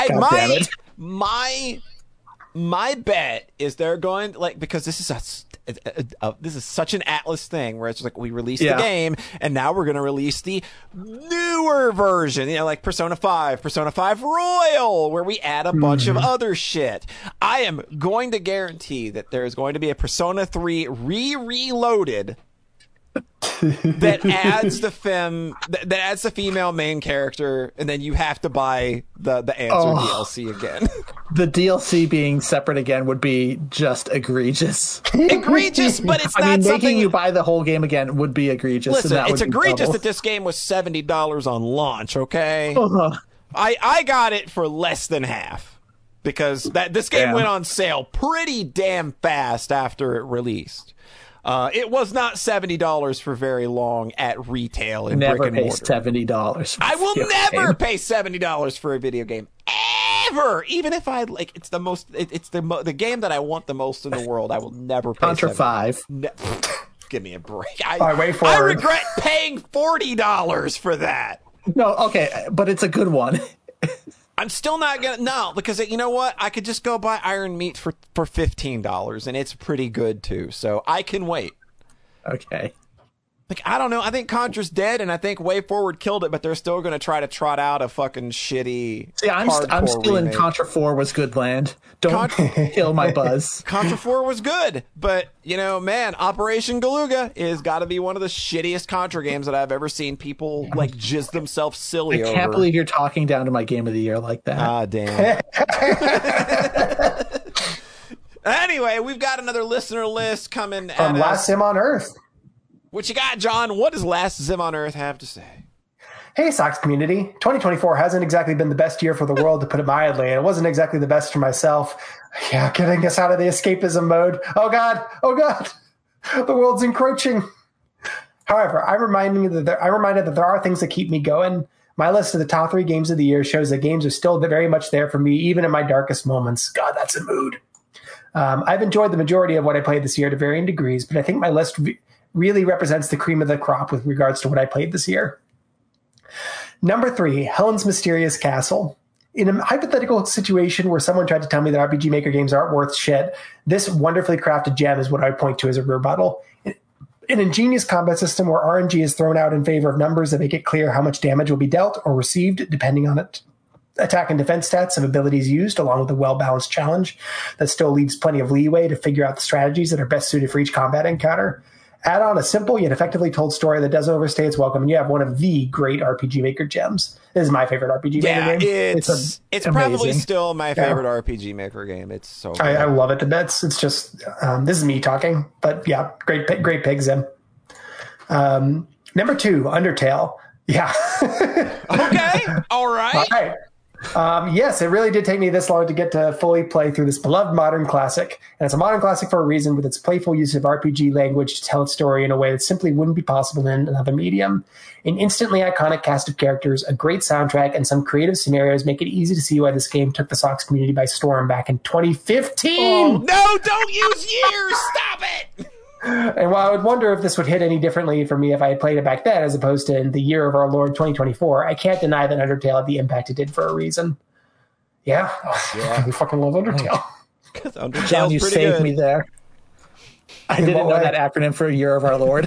My bet is they're going, like, because this is this is such an Atlas thing where it's just like, we released the game and now we're going to release the newer version, like Persona 5 Royal, where we add a bunch of other shit. I am going to guarantee that there is going to be a Persona 3 reloaded that adds the female main character, and then you have to buy the Answer DLC again. The DLC being separate again would be just egregious. Egregious, but it's not something... making you buy the whole game again would be egregious. Listen, it's egregious that this game was $70 on launch, okay? I got it for less than half, because this game went on sale pretty damn fast after it released. It was not $70 for very long at retail in brick and mortar. $70. I will never pay $70 for a video game ever. Even if I like, it's the game that I want the most in the world. I will never pay. Contra 5. Give me a break. I regret paying $40 for that. No, okay, but it's a good one. I'm still not gonna because you know what? I could just go buy Iron Meat for $15, and it's pretty good too. So I can wait. Okay. Like, I don't know. I think Contra's dead, and I think Way Forward killed it, but they're still going to try to trot out a fucking shitty. See, I'm still remake. in Contra 4 was good land. Don't kill my buzz. Contra 4 was good, but, man, Operation Galuga is got to be one of the shittiest Contra games that I've ever seen people, like, jizz themselves silly over. I can't believe you're talking down to my game of the year like that. Ah, damn. Anyway, we've got another listener list coming from Last Sim on Earth. What you got, John? What does Last Sim on Earth have to say? Hey, Sox community. 2024 hasn't exactly been the best year for the world, to put it mildly, and it wasn't exactly the best for myself. Yeah, getting us out of the escapism mode. Oh, God. Oh, God. The world's encroaching. However, I'm reminded that there are things that keep me going. My list of the top 3 games of the year shows that games are still very much there for me, even in my darkest moments. God, that's a mood. I've enjoyed the majority of what I played this year to varying degrees, but I think my list really represents the cream of the crop with regards to what I played this year. Number 3, Helen's Mysterious Castle. In a hypothetical situation where someone tried to tell me that RPG Maker games aren't worth shit, this wonderfully crafted gem is what I point to as a rebuttal. An ingenious combat system where RNG is thrown out in favor of numbers that make it clear how much damage will be dealt or received depending on it. Attack and defense stats of abilities used, along with a well-balanced challenge that still leaves plenty of leeway to figure out the strategies that are best suited for each combat encounter. Add on a simple yet effectively told story that doesn't overstay its welcome, and you have one of the great RPG Maker gems. This is my favorite RPG Maker game. It's probably still my favorite RPG Maker game. It's so good. I love it to bits. It's just this is me talking, but yeah, great pig Zim. Number 2, Undertale. Yeah. Okay. All right. All right. Yes, it really did take me this long to get to fully play through this beloved modern classic. And it's a modern classic for a reason, with its playful use of RPG language to tell its story in a way that simply wouldn't be possible in another medium. An instantly iconic cast of characters, a great soundtrack, and some creative scenarios make it easy to see why this game took the Sox community by storm back in 2015. Oh, no, don't use years. Stop it. And while I would wonder if this would hit any differently for me if I had played it back then as opposed to in the year of our Lord 2024, I can't deny that Undertale had the impact it did for a reason. Yeah. I fucking love Undertale. John, you saved me there. I didn't know that acronym for a year of our Lord.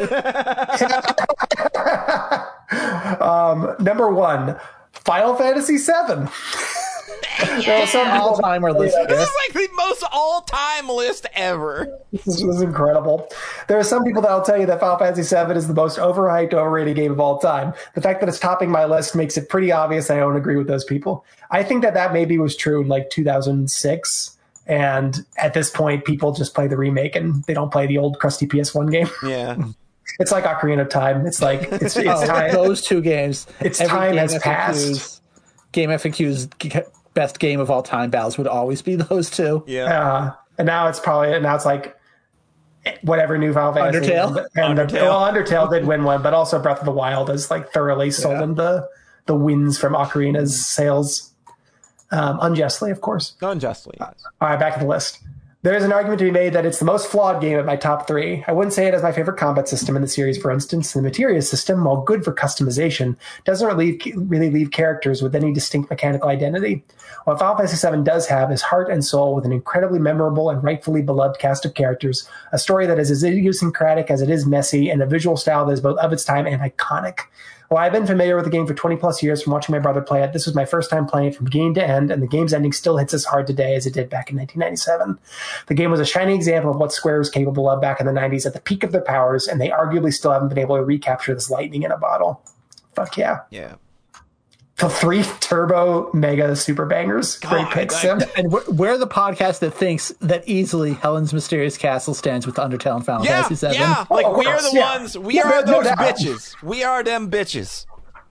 Number 1, Final Fantasy VII. All-timer list. This is like the most all-time list ever. This is incredible. There are some people that will tell you that Final Fantasy VII is the most overhyped, overrated game of all time. The fact that it's topping my list makes it pretty obvious I don't agree with those people. I think that maybe was true in like 2006. And at this point, people just play the remake and they don't play the old crusty PS1 game. Yeah. It's like Ocarina of Time. It's like, it's time. Those 2 games. Its time has passed. Game FAQ's best game of all time battles would always be those 2. Yeah. And now it's like whatever new Final Fantasy. Undertale did win one, but also Breath of the Wild has like thoroughly stolen the wins from Ocarina's sales. Unjustly, of course. Unjustly, yes. All right, back to the list. There is an argument to be made that it's the most flawed game of my top 3. I wouldn't say it has my favorite combat system in the series, for instance. The Materia system, while good for customization, doesn't really leave characters with any distinct mechanical identity. What Final Fantasy VII does have is heart and soul, with an incredibly memorable and rightfully beloved cast of characters, a story that is as idiosyncratic as it is messy, and a visual style that is both of its time and iconic. While I've been familiar with the game for 20 plus years from watching my brother play it, this was my first time playing it from beginning to end, and the game's ending still hits as hard today as it did back in 1997. The game was a shining example of what Square was capable of back in the 90s at the peak of their powers, and they arguably still haven't been able to recapture this lightning in a bottle. Fuck yeah. Yeah. The 3 turbo mega super bangers. Great pick, Sim. And we're the podcast that thinks that easily Helen's Mysterious Castle stands with Undertale and Final Fantasy VII. Yeah, like we are the ones. We are no those doubt. bitches. We are them bitches.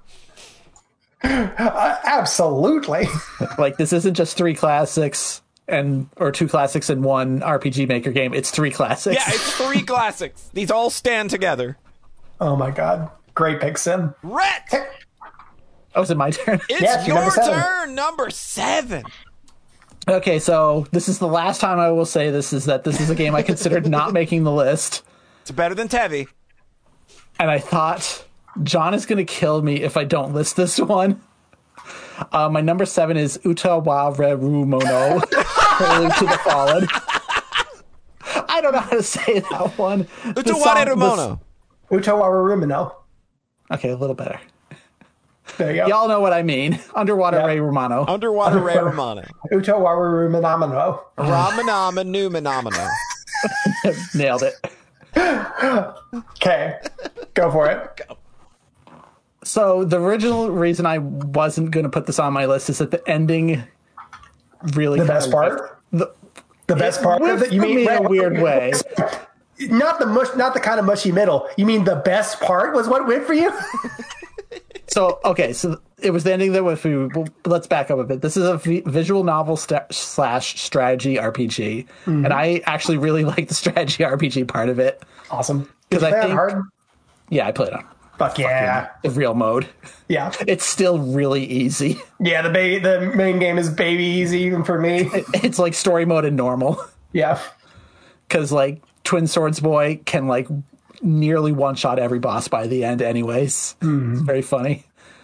Absolutely. Like, this isn't just 3 classics or 2 classics and 1 RPG Maker game. It's 3 classics. Yeah, it's 3 classics. These all stand together. Oh my god. Great pick, Sim. Rhett! Oh, is it my turn? It's your turn, number 7. Okay, so this is the last time I will say this is a game I considered not making the list. It's better than Tevi. And I thought, John is going to kill me if I don't list this one. My number 7 is Utawarerumono, Prelude to the Fallen. I don't know how to say that one. Utawarerumono. Utawarerumono. Okay, a little better. There you go. Y'all know what I mean. Underwater Ray Romano. Underwater Ray Romano. Utawarerumono. Ramanama Numanomino. Nailed it. Okay, go for it. Go. So the original reason I wasn't going to put this on my list is that the ending really the best part. The best part of it. You mean in a weird way? Not the kind of mushy middle. You mean the best part was what went for you? So it was the ending that was. Let's back up a bit. This is a visual novel slash strategy RPG, and I actually really like the strategy RPG part of it. Awesome. Because I think hard. Yeah, I played on. Fuck yeah. The real mode. Yeah. It's still really easy. Yeah, the main game is baby easy even for me. It's like story mode and normal. Yeah. Because like Twin Swords Boy can like nearly one-shot every boss by the end anyways. It's very funny.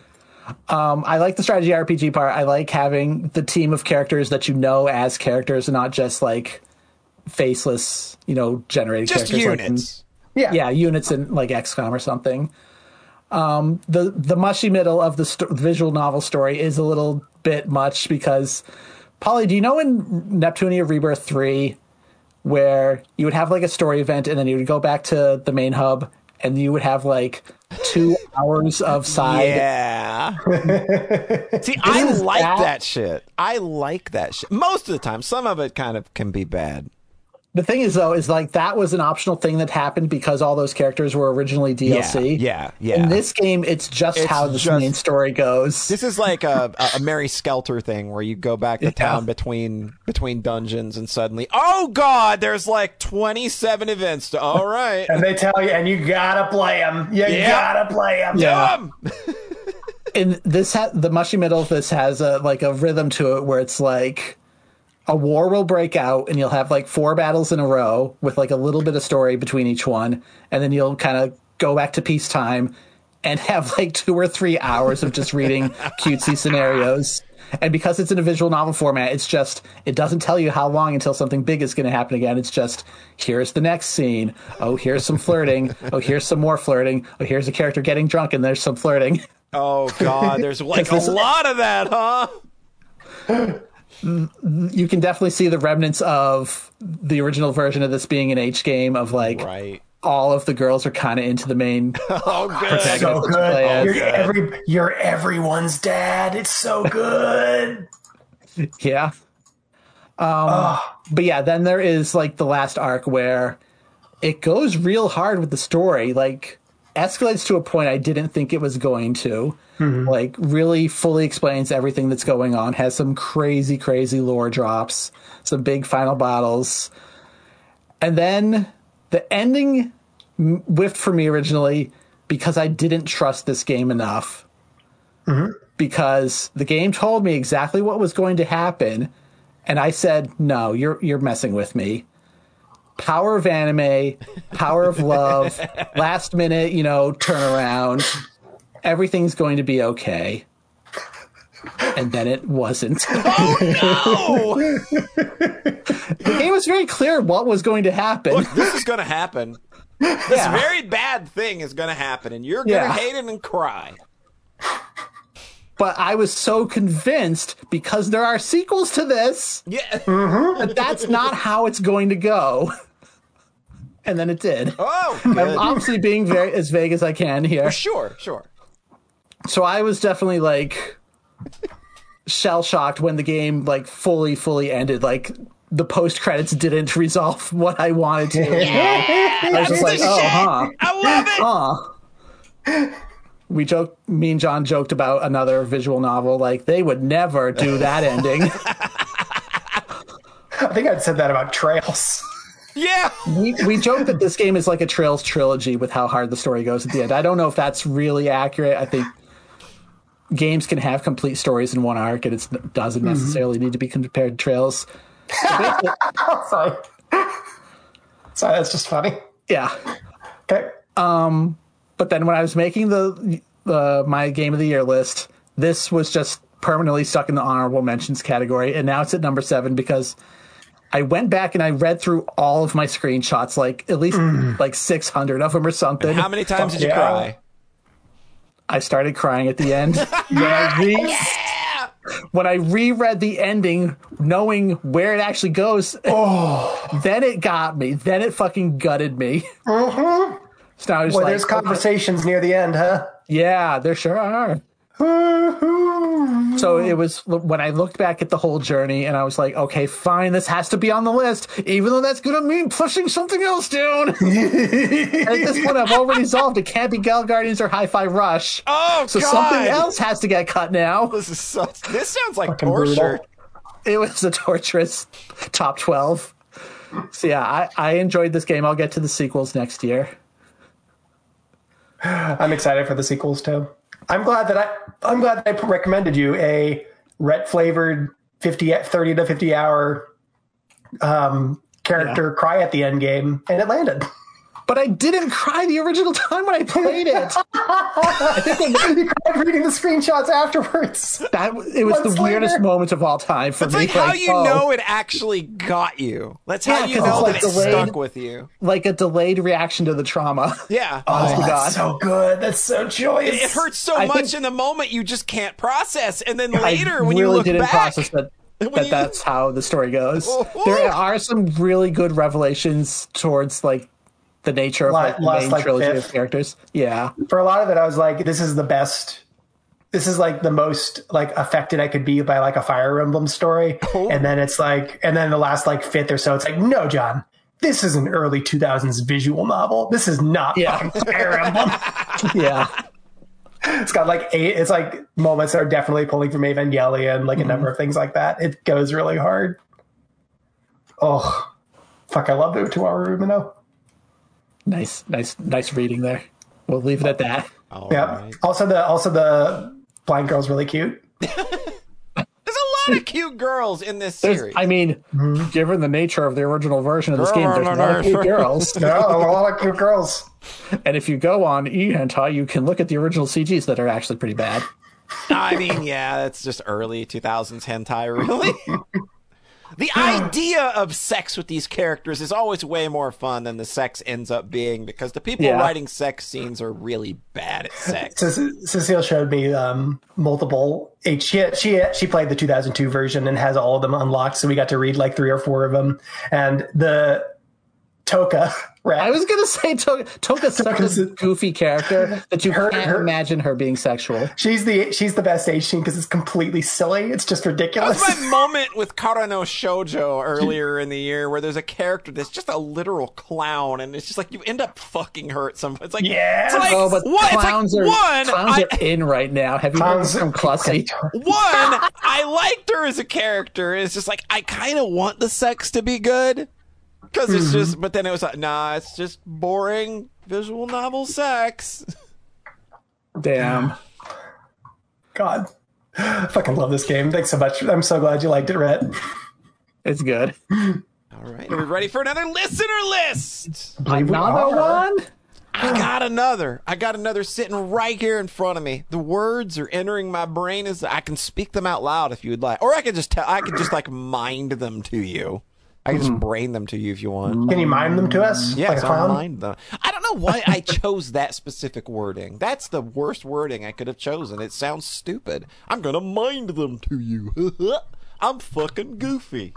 I like the strategy RPG part. I like having the team of characters that you know as characters and not just like faceless, generated Just characters. units. Yeah, units in like XCOM or something. The mushy middle of the visual novel story is a little bit much because, Polly, do you know in Neptunia Rebirth 3 where you would have like a story event and then you would go back to the main hub and you would have like 2 hours of side? Yeah. See, I like that shit. I like that shit. Most of the time. Some of it kind of can be bad. The thing is, though, is like that was an optional thing that happened because all those characters were originally DLC. Yeah. In this game, it's how the main story goes. This is like a Mary Skelter thing where you go back to town between dungeons and suddenly, oh god, there's like 27 events. All right, and they tell you, and you gotta play them. You gotta play them. Yeah. And the mushy middle of this has a rhythm to it where it's like, a war will break out and you'll have like 4 battles in a row with like a little bit of story between each one. And then you'll kind of go back to peacetime and have like 2 or 3 hours of just reading cutesy scenarios. And because it's in a visual novel format, it doesn't tell you how long until something big is going to happen again. It's just, here's the next scene. Oh, here's some flirting. Oh, here's some more flirting. Oh, here's a character getting drunk and there's some flirting. Oh god, there's like a lot of that, huh? You can definitely see the remnants of the original version of this being an H game of like all of the girls are kind of into the main. Oh, good. So good. You're everyone's dad. It's so good. Yeah. But yeah, then there is like the last arc where it goes real hard with the story. Like escalates to a point I didn't think it was going to. Like really fully explains everything that's going on, has some crazy lore drops, some big final battles, and then the ending whiffed for me originally because I didn't trust this game enough. Because the game told me exactly what was going to happen and I said, no, you're messing with me. Power of anime, power of love, last minute, turnaround. Everything's going to be okay. And then it wasn't. Oh, no! The game was very clear what was going to happen. Look, this is going to happen. This very bad thing is going to happen, and you're going to hate it and cry. But I was so convinced, because there are sequels to this, that that's not how it's going to go. And then it did. Oh, I'm obviously being as vague as I can here. Well, sure. So I was definitely like shell-shocked when the game like fully ended. Like the post-credits didn't resolve what I wanted to. I was just like, I love it. Me and John joked about another visual novel. Like they would never do that ending. I think I'd said that about Trails. Yeah. We joke that this game is like a Trails trilogy with how hard the story goes at the end. I don't know if that's really accurate. I think games can have complete stories in one arc, and it doesn't necessarily need to be compared to Trails. Sorry, that's just funny. Yeah. Okay. But then when I was making my Game of the Year list, this was just permanently stuck in the honorable mentions category, and now it's at number 7 because I went back and I read through all of my screenshots, like at least like 600 of them or something. And how many times did you cry? I started crying at the end. When I reread the ending, knowing where it actually goes, then it got me. Then it fucking gutted me. So now I was there's conversations near the end, huh? Yeah, there sure are. So it was when I looked back at the whole journey and I was like, okay, fine, this has to be on the list, even though that's going to mean pushing something else down. And at this point, I've already solved it. Can't be Gal Guardians or Hi-Fi Rush. Oh, so God. Something else has to get cut now. This sounds like Fucking torture. brutal. It was a torturous top 12. So yeah, I enjoyed this game. I'll get to the sequels next year. I'm excited for the sequels too. I'm glad that I recommended you a Rhett flavored 30 to 50 hour character cry at the end game, and it landed. But I didn't cry the original time when I played it. I think You cried reading the screenshots afterwards. it was Months the weirdest later. moment of all time for It's me. like how you oh, know it actually got you. That's how Yeah, you 'cause know it's that like it delayed. stuck with you. like a delayed reaction to the trauma. Yeah. Honest to God. That's so good. That's so joyous. It hurts so I much think- in the moment you just can't process, and then I later when you really look didn't back, process that when you- that's how the story goes. Oh. There are some really good revelations towards like the nature of like, the Lost, main like, trilogy fifth. of characters. Yeah. For a lot of it, I was like, this is the best. This is like the most like affected I could be by like a Fire Emblem story. Oh. And then it's like, and then the last like fifth or so, it's like, no, John, this is an early 2000s visual novel. This is not Yeah. fucking Fire Emblem. Yeah. It's got like it's like moments that are definitely pulling from Evangelion, like a number of things like that. It goes really hard. Oh, fuck. I love the Utuaru Umino. Nice reading there. We'll leave it at that. All Yeah. right. Also the blind girl's really cute. There's a lot of cute girls in this There's, series. I mean, given the nature of the original version of this game, there's a lot of cute girls. No, a lot of cute girls. And if you go on eHentai, you can look at the original CGs that are actually pretty bad. I mean, yeah, that's just early 2000s hentai, really. The idea of sex with these characters is always way more fun than the sex ends up being, because the people Yeah. writing sex scenes are really bad at sex. Cecile showed me multiple. She played the 2002 version and has all of them unlocked, so we got to read like 3 or 4 of them. And the Toka, right? I was going to say Toka's such a goofy character that you can't imagine her being sexual. She's the best age scene because it's completely silly. It's just That ridiculous. was my moment with Karano Shoujo earlier in the year, where there's a character that's just a literal clown, and it's just like you end up fucking her at some point. It's like, Yes! it's like, Oh, but what? clowns It's like, are in right now. Have you heard Clowns- from Clussy? I liked her as a character. It's just like, I kind of want the sex to be good. Because it's just, but then it was like, nah, it's just boring visual novel sex. Damn. God, I fucking love this game. Thanks so much. I'm so glad you liked it, Rhett. It's good. All right, are we ready for another listener list? Another one? I got another sitting right here in front of me. The words are entering my brain as I can speak them out loud if you would like, or I could just like mind them to you. I can just brain them to you if you want. Can you mime them to us? Yes, like a I'll clown? mind them. I don't know why I chose that specific wording. That's the worst wording I could have chosen. It sounds stupid. I'm gonna mind them to you. I'm fucking goofy.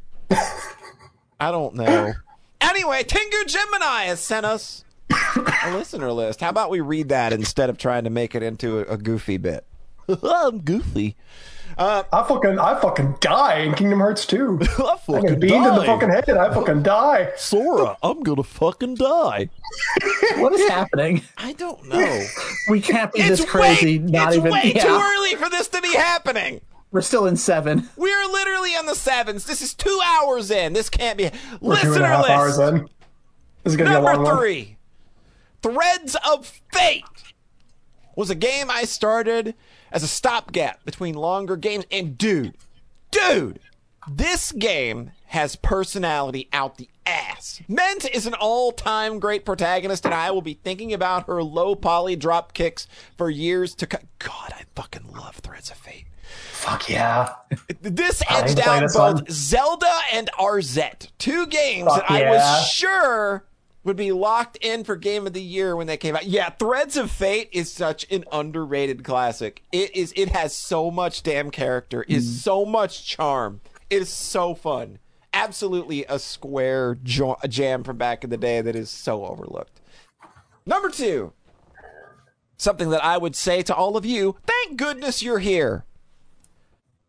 I don't know. Anyway, Tengu Gemini has sent us a listener list. How about we read that instead of trying to make it into a goofy bit? I'm goofy. I fucking die in Kingdom Hearts 2. I I fucking get beamed in the fucking head. I fucking die. Sora, I'm gonna fucking die. What is happening? I don't know. We can't be this crazy. It's way too early for this to be happening. We're still in 7. We're literally on the 7s. This is 2 hours in. This can't be. We're 2.5 Listener hours list. in. This is gonna be a long Number one. 3. Threads of Fate was a game I started as a stopgap between longer games. And dude, this game has personality out the ass. Ment is an all-time great protagonist, and I will be thinking about her low poly drop kicks for years to come. God, I fucking love Threads of Fate. Fuck yeah. This I edged played out this both one. Zelda and RZ, 2 games Fuck that I yeah. was sure would be locked in for Game of the Year when they came out. Yeah, Threads of Fate is such an underrated classic. It has so much damn character, is so much charm. It is so fun. Absolutely a Square jam from back in the day that is so overlooked. Number 2, something that I would say to all of you, thank goodness you're here.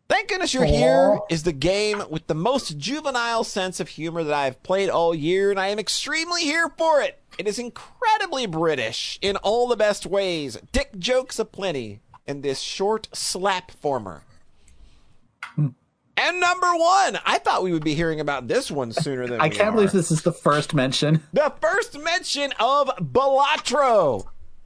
Thank goodness You're Here is the game with the most juvenile sense of humor that I've played all year, and I am extremely here for it. It is incredibly British in all the best ways. Dick jokes aplenty in this short slap former. And number one, I thought we would be hearing about this one sooner than I can't believe this is the first mention. The first mention of Balatro.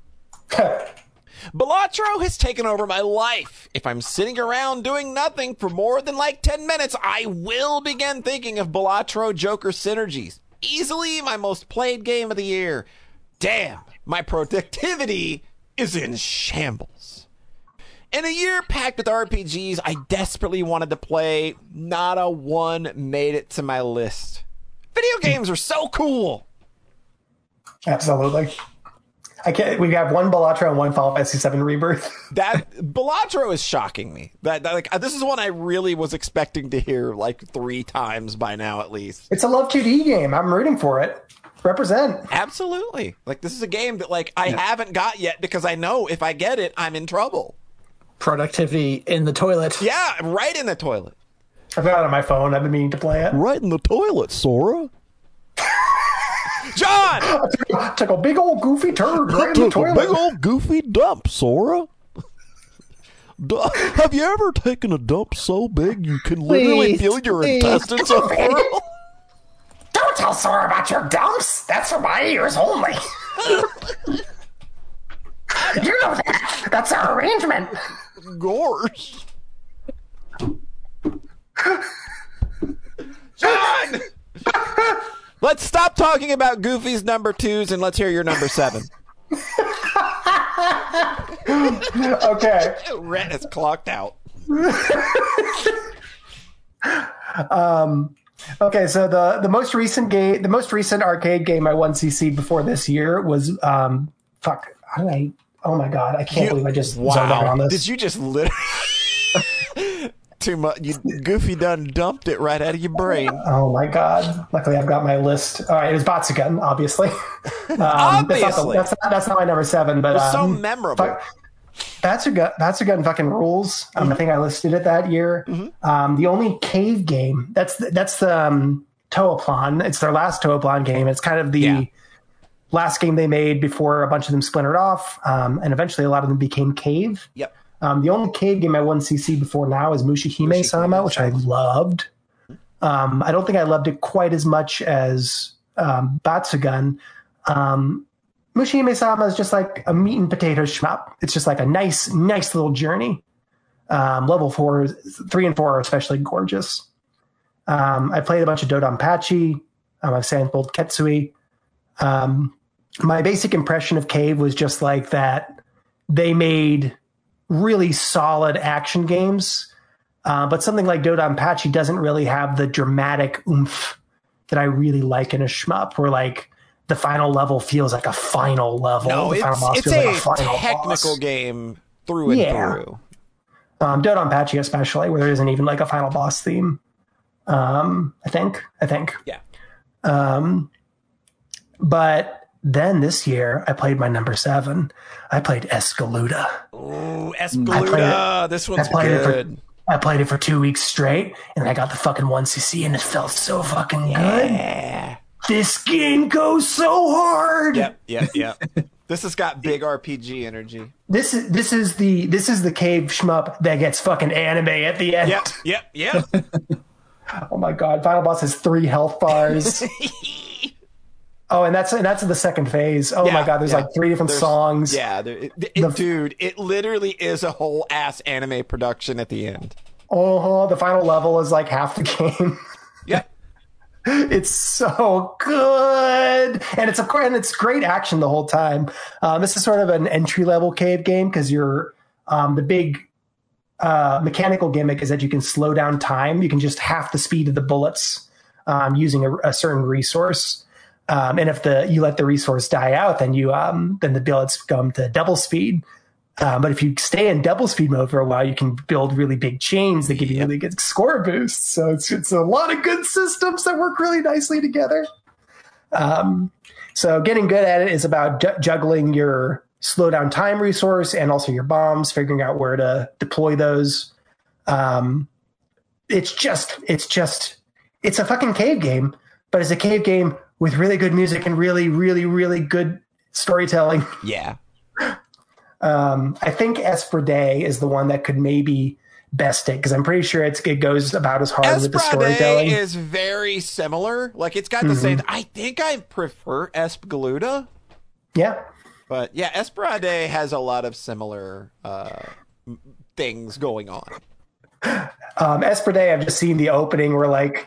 Balatro has taken over my life. If I'm sitting around doing nothing for more than like 10 minutes, I will begin thinking of Balatro Joker synergies. Easily my most played game of the year. Damn, my productivity is in shambles. In a year packed with RPGs I desperately wanted to play, not a one made it to my list. Video games are so cool. Absolutely. We have one Balatro and one Final Fantasy VII Rebirth. That Balatro is shocking me. This is one I really was expecting to hear like 3 times by now at least. It's a Love 2D game. I'm rooting for it. Represent. Absolutely. Like, this is a game that I haven't got yet because I know if I get it, I'm in trouble. Productivity in the toilet. Yeah, right in the toilet. I've got it on my phone. I've been meaning to play it. Right in the toilet, Sora. John! I took a big old goofy turd right in the toilet. Big old goofy dump, Sora. Have you ever taken a dump so big you can literally feel your intestines unfurl? Don't tell Sora about your dumps. That's for my ears only. You know that. That's our arrangement. Gorge. John! Let's stop talking about Goofy's number 2s and let's hear your number 7. Okay. Rhett is clocked out. Okay, so the most recent arcade game I won CC before this year was oh my god, I can't believe I just zoned out on this. Did you just literally too much? Goofy done dumped it right out of your brain. Oh my god! Luckily, I've got my list. All right, it was Batsugun, obviously. Obviously, that's not my number 7, but it's so memorable. Batsugun fucking rules. I think I listed it that year. Mm-hmm. The only cave game that's the Toaplan. It's their last Toaplan game. It's kind of the last game they made before a bunch of them splintered off, and eventually a lot of them became cave. Yep. The only cave game I won CC before now is Mushihime-sama, which I loved. I don't think I loved it quite as much as Batsugun. Mushihime-sama is just like a meat and potatoes shmup. It's just like a nice little journey. Level 3 and 4 are especially gorgeous. I played a bunch of Dodonpachi. I've sampled Ketsui. My basic impression of Cave was just like that they made really solid action games, but something like Dodonpachi doesn't really have the dramatic oomph that I really like in a shmup, where like the final level feels like a final level. No, it's a technical game through and through. Dodonpachi especially, where there isn't even like a final boss theme. I think. Yeah. But then this year, I played my number 7. I played Escaluda. Ooh, Escaluda. This one's good. I played it for 2 weeks straight, and I got the fucking 1cc, and it felt so fucking good. This game goes so hard. Yep. This has got big RPG energy. This is the cave shmup that gets fucking anime at the end. Yep. Oh my god! Final boss has 3 health bars. Oh, and that's the second phase. Oh my god! There's like 3 different songs. Yeah, dude, it literally is a whole ass anime production at the end. Oh, the final level is like half the game. Yeah. It's so good, and it's great action the whole time. This is sort of an entry level cave game because you're the big mechanical gimmick is that you can slow down time. You can just half the speed of the bullets using a certain resource, and if you let the resource die out, then then the bullets come to double speed. But if you stay in double speed mode for a while, you can build really big chains that give you really good score boosts. So it's a lot of good systems that work really nicely together. So getting good at it is about juggling your slow down time resource and also your bombs, figuring out where to deploy those. it's a fucking cave game, but it's a cave game with really good music and really, really, really good storytelling. Yeah. I think Esprit is the one that could maybe best it, because I'm pretty sure it goes about as hard with the storytelling. Is very similar. Like, it's got the same. I think I prefer Espgaluda. Yeah. But yeah, Esprit has a lot of similar things going on. Esprit, I've just seen the opening where like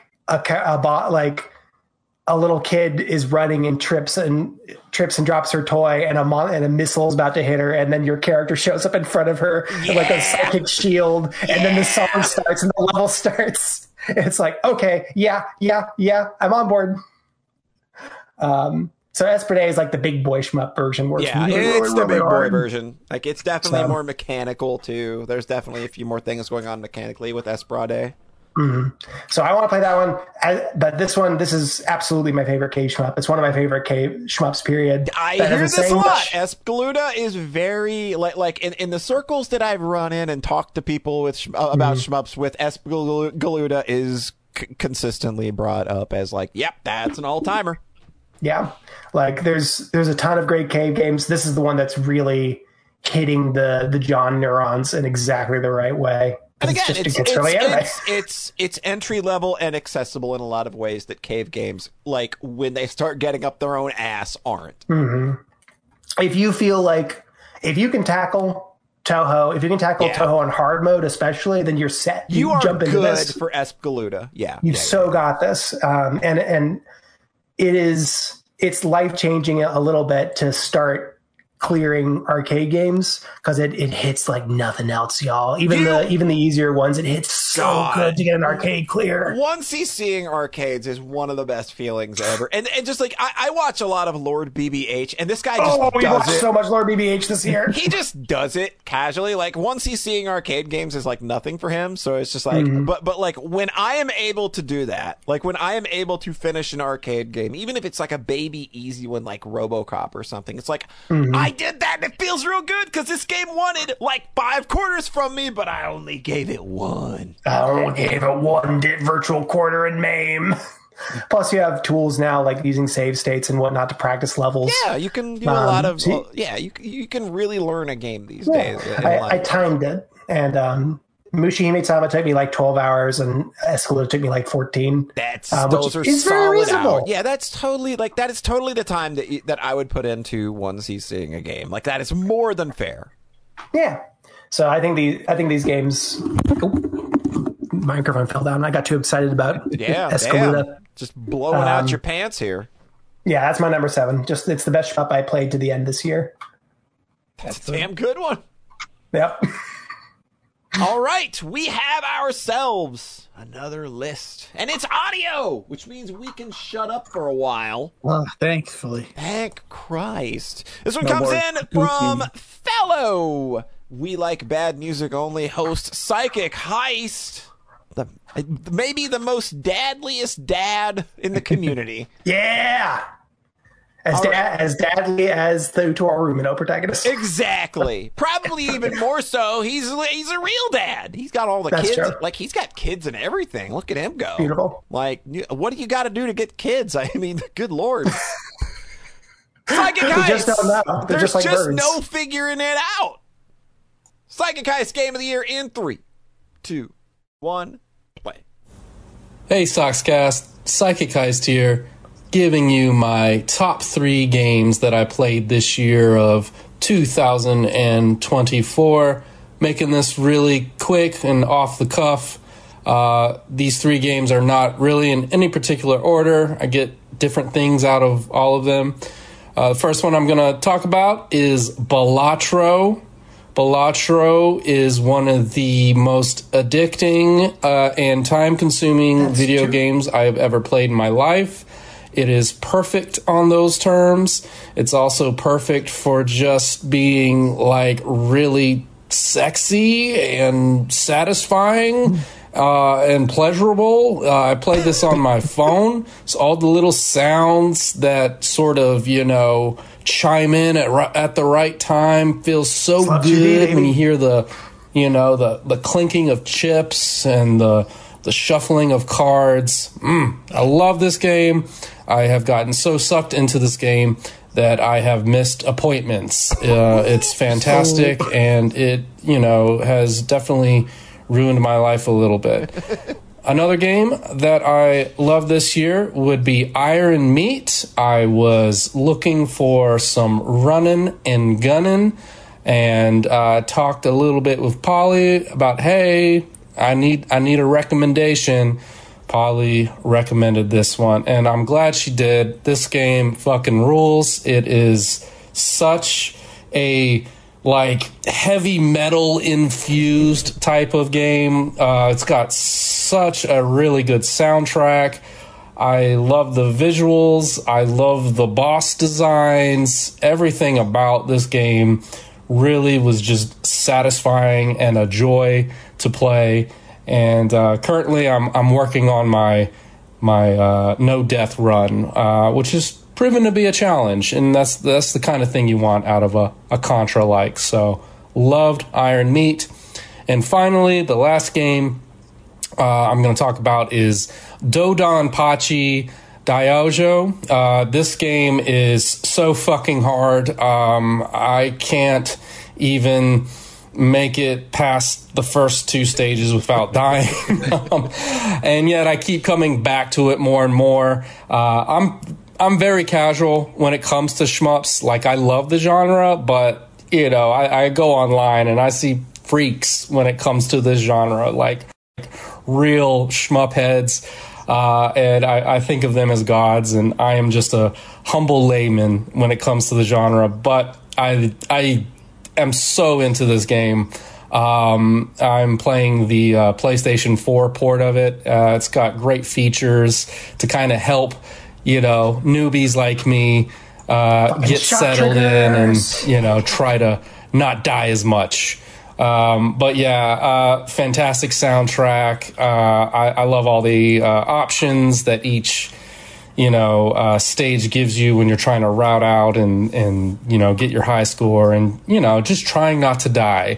a little kid is running and trips and drops her toy, and a missile is about to hit her, and then your character shows up in front of her with like a psychic shield, and then the song starts and the level starts. It's like, okay, yeah, I'm on board. So Esprit is like the big boy shmup version. Where Yeah, it's the big boy version. Like, it's definitely more mechanical too. There's definitely a few more things going on mechanically with Esprit. Mm-hmm. So I want to play that one, but this is absolutely my favorite cave shmup. It's one of my favorite cave shmups, period. I hear this a lot. Espgaluda is very like in the circles that I've run in and talked to people with about shmups with, Espgaluda is consistently brought up as like, yep, that's an all-timer. Yeah, like there's a ton of great cave games. This is the one that's really hitting the John neurons in exactly the right way. And again, it's entry level and accessible in a lot of ways that cave games, like when they start getting up their own ass, aren't. Mm-hmm. If you can tackle Touhou, Touhou on hard mode, especially, then you're set. You are jump into good this. for Espgaluda. Yeah, you've got this, and it's life-changing a little bit to start clearing arcade games, because it hits like nothing else, y'all. Even the easier ones, it hits so good to get an arcade clear. Once seeing arcades is one of the best feelings ever. And just like I watch a lot of Lord BBH, and this guy just we watched so much Lord BBH this year. He just does it casually. Like, once seeing arcade games is like nothing for him. So it's just like, but like when I am able to do that, like when I am able to finish an arcade game, even if it's like a baby easy one like RoboCop or something, it's like, I did that and it feels real good, because this game wanted like 5 quarters from me, but I only gave it 1. I only gave it 1 virtual quarter and MAME. Plus, you have tools now like using save states and whatnot to practice levels. Yeah, you can do a lot of. You can really learn a game these days. I timed it, and Mushihime Sama took me like 12 hours, and Escalade took me like 14. Those are very solid reasonable. hours. Yeah, that is totally the time that I would put into one seeing a game. Like, that is more than fair. Yeah. So I think these games. My microphone fell down. I got too excited about Escalade. Just blowing out your pants here. Yeah, that's my number 7. It's the best shmup I played to the end this year. That's a damn good one. Yep. All right, we have ourselves another list, and it's audio, which means we can shut up for a while. Well, thankfully. Thank Christ. This one comes in from fellow We Like Bad Music Only host Psychic Heist, maybe the most dadliest dad in the community. Yeah. As dadly as the Utoru Umino protagonist. Exactly. Probably even more so. He's a real dad. He's got all the kids. True. Like, he's got kids and everything. Look at him go. Beautiful. Like, what do you got to do to get kids? I mean, good Lord. Psychic Heist. They just don't know. They're There's just like birds. no figuring it out. Psychic Heist Game of the Year in 3, 2, 1, play. Hey, Soxcast. Psychic Heist here, giving you my top 3 games that I played this year of 2024. Making this really quick and off the cuff. These 3 games are not really in any particular order. I get different things out of all of them. The first one I'm going to talk about is Balatro. Balatro is one of the most addicting and time-consuming video games I have ever played in my life. It is perfect on those terms. It's also perfect for just being like really sexy and satisfying and pleasurable. I played this on my phone, so all the little sounds that sort of, chime in at the right time feels so good when you hear the clinking of chips and the the shuffling of cards. I love this game. I have gotten so sucked into this game that I have missed appointments. It's fantastic, and it, has definitely ruined my life a little bit. Another game that I love this year would be Iron Meat. I was looking for some running and gunning, and talked a little bit with Polly about, hey, I need a recommendation. Polly recommended this one, and I'm glad she did. This game fucking rules. It is such a heavy metal infused type of game. It's got such a really good soundtrack. I love the visuals. I love the boss designs. Everything about this game really was just satisfying and a joy to play. And currently, I'm working on my no death run, which has proven to be a challenge, and that's the kind of thing you want out of a Contra like. So, loved Iron Meat. And finally, the last game I'm going to talk about is Dodonpachi Daiojo. This game is so fucking hard. I can't even make it past the first 2 stages without dying. And yet I keep coming back to it more and more. I'm very casual when it comes to shmups. I love the genre, but I go online and I see freaks when it comes to this genre, real shmup heads. And I think of them as gods, and I am just a humble layman when it comes to the genre. But I am so into this game. I'm playing the PlayStation 4 port of it. It's got great features to kind of help, newbies like me get settled in and, try to not die as much. But yeah, fantastic soundtrack. I love all the options that each stage gives you when you're trying to route out and get your high score and just trying not to die.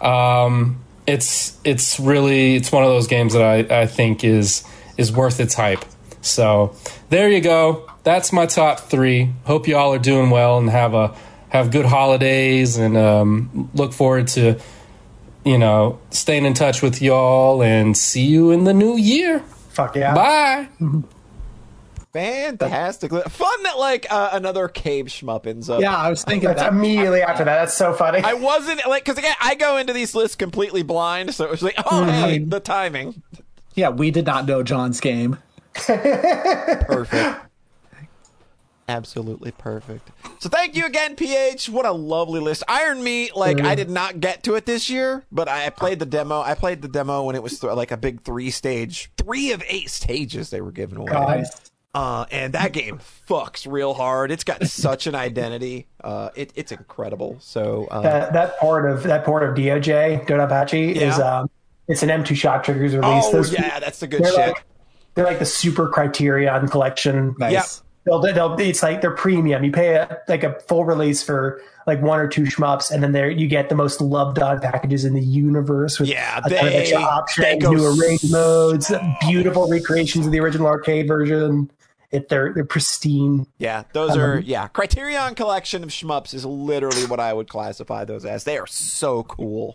It's one of those games that I think is worth its hype. So there you go. That's my top 3. Hope you all are doing well and have good holidays, and look forward to staying in touch with y'all, and see you in the new year. Fuck yeah. Bye. Fantastic. Fun that another cave shmup ends up. Yeah, I was thinking That's immediately after that. That's so funny. I wasn't because again, I go into these lists completely blind, so it was hey, the timing. Yeah, we did not know John's game. Perfect. Absolutely perfect. So thank you again, PH. What a lovely list. Iron Meat, I did not get to it this year, but I played the demo. I played the demo when it was a big 3-stage, 3 of 8 stages they were giving away. Nice. And that game fucks real hard. It's got such an identity. It's incredible. So that port of DOJ Dodonpachi is it's an M2 Shot Triggers release. That's the good shit. They're like the Super Criterion collection. Nice. Yep. It's they're premium. You pay a full release for 1 or 2 shmups, and then you get the most loved on packages in the universe with a ton of extra options, new arrange modes, beautiful recreations of the original arcade version. They're pristine. Yeah, those are Criterion collection of shmups is literally what I would classify those as. They are so cool.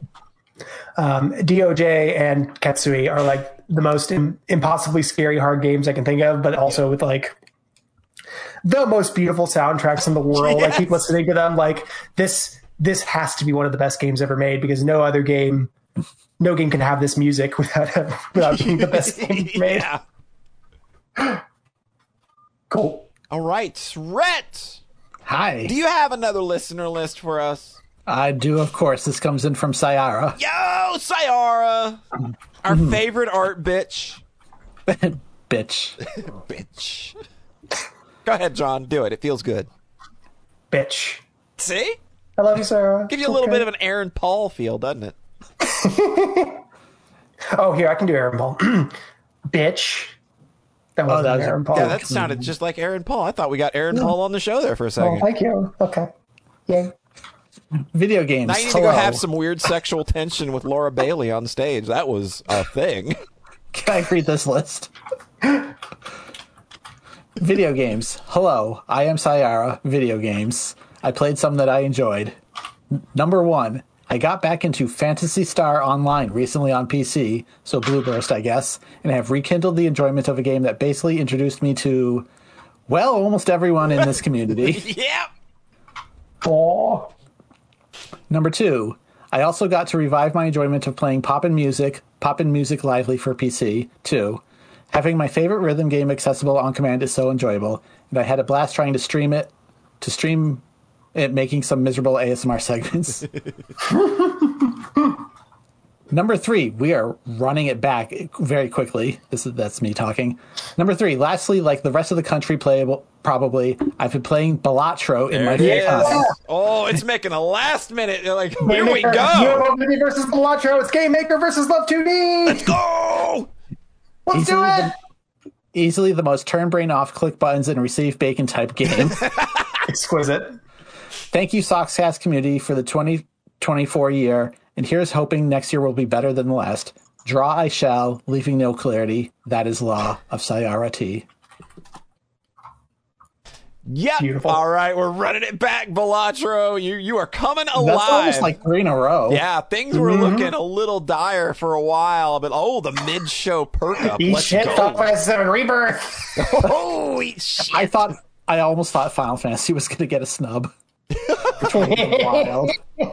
DOJ and Ketsui are the most impossibly scary hard games I can think of, but also with the most beautiful soundtracks in the world. Yes. I keep listening to them. This has to be one of the best games ever made, because no game can have this music without being the best game made. Yeah. Cool. All right, Rhett. Hi. Do you have another listener list for us? I do, of course. This comes in from Sayara. Yo, Sayara. Our favorite art bitch. Bitch. Bitch. Go ahead, John. Do it. It feels good. Bitch. See? I love you, Sarah. Give you a little bit of an Aaron Paul feel, doesn't it? Oh, here, I can do Aaron Paul. Bitch. That wasn't Aaron Paul. Yeah, that sounded just like Aaron Paul. I thought we got Aaron Paul on the show there for a second. Oh, thank you. Okay. Yay. Video games. Now you need to go have some weird sexual tension with Laura Bailey on stage. That was a thing. Can I read this list? Video games. Hello, I am Sayara. Video games. I played some that I enjoyed. Number 1. I got back into Phantasy Star Online recently on PC, so Blueburst, I guess, and have rekindled the enjoyment of a game that basically introduced me to, well, almost everyone in this community. Yep. Oh. Number 2. I also got to revive my enjoyment of playing Poppin' Music Lively for PC, too. Having my favorite rhythm game accessible on command is so enjoyable, and I had a blast trying to stream it, making some miserable ASMR segments. Number 3, we are running it back very quickly. That's me talking. Number 3, lastly, like the rest of the country playable, probably, I've been playing Balatro in my free time. Oh, it's making a last minute. Like, here we go. Unity versus Balatro. It's Game Maker versus Love 2D. Let's go. Let's do it. Easily the most turn brain off, click buttons, and receive bacon type game. Exquisite. Thank you, Soxcast community, for the 2024 year, and here's hoping next year will be better than the last. Draw I shall, leaving no clarity. That is law of Sayara T. Yep. Beautiful. All right, we're running it back, Balatro. You are coming alive. That's almost like 3 in a row. Yeah, things were looking a little dire for a while, but the mid-show perk up. Eat Let's shit, go. Final Fantasy VII Rebirth. Oh, eat shit. I almost thought Final Fantasy was going to get a snub. Which would be wild.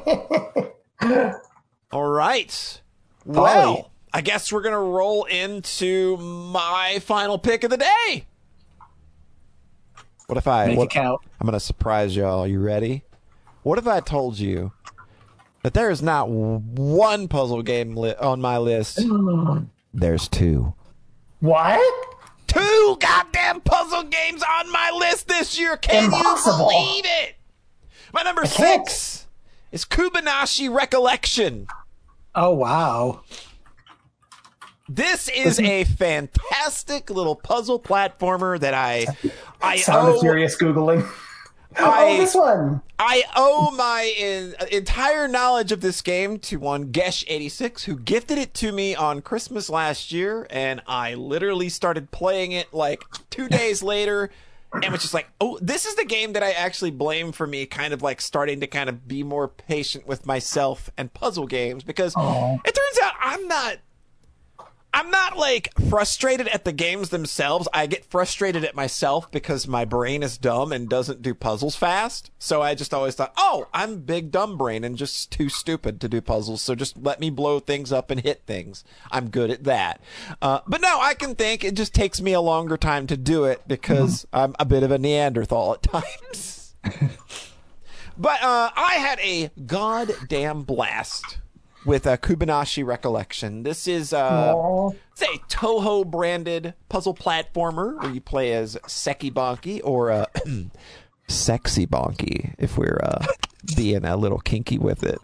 All right. Polly. Well, I guess we're going to roll into my final pick of the day. What if Make it count. I'm going to surprise y'all. You ready? What if I told you that there is not one puzzle game on my list? There's 2. What? 2 goddamn puzzle games on my list this year. Can Impossible. you believe it? My number 6 is Kubanashi Recollection. Oh, wow. This is a fantastic little puzzle platformer that I Sound of furious Googling. This one. I owe my entire knowledge of this game to one Gesh86 who gifted it to me on Christmas last year, and I literally started playing it like 2 days later and was just like, oh, this is the game that I actually blame for me kind of like starting to kind of be more patient with myself and puzzle games, because it turns out I'm not like frustrated at the games themselves. I get frustrated at myself because my brain is dumb and doesn't do puzzles fast. So I just always thought, I'm big dumb brain and just too stupid to do puzzles. So just let me blow things up and hit things. I'm good at that. But no, I can think it just takes me a longer time to do it because I'm a bit of a Neanderthal at times. But I had a goddamn blast with a Kubanashi Recollection. This is it's a Toho branded puzzle platformer where you play as Seki Bonky, or Sexy Bonky if we're being a little kinky with it.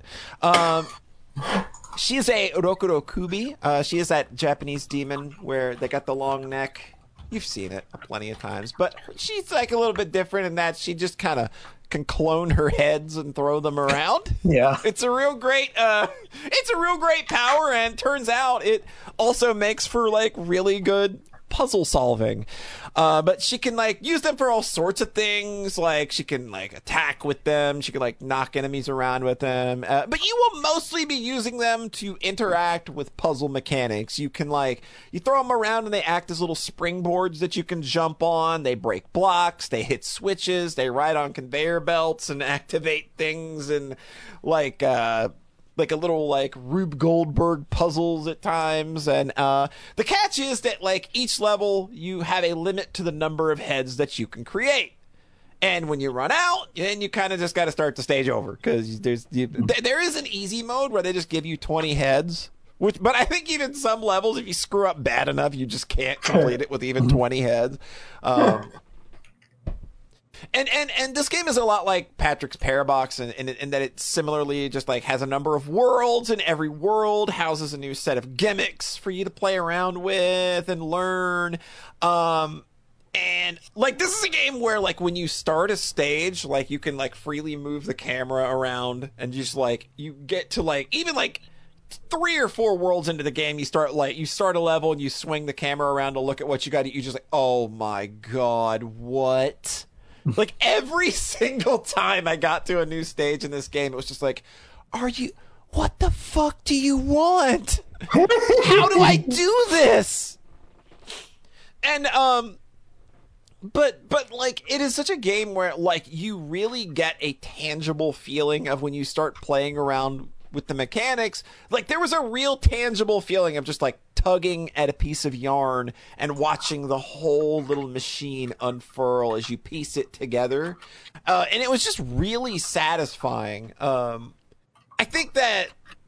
She is a Rokuro Kubi. She is that Japanese demon where they got the long neck. You've seen it plenty of times, but she's like a little bit different in that she just kind of can clone her heads and throw them around. Yeah. It's a real great power, and turns out it also makes for like really good puzzle solving. But she can like use them for all sorts of things. Like she can like attack with them. She can like knock enemies around with them. But you will mostly be using them to interact with puzzle mechanics. You can like, you throw them around and they act as little springboards that you can jump on. They break blocks. They hit switches. They ride on conveyor belts and activate things, and like a little like Rube Goldberg puzzles at times. And the catch is that like each level you have a limit to the number of heads that you can create. And when you run out, then you kind of just got to start the stage over, because there is an easy mode where they just give you 20 heads. But I think even some levels, if you screw up bad enough, you just can't complete it with even 20 heads. And this game is a lot like Patrick's Parabox in that it similarly just like has a number of worlds, and every world houses a new set of gimmicks for you to play around with and learn. And like this is a game where like when you start a stage, like you can like freely move the camera around, and just like you get to like even like 3 or 4 worlds into the game, you start a level and you swing the camera around to look at what you got. You just like, oh my god, what? Like every single time I got to a new stage in this game, it was just like, what the fuck do you want? How do I do this? And but like it is such a game where like you really get a tangible feeling of when you start playing around with the mechanics. Like there was a real tangible feeling of just like tugging at a piece of yarn and watching the whole little machine unfurl as you piece it together. And it was just really satisfying. I think that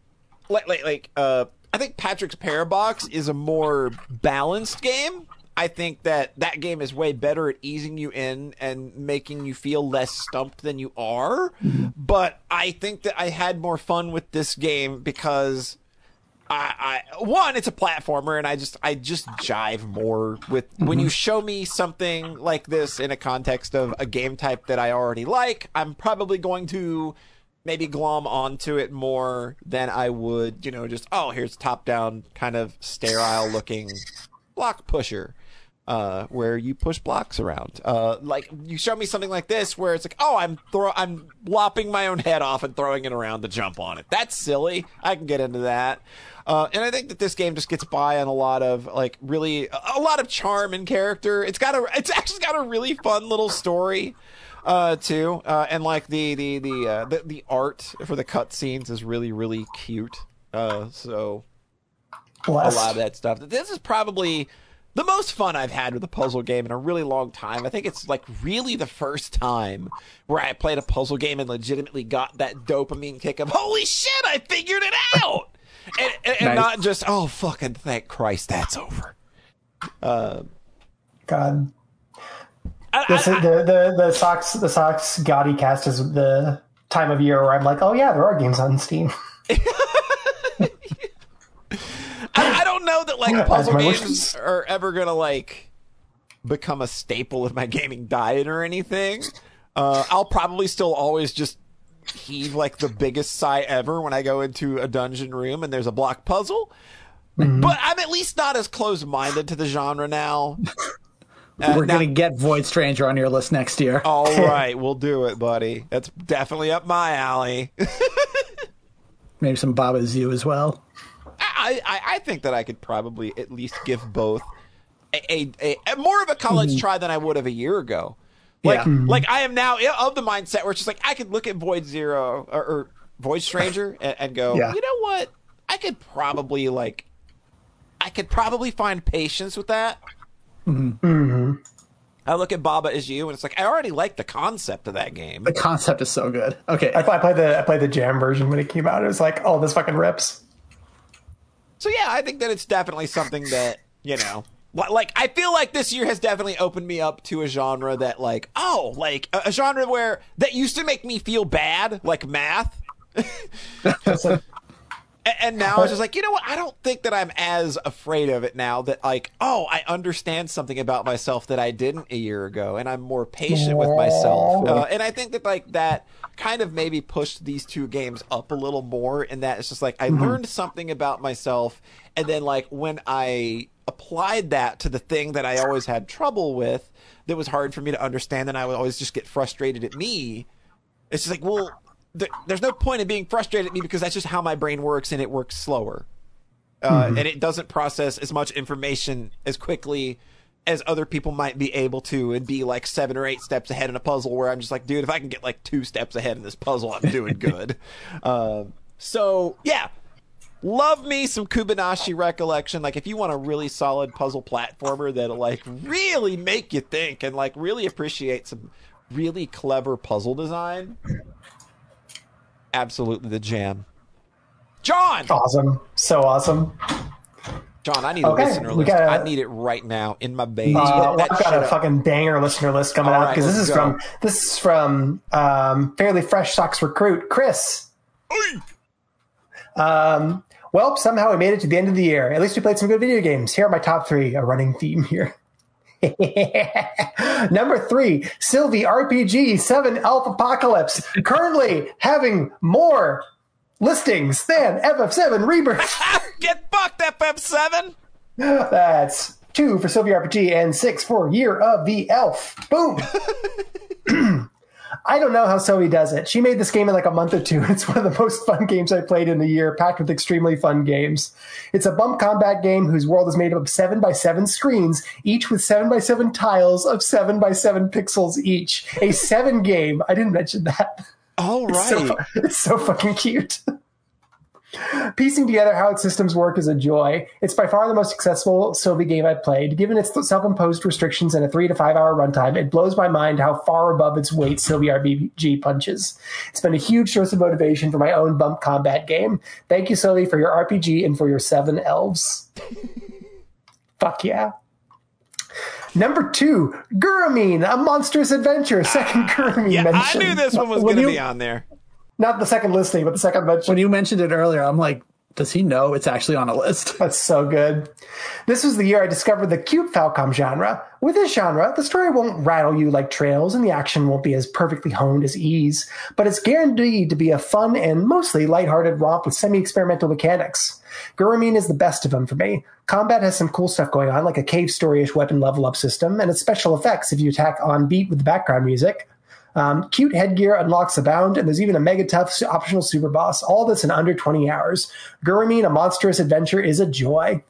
I think Patrick's Parabox is a more balanced game. I think that game is way better at easing you in and making you feel less stumped than you are. But I think that I had more fun with this game because one, it's a platformer, and I just jive more with when you show me something like this in a context of a game type that I already like. I'm probably going to maybe glom onto it more than I would, just, here's top-down kind of sterile-looking block pusher. Where you push blocks around. Like you show me something like this where it's like, I'm lopping my own head off and throwing it around to jump on it. That's silly. I can get into that. And I think that this game just gets by on a lot of like really a lot of charm and character. It's actually got a really fun little story too. And like the art for the cutscenes is really, really cute. So Blessed. A lot of that stuff. This is probably the most fun I've had with a puzzle game in a really long time. I think it's like really the first time where I played a puzzle game and legitimately got that dopamine kick of, holy shit, I figured it out! And Nice. not just, oh, fucking thank Christ, that's over. God. The Socks Gaudy cast is the time of year where I'm like, oh yeah, there are games on Steam. I don't know that like puzzle my games wishes. are ever gonna like become a staple of my gaming diet or anything. I'll probably still always just heave like the biggest sigh ever when I go into a dungeon room and there's a block puzzle. But I'm at least not as close-minded to the genre now. We're going to get Void Stranger on your list next year. All right, we'll do it, buddy. That's definitely up my alley. Maybe some Baba's You as well. I think that I could probably at least give both a more of a college try than I would have a year ago. Like I am now of the mindset where it's just like I could look at Void Zero or Void Stranger and go, you know what? I could probably find patience with that. I look at Baba Is You and it's like I already like the concept of that game. The concept is so good. Okay, I played the Jam version when it came out. It was like, oh, this fucking rips. So yeah, I think that it's definitely something that, like I feel like this year has definitely opened me up to a genre that like, a genre where that used to make me feel bad, like math. And now it's just like, you know what? I don't think that I'm as afraid of it now that like, I understand something about myself that I didn't a year ago and I'm more patient with myself. And I think that like that kind of maybe pushed these two games up a little more in that it's just like I learned something about myself and then like when I applied that to the thing that I always had trouble with that was hard for me to understand and I would always just get frustrated at me. It's just like, well, there's no point in being frustrated at me because that's just how my brain works and it works slower. And it doesn't process as much information as quickly as other people might be able to and be like 7 or 8 steps ahead in a puzzle where I'm just like, dude, if I can get like 2 steps ahead in this puzzle, I'm doing good. So yeah, love me some Kubanashi Recollection. Like if you want a really solid puzzle platformer that'll like really make you think and like really appreciate some really clever puzzle design, absolutely the jam. John! Awesome. So awesome. John, I need a listener list. I need it right now in my baby. I've got a fucking banger listener list coming out because this is from Fairly Fresh Socks recruit Chris. Well, somehow we made it to the end of the year. At least we played some good video games. Here are my top 3, a running theme here. Number 3, Sylvie RPG 7 Elf Apocalypse. Currently having more listings than FF7 Rebirth. Get fucked, FF7. That's 2 for Sylvia RPG and 6 for Year of the Elf. Boom. I don't know how Sylvie does it. She made this game in like a month or two. It's one of the most fun games I played in the year, packed with extremely fun games. It's a bump combat game whose world is made up of 7x7 screens, each with 7x7 tiles of 7x7 pixels each. A 7 game. I didn't mention that. All right. It's so fucking cute. Piecing together how its systems work is a joy. It's by far the most successful Sylvie game I've played. Given its self-imposed restrictions and a 3 to 5 hour runtime, it blows my mind how far above its weight Sylvie RPG punches. It's been a huge source of motivation for my own bump combat game. Thank you, Sylvie, for your RPG and for your 7 elves. Fuck yeah. Number 2, Guramine, A Monstrous Adventure. Second Guramine mention. I knew this one was going to be on there. Not the second listing, but the second mention. When you mentioned it earlier, I'm like, does he know it's actually on a list? That's so good. This was the year I discovered the cute Falcom genre. With this genre, the story won't rattle you like Trails, and the action won't be as perfectly honed as Ys, but it's guaranteed to be a fun and mostly lighthearted romp with semi-experimental mechanics. Guramine is the best of them for me. Combat has some cool stuff going on, like a cave story-ish weapon level-up system, and its special effects if you attack on beat with the background music. Cute headgear unlocks abound, and there's even a mega tough optional super boss. All this in under 20 hours. Guramine, A Monstrous Adventure is a joy.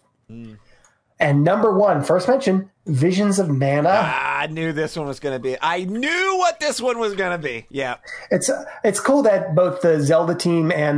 And number 1, first mention, Visions of Mana. I knew this one was going to be. I knew what this one was going to be. Yeah. It's cool that both the Zelda team and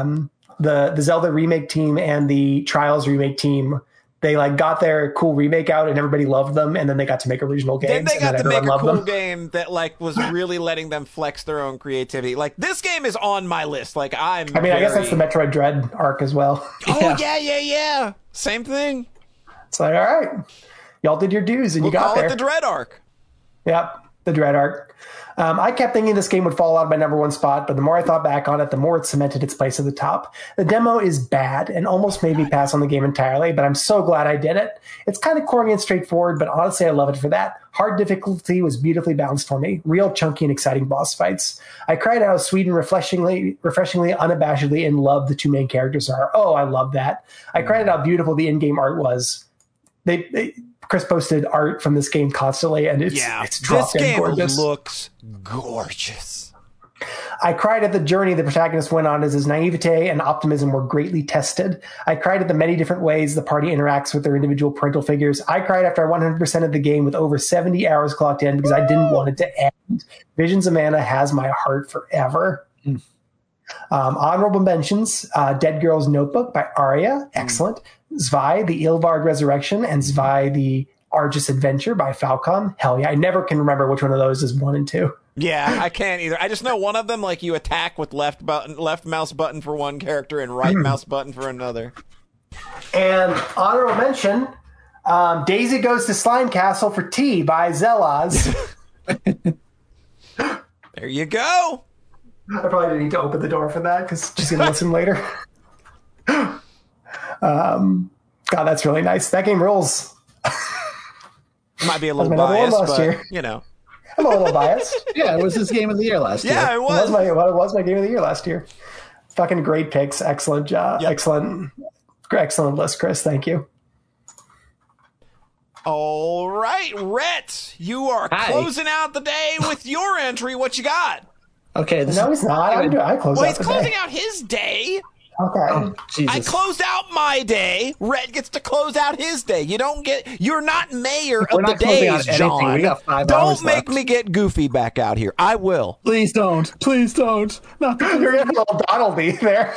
the Zelda remake team and the Trials remake team, they like got their cool remake out and everybody loved them, and then they got to make original games. Then they got to make a cool them. game that like was really letting them flex their own creativity. Like this game is on my list. Like I guess that's the Metroid Dread arc as well. Oh yeah. Same thing. It's like, all right, y'all did your dues and you got there. We'll call it the Dread arc. Yep, the Dread arc. I kept thinking this game would fall out of my number 1 spot, but the more I thought back on it, the more it cemented its place at the top. The demo is bad and almost made me pass on the game entirely, but I'm so glad I did it. It's kind of corny and straightforward, but honestly, I love it for that. Hard difficulty was beautifully balanced for me. Real chunky and exciting boss fights. I cried out sweet and refreshingly, unabashedly in love the 2 main characters are. Oh, I love that. I cried out how beautiful the in-game art was. Chris posted art from this game constantly, and it's drop dead gorgeous. This game looks gorgeous. I cried at the journey the protagonist went on as his naivete and optimism were greatly tested. I cried at the many different ways the party interacts with their individual parental figures. I cried after I 100% of the game with over 70 hours clocked in because I didn't want it to end. Visions of Mana has my heart forever. Honorable mentions, Dead Girl's Notebook by Aria, excellent. Zwei, the Ilvard Resurrection, and Zwei, the Argus Adventure by Falcom. Hell yeah, I never can remember which one of those is 1 and 2. Yeah, I can't either. I just know one of them, like you attack with left mouse button for one character and right mouse button for another. And honorable mention, Daisy Goes to Slime Castle for T by Zelaz. There you go. I probably didn't need to open the door for that because she's going to listen later. God, that's really nice. That game rules. Might be a little biased, but year. You know. I'm a little biased. Yeah, it was his game of the year last year. Yeah, it was. It was my game of the year last year. Fucking great picks. Excellent job. Yep. Excellent list, Chris. Thank you. All right, Rhett, you are closing out the day with your entry. What you got? Okay. No, he's not. I closed out he's closing out his day. Okay. Oh, Jesus. I closed out my day. Rhett gets to close out his day. You're not mayor of the days, John. We got 5 don't hours make left. me get Goofy back out here. I will. Please don't. Please don't. Not the You're getting a little Donaldy there.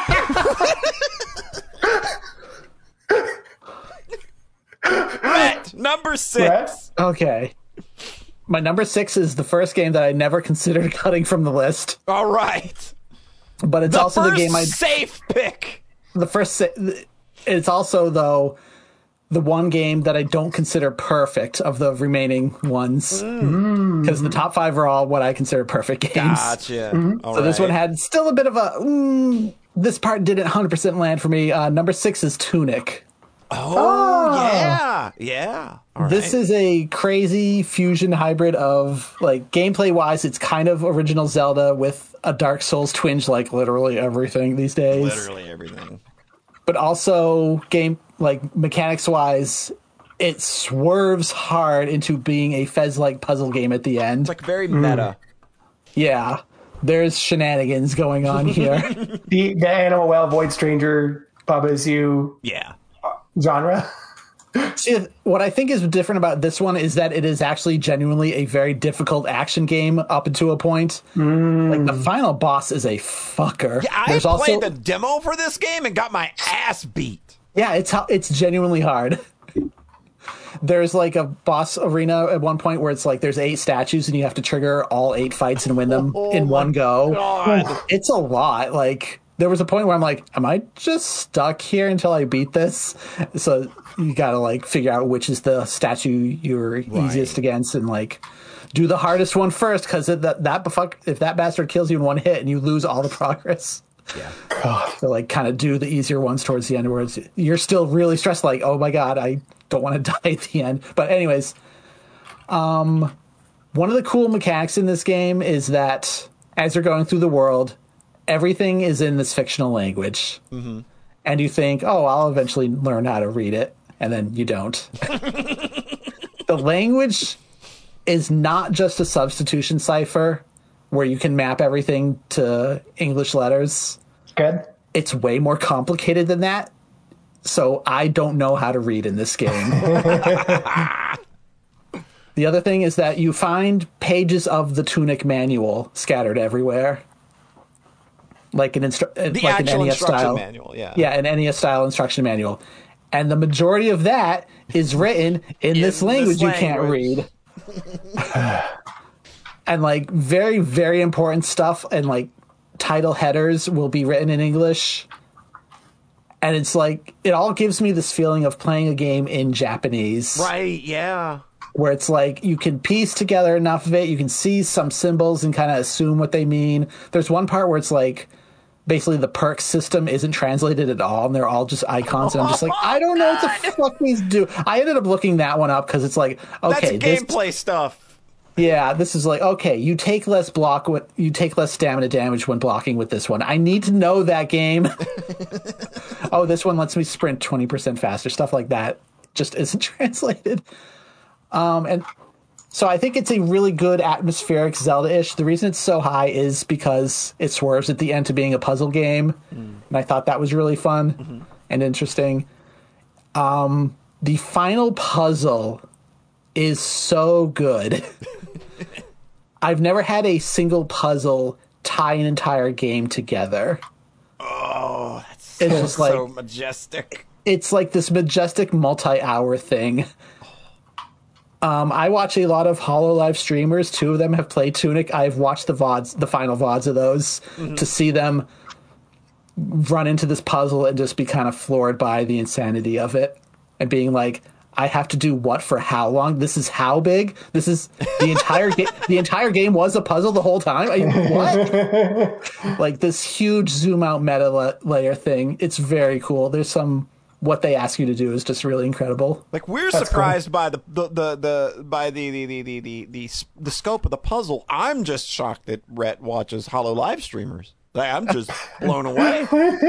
Rhett, number 6. Rhett? Okay. My number 6 is the first game that I never considered cutting from the list. All right. But it's also the game safe pick. It's also, though, the one game that I don't consider perfect of the remaining ones. Because the top 5 are all what I consider perfect games. Gotcha. So this one had still a bit of a... this part didn't 100% land for me. Number 6 is Tunic. Yeah. All This right. is a crazy fusion hybrid of, like, gameplay-wise, it's kind of original Zelda with a Dark Souls twinge, like literally everything these days. Literally everything. But also, mechanics-wise, it swerves hard into being a Fez-like puzzle game at the end. It's like very meta. Yeah. There's shenanigans going on here. The Animal Well Void Stranger Bubba's You genre. See, what I think is different about this one is that it is actually genuinely a very difficult action game up to a point. Like, the final boss is a fucker. Yeah, I played the demo for this game and got my ass beat. Yeah, it's genuinely hard. There's like a boss arena at one point where it's like there's 8 statues and you have to trigger all 8 fights and win them in one go. God. It's a lot. Like, there was a point where I'm like, am I just stuck here until I beat this? So you gotta like figure out which is the statue you're easiest against and like do the hardest one first, because if that bastard kills you in one hit and you lose all the progress. Yeah. So like kind of do the easier ones towards the end where you're still really stressed, like, oh my god, I don't want to die at the end. But anyways, one of the cool mechanics in this game is that as you're going through the world, everything is in this fictional language. Mm-hmm. And you think, oh, I'll eventually learn how to read it. And then you don't. The language is not just a substitution cipher where you can map everything to English letters. Good. It's way more complicated than that. So I don't know how to read in this game. The other thing is that you find pages of the Tunic manual scattered everywhere. Like an actual NES instruction style manual, yeah. Yeah, an NES style instruction manual. And the majority of that is written in this language you can't read. And like very, very important stuff and like title headers will be written in English. And it's like, it all gives me this feeling of playing a game in Japanese. Right, yeah. Where it's like, you can piece together enough of it, you can see some symbols and kind of assume what they mean. There's one part where it's like, basically the perk system isn't translated at all, and they're all just icons, and I'm just like, I don't know what the fuck these do. I ended up looking that one up, because it's like, okay. That's gameplay stuff. Yeah, this is like, okay, you take less stamina damage when blocking with this one. I need to know that game. Oh, this one lets me sprint 20% faster. Stuff like that just isn't translated. And so I think it's a really good atmospheric Zelda-ish. The reason it's so high is because it swerves at the end to being a puzzle game. And I thought that was really fun and interesting. The final puzzle is so good. I've never had a single puzzle tie an entire game together. Oh, that's It's just like, so majestic. It's like this majestic multi-hour thing. I watch a lot of HoloLive streamers. 2 of them have played Tunic. I've watched the final VODs of those to see them run into this puzzle and just be kind of floored by the insanity of it and being like, I have to do what for how long? This is how big? This is the entire game. The entire game was a puzzle the whole time. What? Like this huge zoom out meta layer thing. It's very cool. There's some, what they ask you to do is just really incredible. Like we're surprised by the scope of the puzzle. I'm just shocked that Rhett watches HoloLive streamers. Like, I'm just blown away.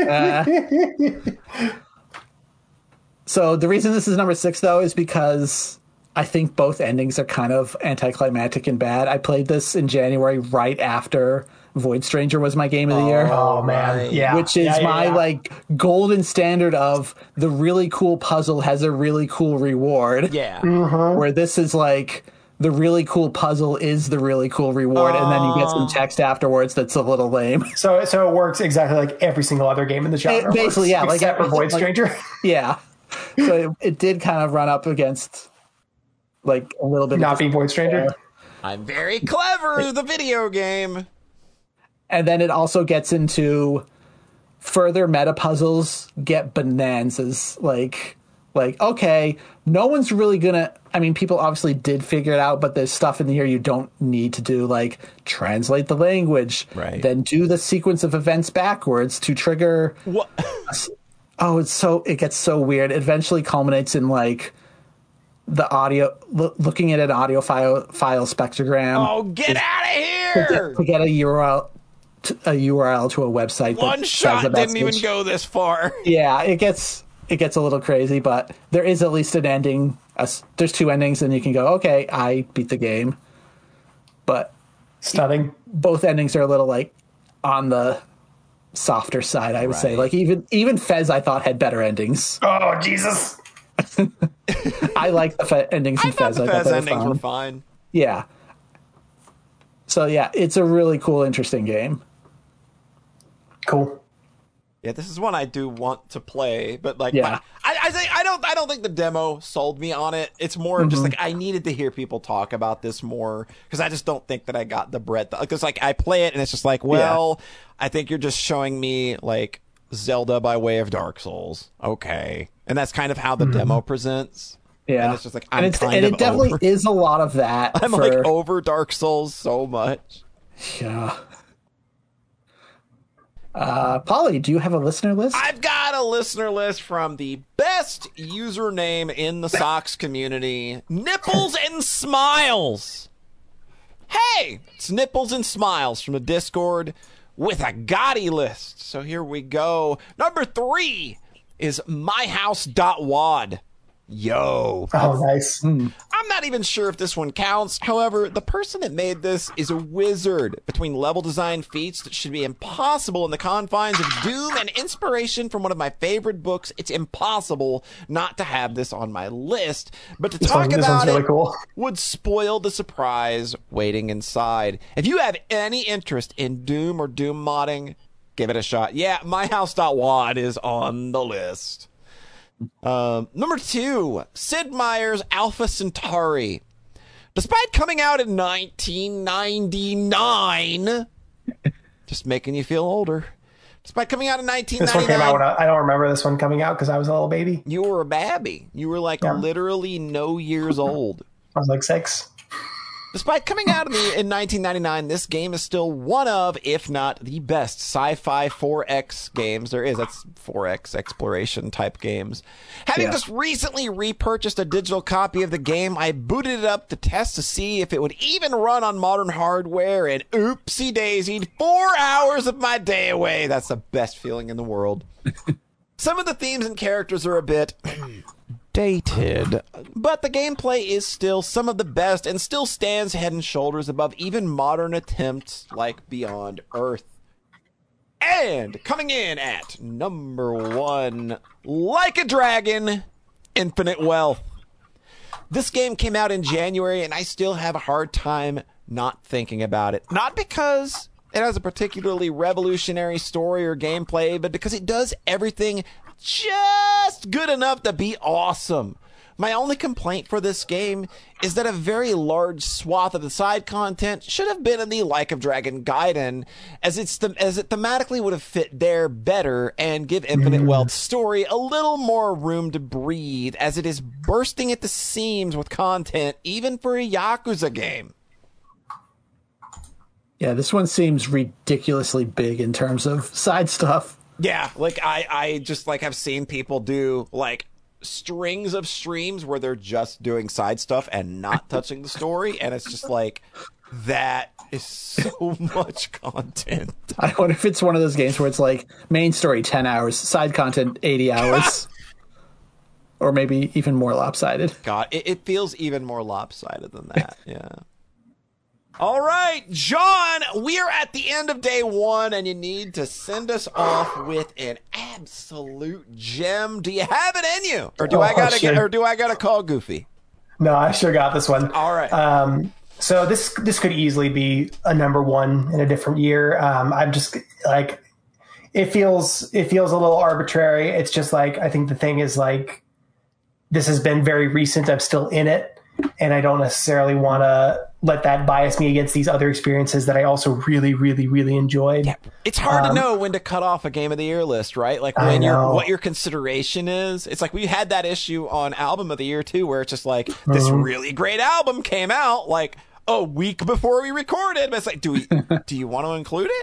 So the reason this is number 6, though, is because I think both endings are kind of anticlimactic and bad. I played this in January right after Void Stranger was my game of the year. Oh, man. Yeah. Which is my like golden standard of the really cool puzzle has a really cool reward. Yeah. Where this is like the really cool puzzle is the really cool reward, and then you get some text afterwards that's a little lame. So it works exactly like every single other game in the genre. Basically, yeah. Except for Void Stranger. Like, yeah. So it did kind of run up against like a little bit not being Void Stranger. I'm very clever, the video game. And then it also gets into further meta puzzles get bonanzas. Like, okay, no one's really gonna, I mean, people obviously did figure it out, but there's stuff in here you don't need to do, like translate the language, right? Then do the sequence of events backwards to trigger Oh, it gets so weird. It eventually culminates in like the audio, looking at an audio file spectrogram. Oh, get out of here! To get a URL to a website. One shot didn't even go this far. Yeah, it gets a little crazy, but there is at least an ending. There's 2 endings, and you can go, okay, I beat the game. But stunning. Both endings are a little like on the softer side, I would say. Like even Fez, I thought had better endings. Oh Jesus! I like the endings in Fez. I thought the Fez endings were fine. Yeah. So yeah, it's a really cool, interesting game. Cool. Yeah, this is one I do want to play, but like, yeah. I don't think the demo sold me on it. It's more of just like I needed to hear people talk about this more because I just don't think that I got the breadth. Because like I play it and it's just like, well, I think you're just showing me like Zelda by way of Dark Souls. Okay, and that's kind of how the demo presents. Yeah, and it's just like and it definitely is a lot of that. I'm like over Dark Souls so much. Yeah. Polly, do you have a listener list? I've got a listener list from the best username in the socks community, Nipples and Smiles. Hey, it's Nipples and Smiles from the Discord with a Gotti list. So here we go. Number 3 is myhouse.wad. Yo. Oh, nice. I'm not even sure if this one counts. However, the person that made this is a wizard between level design feats that should be impossible in the confines of Doom and inspiration from one of my favorite books. It's impossible not to have this on my list. But to talk about it would spoil the surprise waiting inside. If you have any interest in Doom or Doom modding, give it a shot. Yeah, myhouse.wad is on the list. Number 2, Sid Meier's Alpha Centauri. Despite coming out in 1999, just making you feel older. Despite coming out in 1999, this one came out. I don't remember this one coming out because I was a little baby. You were a babby. You were like literally no years old. I was like 6. Despite coming out in 1999, this game is still one of, if not the best, sci-fi 4X games there is. That's 4X exploration type games. Having just recently repurchased a digital copy of the game, I booted it up to test to see if it would even run on modern hardware, and oopsie daisied, 4 hours of my day away. That's the best feeling in the world. Some of the themes and characters are a bit dated, but the gameplay is still some of the best and still stands head and shoulders above even modern attempts like Beyond Earth. And coming in at number 1, Like a Dragon, Infinite Wealth. This game came out in January and I still have a hard time not thinking about it. Not because it has a particularly revolutionary story or gameplay, but because it does everything just good enough to be awesome. My only complaint for this game is that a very large swath of the side content should have been in the Like a Dragon Gaiden, as it thematically would have fit there better and give Infinite Wealth's story a little more room to breathe, as it is bursting at the seams with content even for a Yakuza game. Yeah, this one seems ridiculously big in terms of side stuff. Yeah, like I just like have seen people do like strings of streams where they're just doing side stuff and not touching the story, and it's just like that is so much content. I wonder if it's one of those games where it's like main story 10 hours, side content 80 hours. Or maybe even more lopsided. God, it feels even more lopsided than that. Yeah. All right, John, we are at the end of day 1, and you need to send us off with an absolute gem. Do you have it in you, or do I gotta call Goofy? No, I sure got this one. All right. So this could easily be a number 1 in a different year. I'm just like, it feels a little arbitrary. It's just like, I think the thing is like, this has been very recent. I'm still in it, and I don't necessarily want to let that bias me against these other experiences that I also really, really, really enjoyed. Yeah. It's hard to know when to cut off a Game of the Year list, right? Like when what your consideration is. It's like we had that issue on Album of the Year too, where it's just like this really great album came out like a week before we recorded, but it's like, do you want to include it?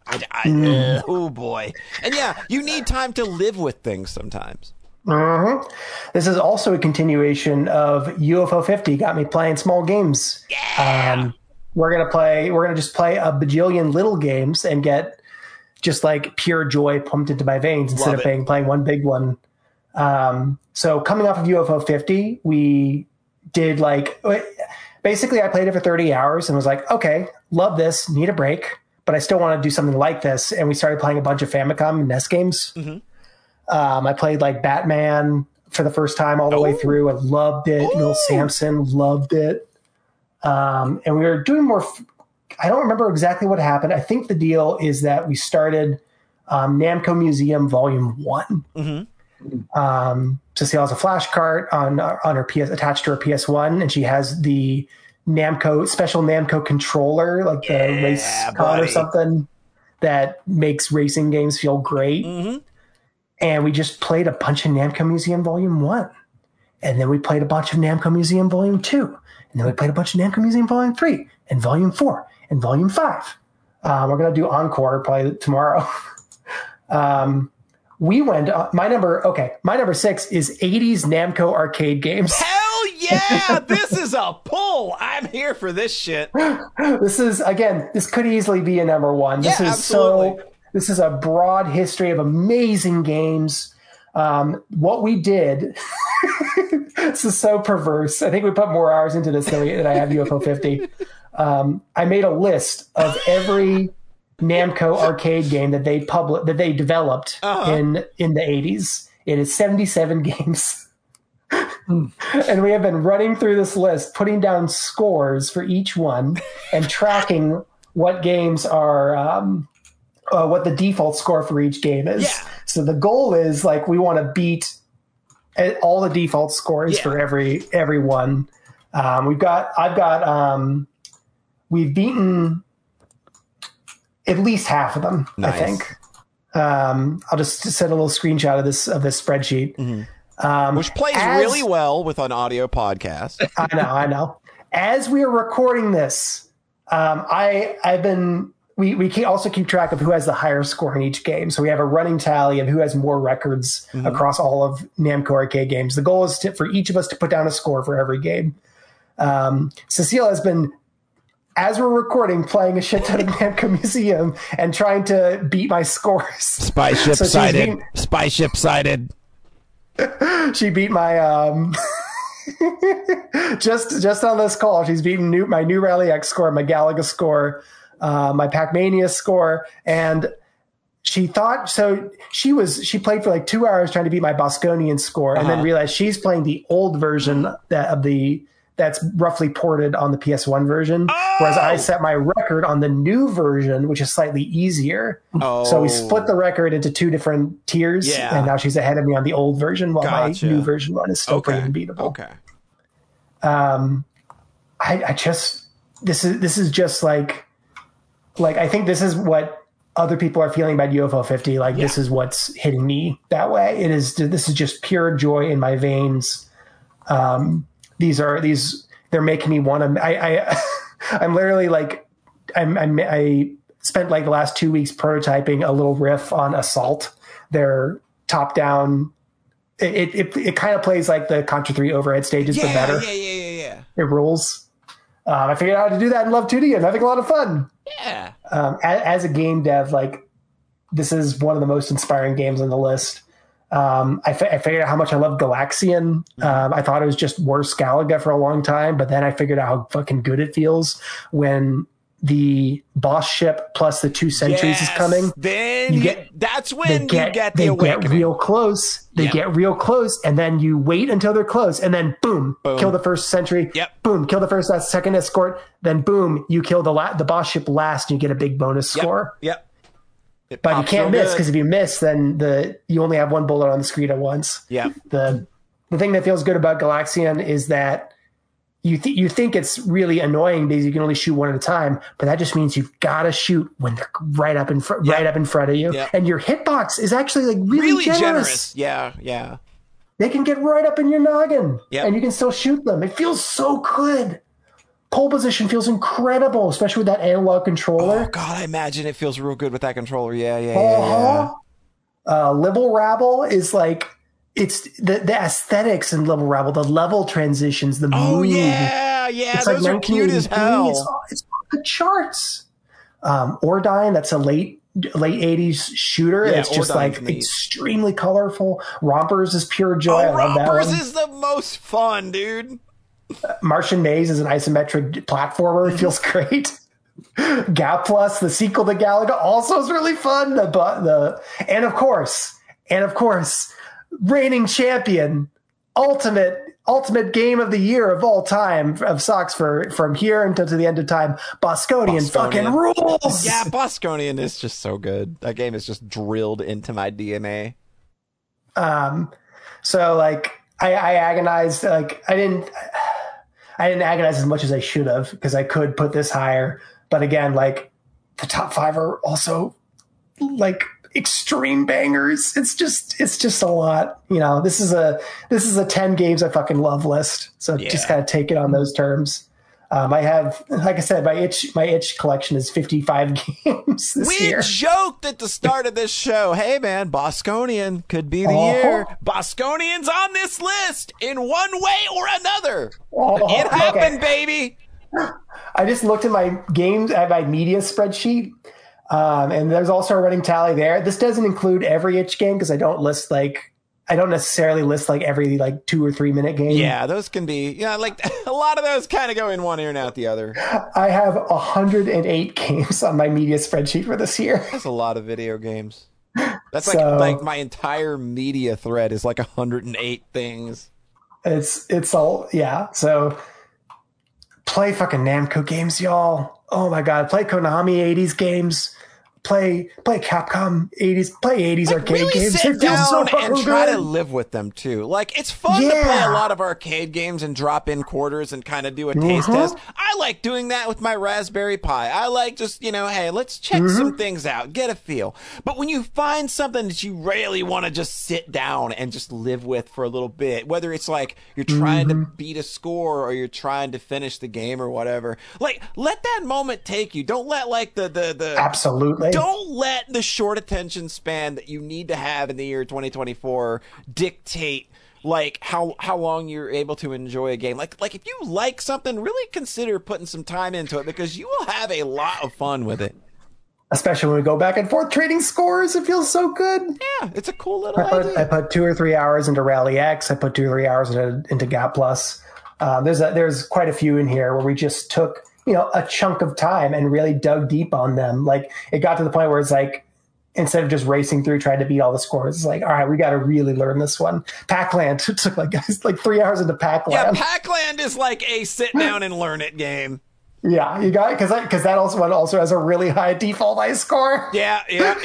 Oh boy. And yeah, you need time to live with things sometimes. Mm-hmm. This is also a continuation of UFO 50. Got me playing small games. Yeah. We're gonna just play a bajillion little games and get just like pure joy pumped into my veins instead of playing one big one. So coming off of UFO 50, we did basically I played it for 30 hours and was like, okay, love this, need a break, but I still want to do something like this. And we started playing a bunch of Famicom and NES games. Mm-hmm. I played like Batman for the first time all the way through. I loved it. Little Samson, loved it. And we were doing more. I don't remember exactly what happened. I think the deal is that we started Namco Museum Volume 1. Mm-hmm. Cecile has a flash cart on her PS attached to her PS1, and she has the special Namco controller, like the race card or something that makes racing games feel great. Mm-hmm. And we just played a bunch of Namco Museum Volume 1. And then we played a bunch of Namco Museum Volume 2. And then we played a bunch of Namco Museum Volume 3 and Volume 4 and Volume 5. We're going to do Encore probably tomorrow. We went, my number 6 is 80s Namco arcade games. Hell yeah! This is a pull. I'm here for this shit. This could easily be a number 1. This is a broad history of amazing games. What we did, this is so perverse. I think we put more hours into this than I have UFO 50. I made a list of every Namco arcade game that they developed in the 80s. It is 77 games. And we have been running through this list, putting down scores for each one and tracking what games are what the default score for each game is. Yeah. So the goal is we want to beat all the default scores for every one. We've beaten at least half of them. Nice. I think. I'll just send a little screenshot of this spreadsheet, which plays really well with an audio podcast. I know. As we are recording this, we also keep track of who has the higher score in each game. So we have a running tally of who has more records across all of Namco arcade games. The goal is for each of us to put down a score for every game. Cecile has been, as we're recording, playing a shit ton of Namco Museum and trying to beat my scores. Spyship sighted. Spyship sighted. She beat my just on this call. She's beaten my New Rally X score, my Galaga score, my Pac-Mania score, and she thought so. She played for 2 hours trying to beat my Bosconian score, and then realized she's playing the old version that's roughly ported on the PS1 version, whereas I set my record on the new version, which is slightly easier. So we split the record into 2 different tiers, and now she's ahead of me on the old version, while my new version one is still pretty unbeatable. Okay. This is just I think this is what other people are feeling about UFO 50. This is what's hitting me that way. This is just pure joy in my veins. They're making me want to, I'm literally I spent the last 2 weeks prototyping a little riff on Assault. Their top down, it kind of plays like the Contra 3 overhead stages, but better. Yeah. It rules. I figured out how to do that in Love 2D. I'm having a lot of fun. Yeah. As a game dev, this is one of the most inspiring games on the list. I figured out how much I love Galaxian. I thought it was just worse Galaga for a long time, but then I figured out how fucking good it feels when the boss ship plus the 2 sentries is coming. Then you get the awakening. Get real close. They get real close, and then you wait until they're close, and then boom. Kill the first sentry. Yep. Boom, kill the second escort. Then boom, you kill the boss ship last, and you get a big bonus score. Yep. But you can't miss, because if you miss, then you only have one bullet on the screen at once. Yeah. The thing that feels good about Galaxian is that you think it's really annoying because you can only shoot one at a time, but that just means you've got to shoot when they're right up in front of you, and your hitbox is actually really generous. Yeah. They can get right up in your noggin, and you can still shoot them. It feels so good. Pole position feels incredible, especially with that analog controller. Oh God, I imagine it feels real good with that controller. Yeah. Libble Rabble is like, it's the aesthetics in Libble Rabble, the level transitions, the mood. Oh yeah, it's those are cute as hell. It's on the charts. Ordyne, that's a late 80s shooter. Yeah, it's just Ordyne's like neat. extremely colorful. Rompers is pure joy. I love that Rompers one. is the most fun, dude. Martian Maze is an isometric platformer. It feels great. Gap Plus, the sequel to Galaga, also is really fun. And of course, reigning champion, ultimate game of the year of all time of Sox from here until to the end of time. Bosconian fucking rules. Yeah, Bosconian is just so good. That game is just drilled into my DNA. So like I agonized, like I didn't agonize as much as I should have because I could put this higher. But again, like the top 5 are also like extreme bangers. It's just a lot. You know, this is a 10 games I fucking love list. So just kind of take it on those terms. I have, like I said, my itch collection is 55 games this year. We joked at the start of this show, hey man, Bosconian could be the year. Bosconian's on this list in one way or another. It happened, baby. I just looked at my games, at my media spreadsheet, and there's also a running tally there. This doesn't include every itch game because I don't necessarily list like every like 2 or 3 minute game. Yeah, those can be, like a lot of those kind of go in one ear and out the other. I have 108 games on my media spreadsheet for this year. That's a lot of video games. That's like my entire media thread is like 108 things. It's all, yeah. So play fucking Namco games, y'all. Oh my God. Play Konami 80s games. Play Capcom 80s, play 80s arcade really games. Sit down and try good. to live with them too. Like it's fun to play a lot of arcade games and drop in quarters and kind of do a taste test. I like doing that with my Raspberry Pi. I like just, hey, let's check some things out, get a feel. But when you find something that you really want to just sit down and just live with for a little bit, whether it's like you're trying to beat a score or you're trying to finish the game or whatever, like let that moment take you. Don't let like the absolutely. Don't let the short attention span that you need to have in the year 2024 dictate like how long you're able to enjoy a game. Like if you like something, really consider putting some time into it because you will have a lot of fun with it. Especially when we go back and forth trading scores, it feels so good. Yeah, it's a cool little idea. I put 2 or 3 hours into Rally X. I put 2 or 3 hours into Gap Plus. There's quite a few in here where we just took a chunk of time and really dug deep on them. Like it got to the point where it's like, instead of just racing through trying to beat all the scores, it's like, all right, we got to really learn this one. Pac-Land took like 3 hours into Pac-Land. Yeah, Pac-Land is like a sit down and learn it game. Yeah, you got it because that also has a really high default ice score. Yeah.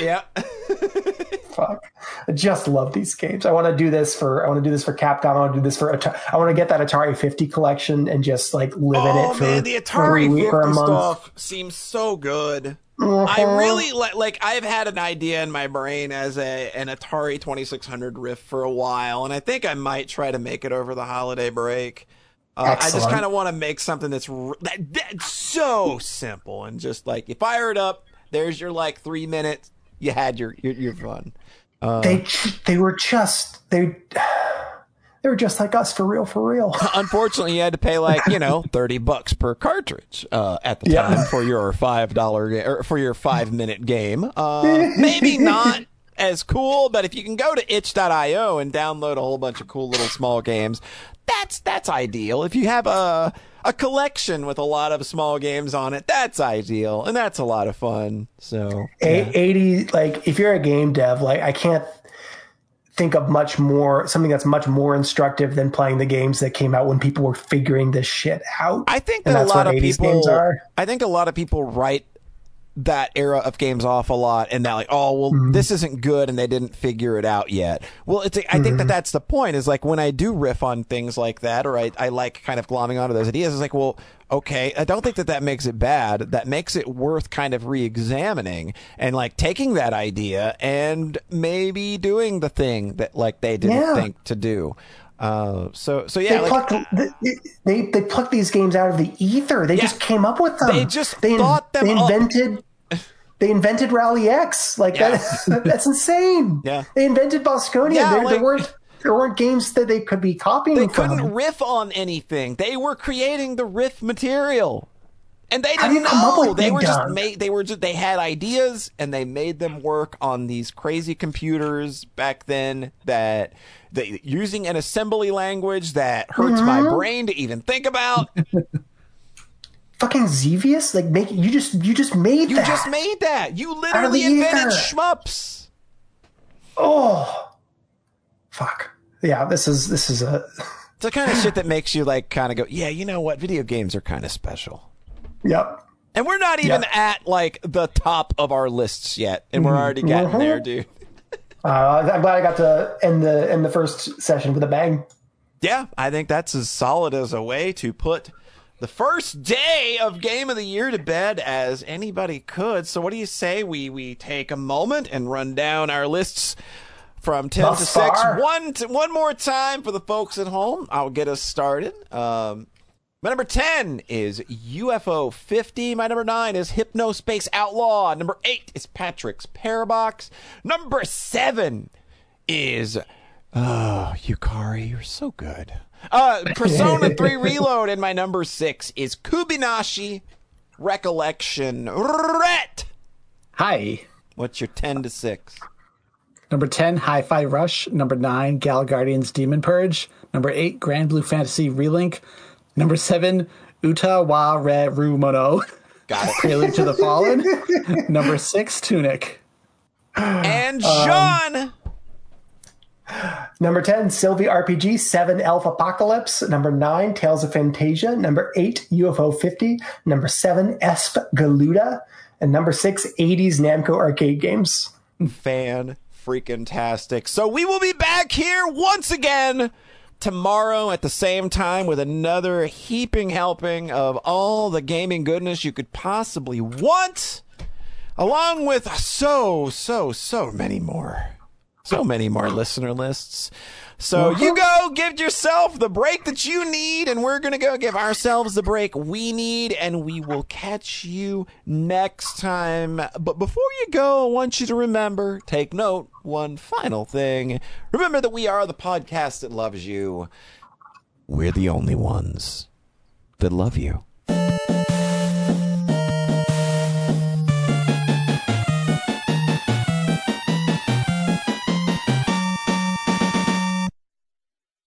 Fuck, I just love these games. I want to do this for Capcom. I want to do this for I want to get that Atari 50 collection and just like live in it for the Atari 50 for a month. stuff seems so good. I really like I've had an idea in my brain as an Atari 2600 riff for a while, and I think I might try to make it over the holiday break. I just kind of want to make something that's so simple and just like you fire it up, there's your like 3 minutes, you had your fun. They were just like us for real. Unfortunately, you had to pay like $30 per cartridge at the time for your $5 or for your 5-minute game. Maybe not as cool, but if you can go to itch.io and download a whole bunch of cool little small games, that's ideal. If you have a collection with a lot of small games on it, that's ideal, and that's a lot of fun. So 80, like if you're a game dev, like I can't think of something that's much more instructive than playing the games that came out when people were figuring this shit out. I think that a lot of people write that era of games off a lot, and they're like, this isn't good, and they didn't figure it out yet. Well, I think that's the point, is like when I do riff on things like that, or I like kind of glomming onto those ideas, it's like, well, okay, I don't think that makes it bad. That makes it worth kind of re-examining and like taking that idea and maybe doing the thing that like they didn't think to do. So They yeah, plucked these games out of the ether. They just came up with them. They just thought them up. They invented Rally X. That's insane. Yeah. They invented Bosconia. Yeah, there weren't games that they could be copying They from. couldn't riff on anything. They were creating the riff material. And they How do you didn't come up know. with They Big were just Gun? they had ideas and they made them work on these crazy computers back then that using an assembly language that hurts my brain to even think about. Fucking Xevious? You just made that. You just made that. You Out of literally the invented ether. shmups. Oh. Fuck. Yeah, this is a It's the kind of shit that makes you kind of go, yeah, you know what? Video games are kind of special. Yep. And we're not even at the top of our lists yet, and we're already getting there, dude. I'm glad I got to end the first session with a bang. Yeah, I think that's as solid as a way to put the first day of Game of the Year to bed as anybody could. So what do you say we take a moment and run down our lists from 10 to 6 one more time for the folks at home? I'll get us started. My number 10 is UFO 50. My number 9 is Hypnospace Outlaw. Number 8 is Patrick's Parabox. Number 7 is Yukari, you're so good. Persona 3 Reload. And my number 6 is Kubinashi Recollection. Rhett! Hi. What's your 10 to 6? Number 10, Hi-Fi Rush. Number 9, Gal Guardians Demon Purge. Number 8, Grand Blue Fantasy Relink. Number 7, Uta wa Re Ru Mono. Got it. Prelude to the Fallen. Number 6, Tunic. And Sean! Number 10, Sylvie RPG 7 Elf Apocalypse. Number 9, Tales of Fantasia. Number 8, UFO 50. Number 7, Esp Galuda. And number 6, 80s Namco arcade games. Fan-freaking-tastic. So we will be back here once again tomorrow at the same time with another heaping helping of all the gaming goodness you could possibly want, along with so many more. So many more listener lists. So you go give yourself the break that you need, and we're going to go give ourselves the break we need, and we will catch you next time. But before you go, I want you to remember, take note, one final thing. Remember that we are the podcast that loves you. We're the only ones that love you.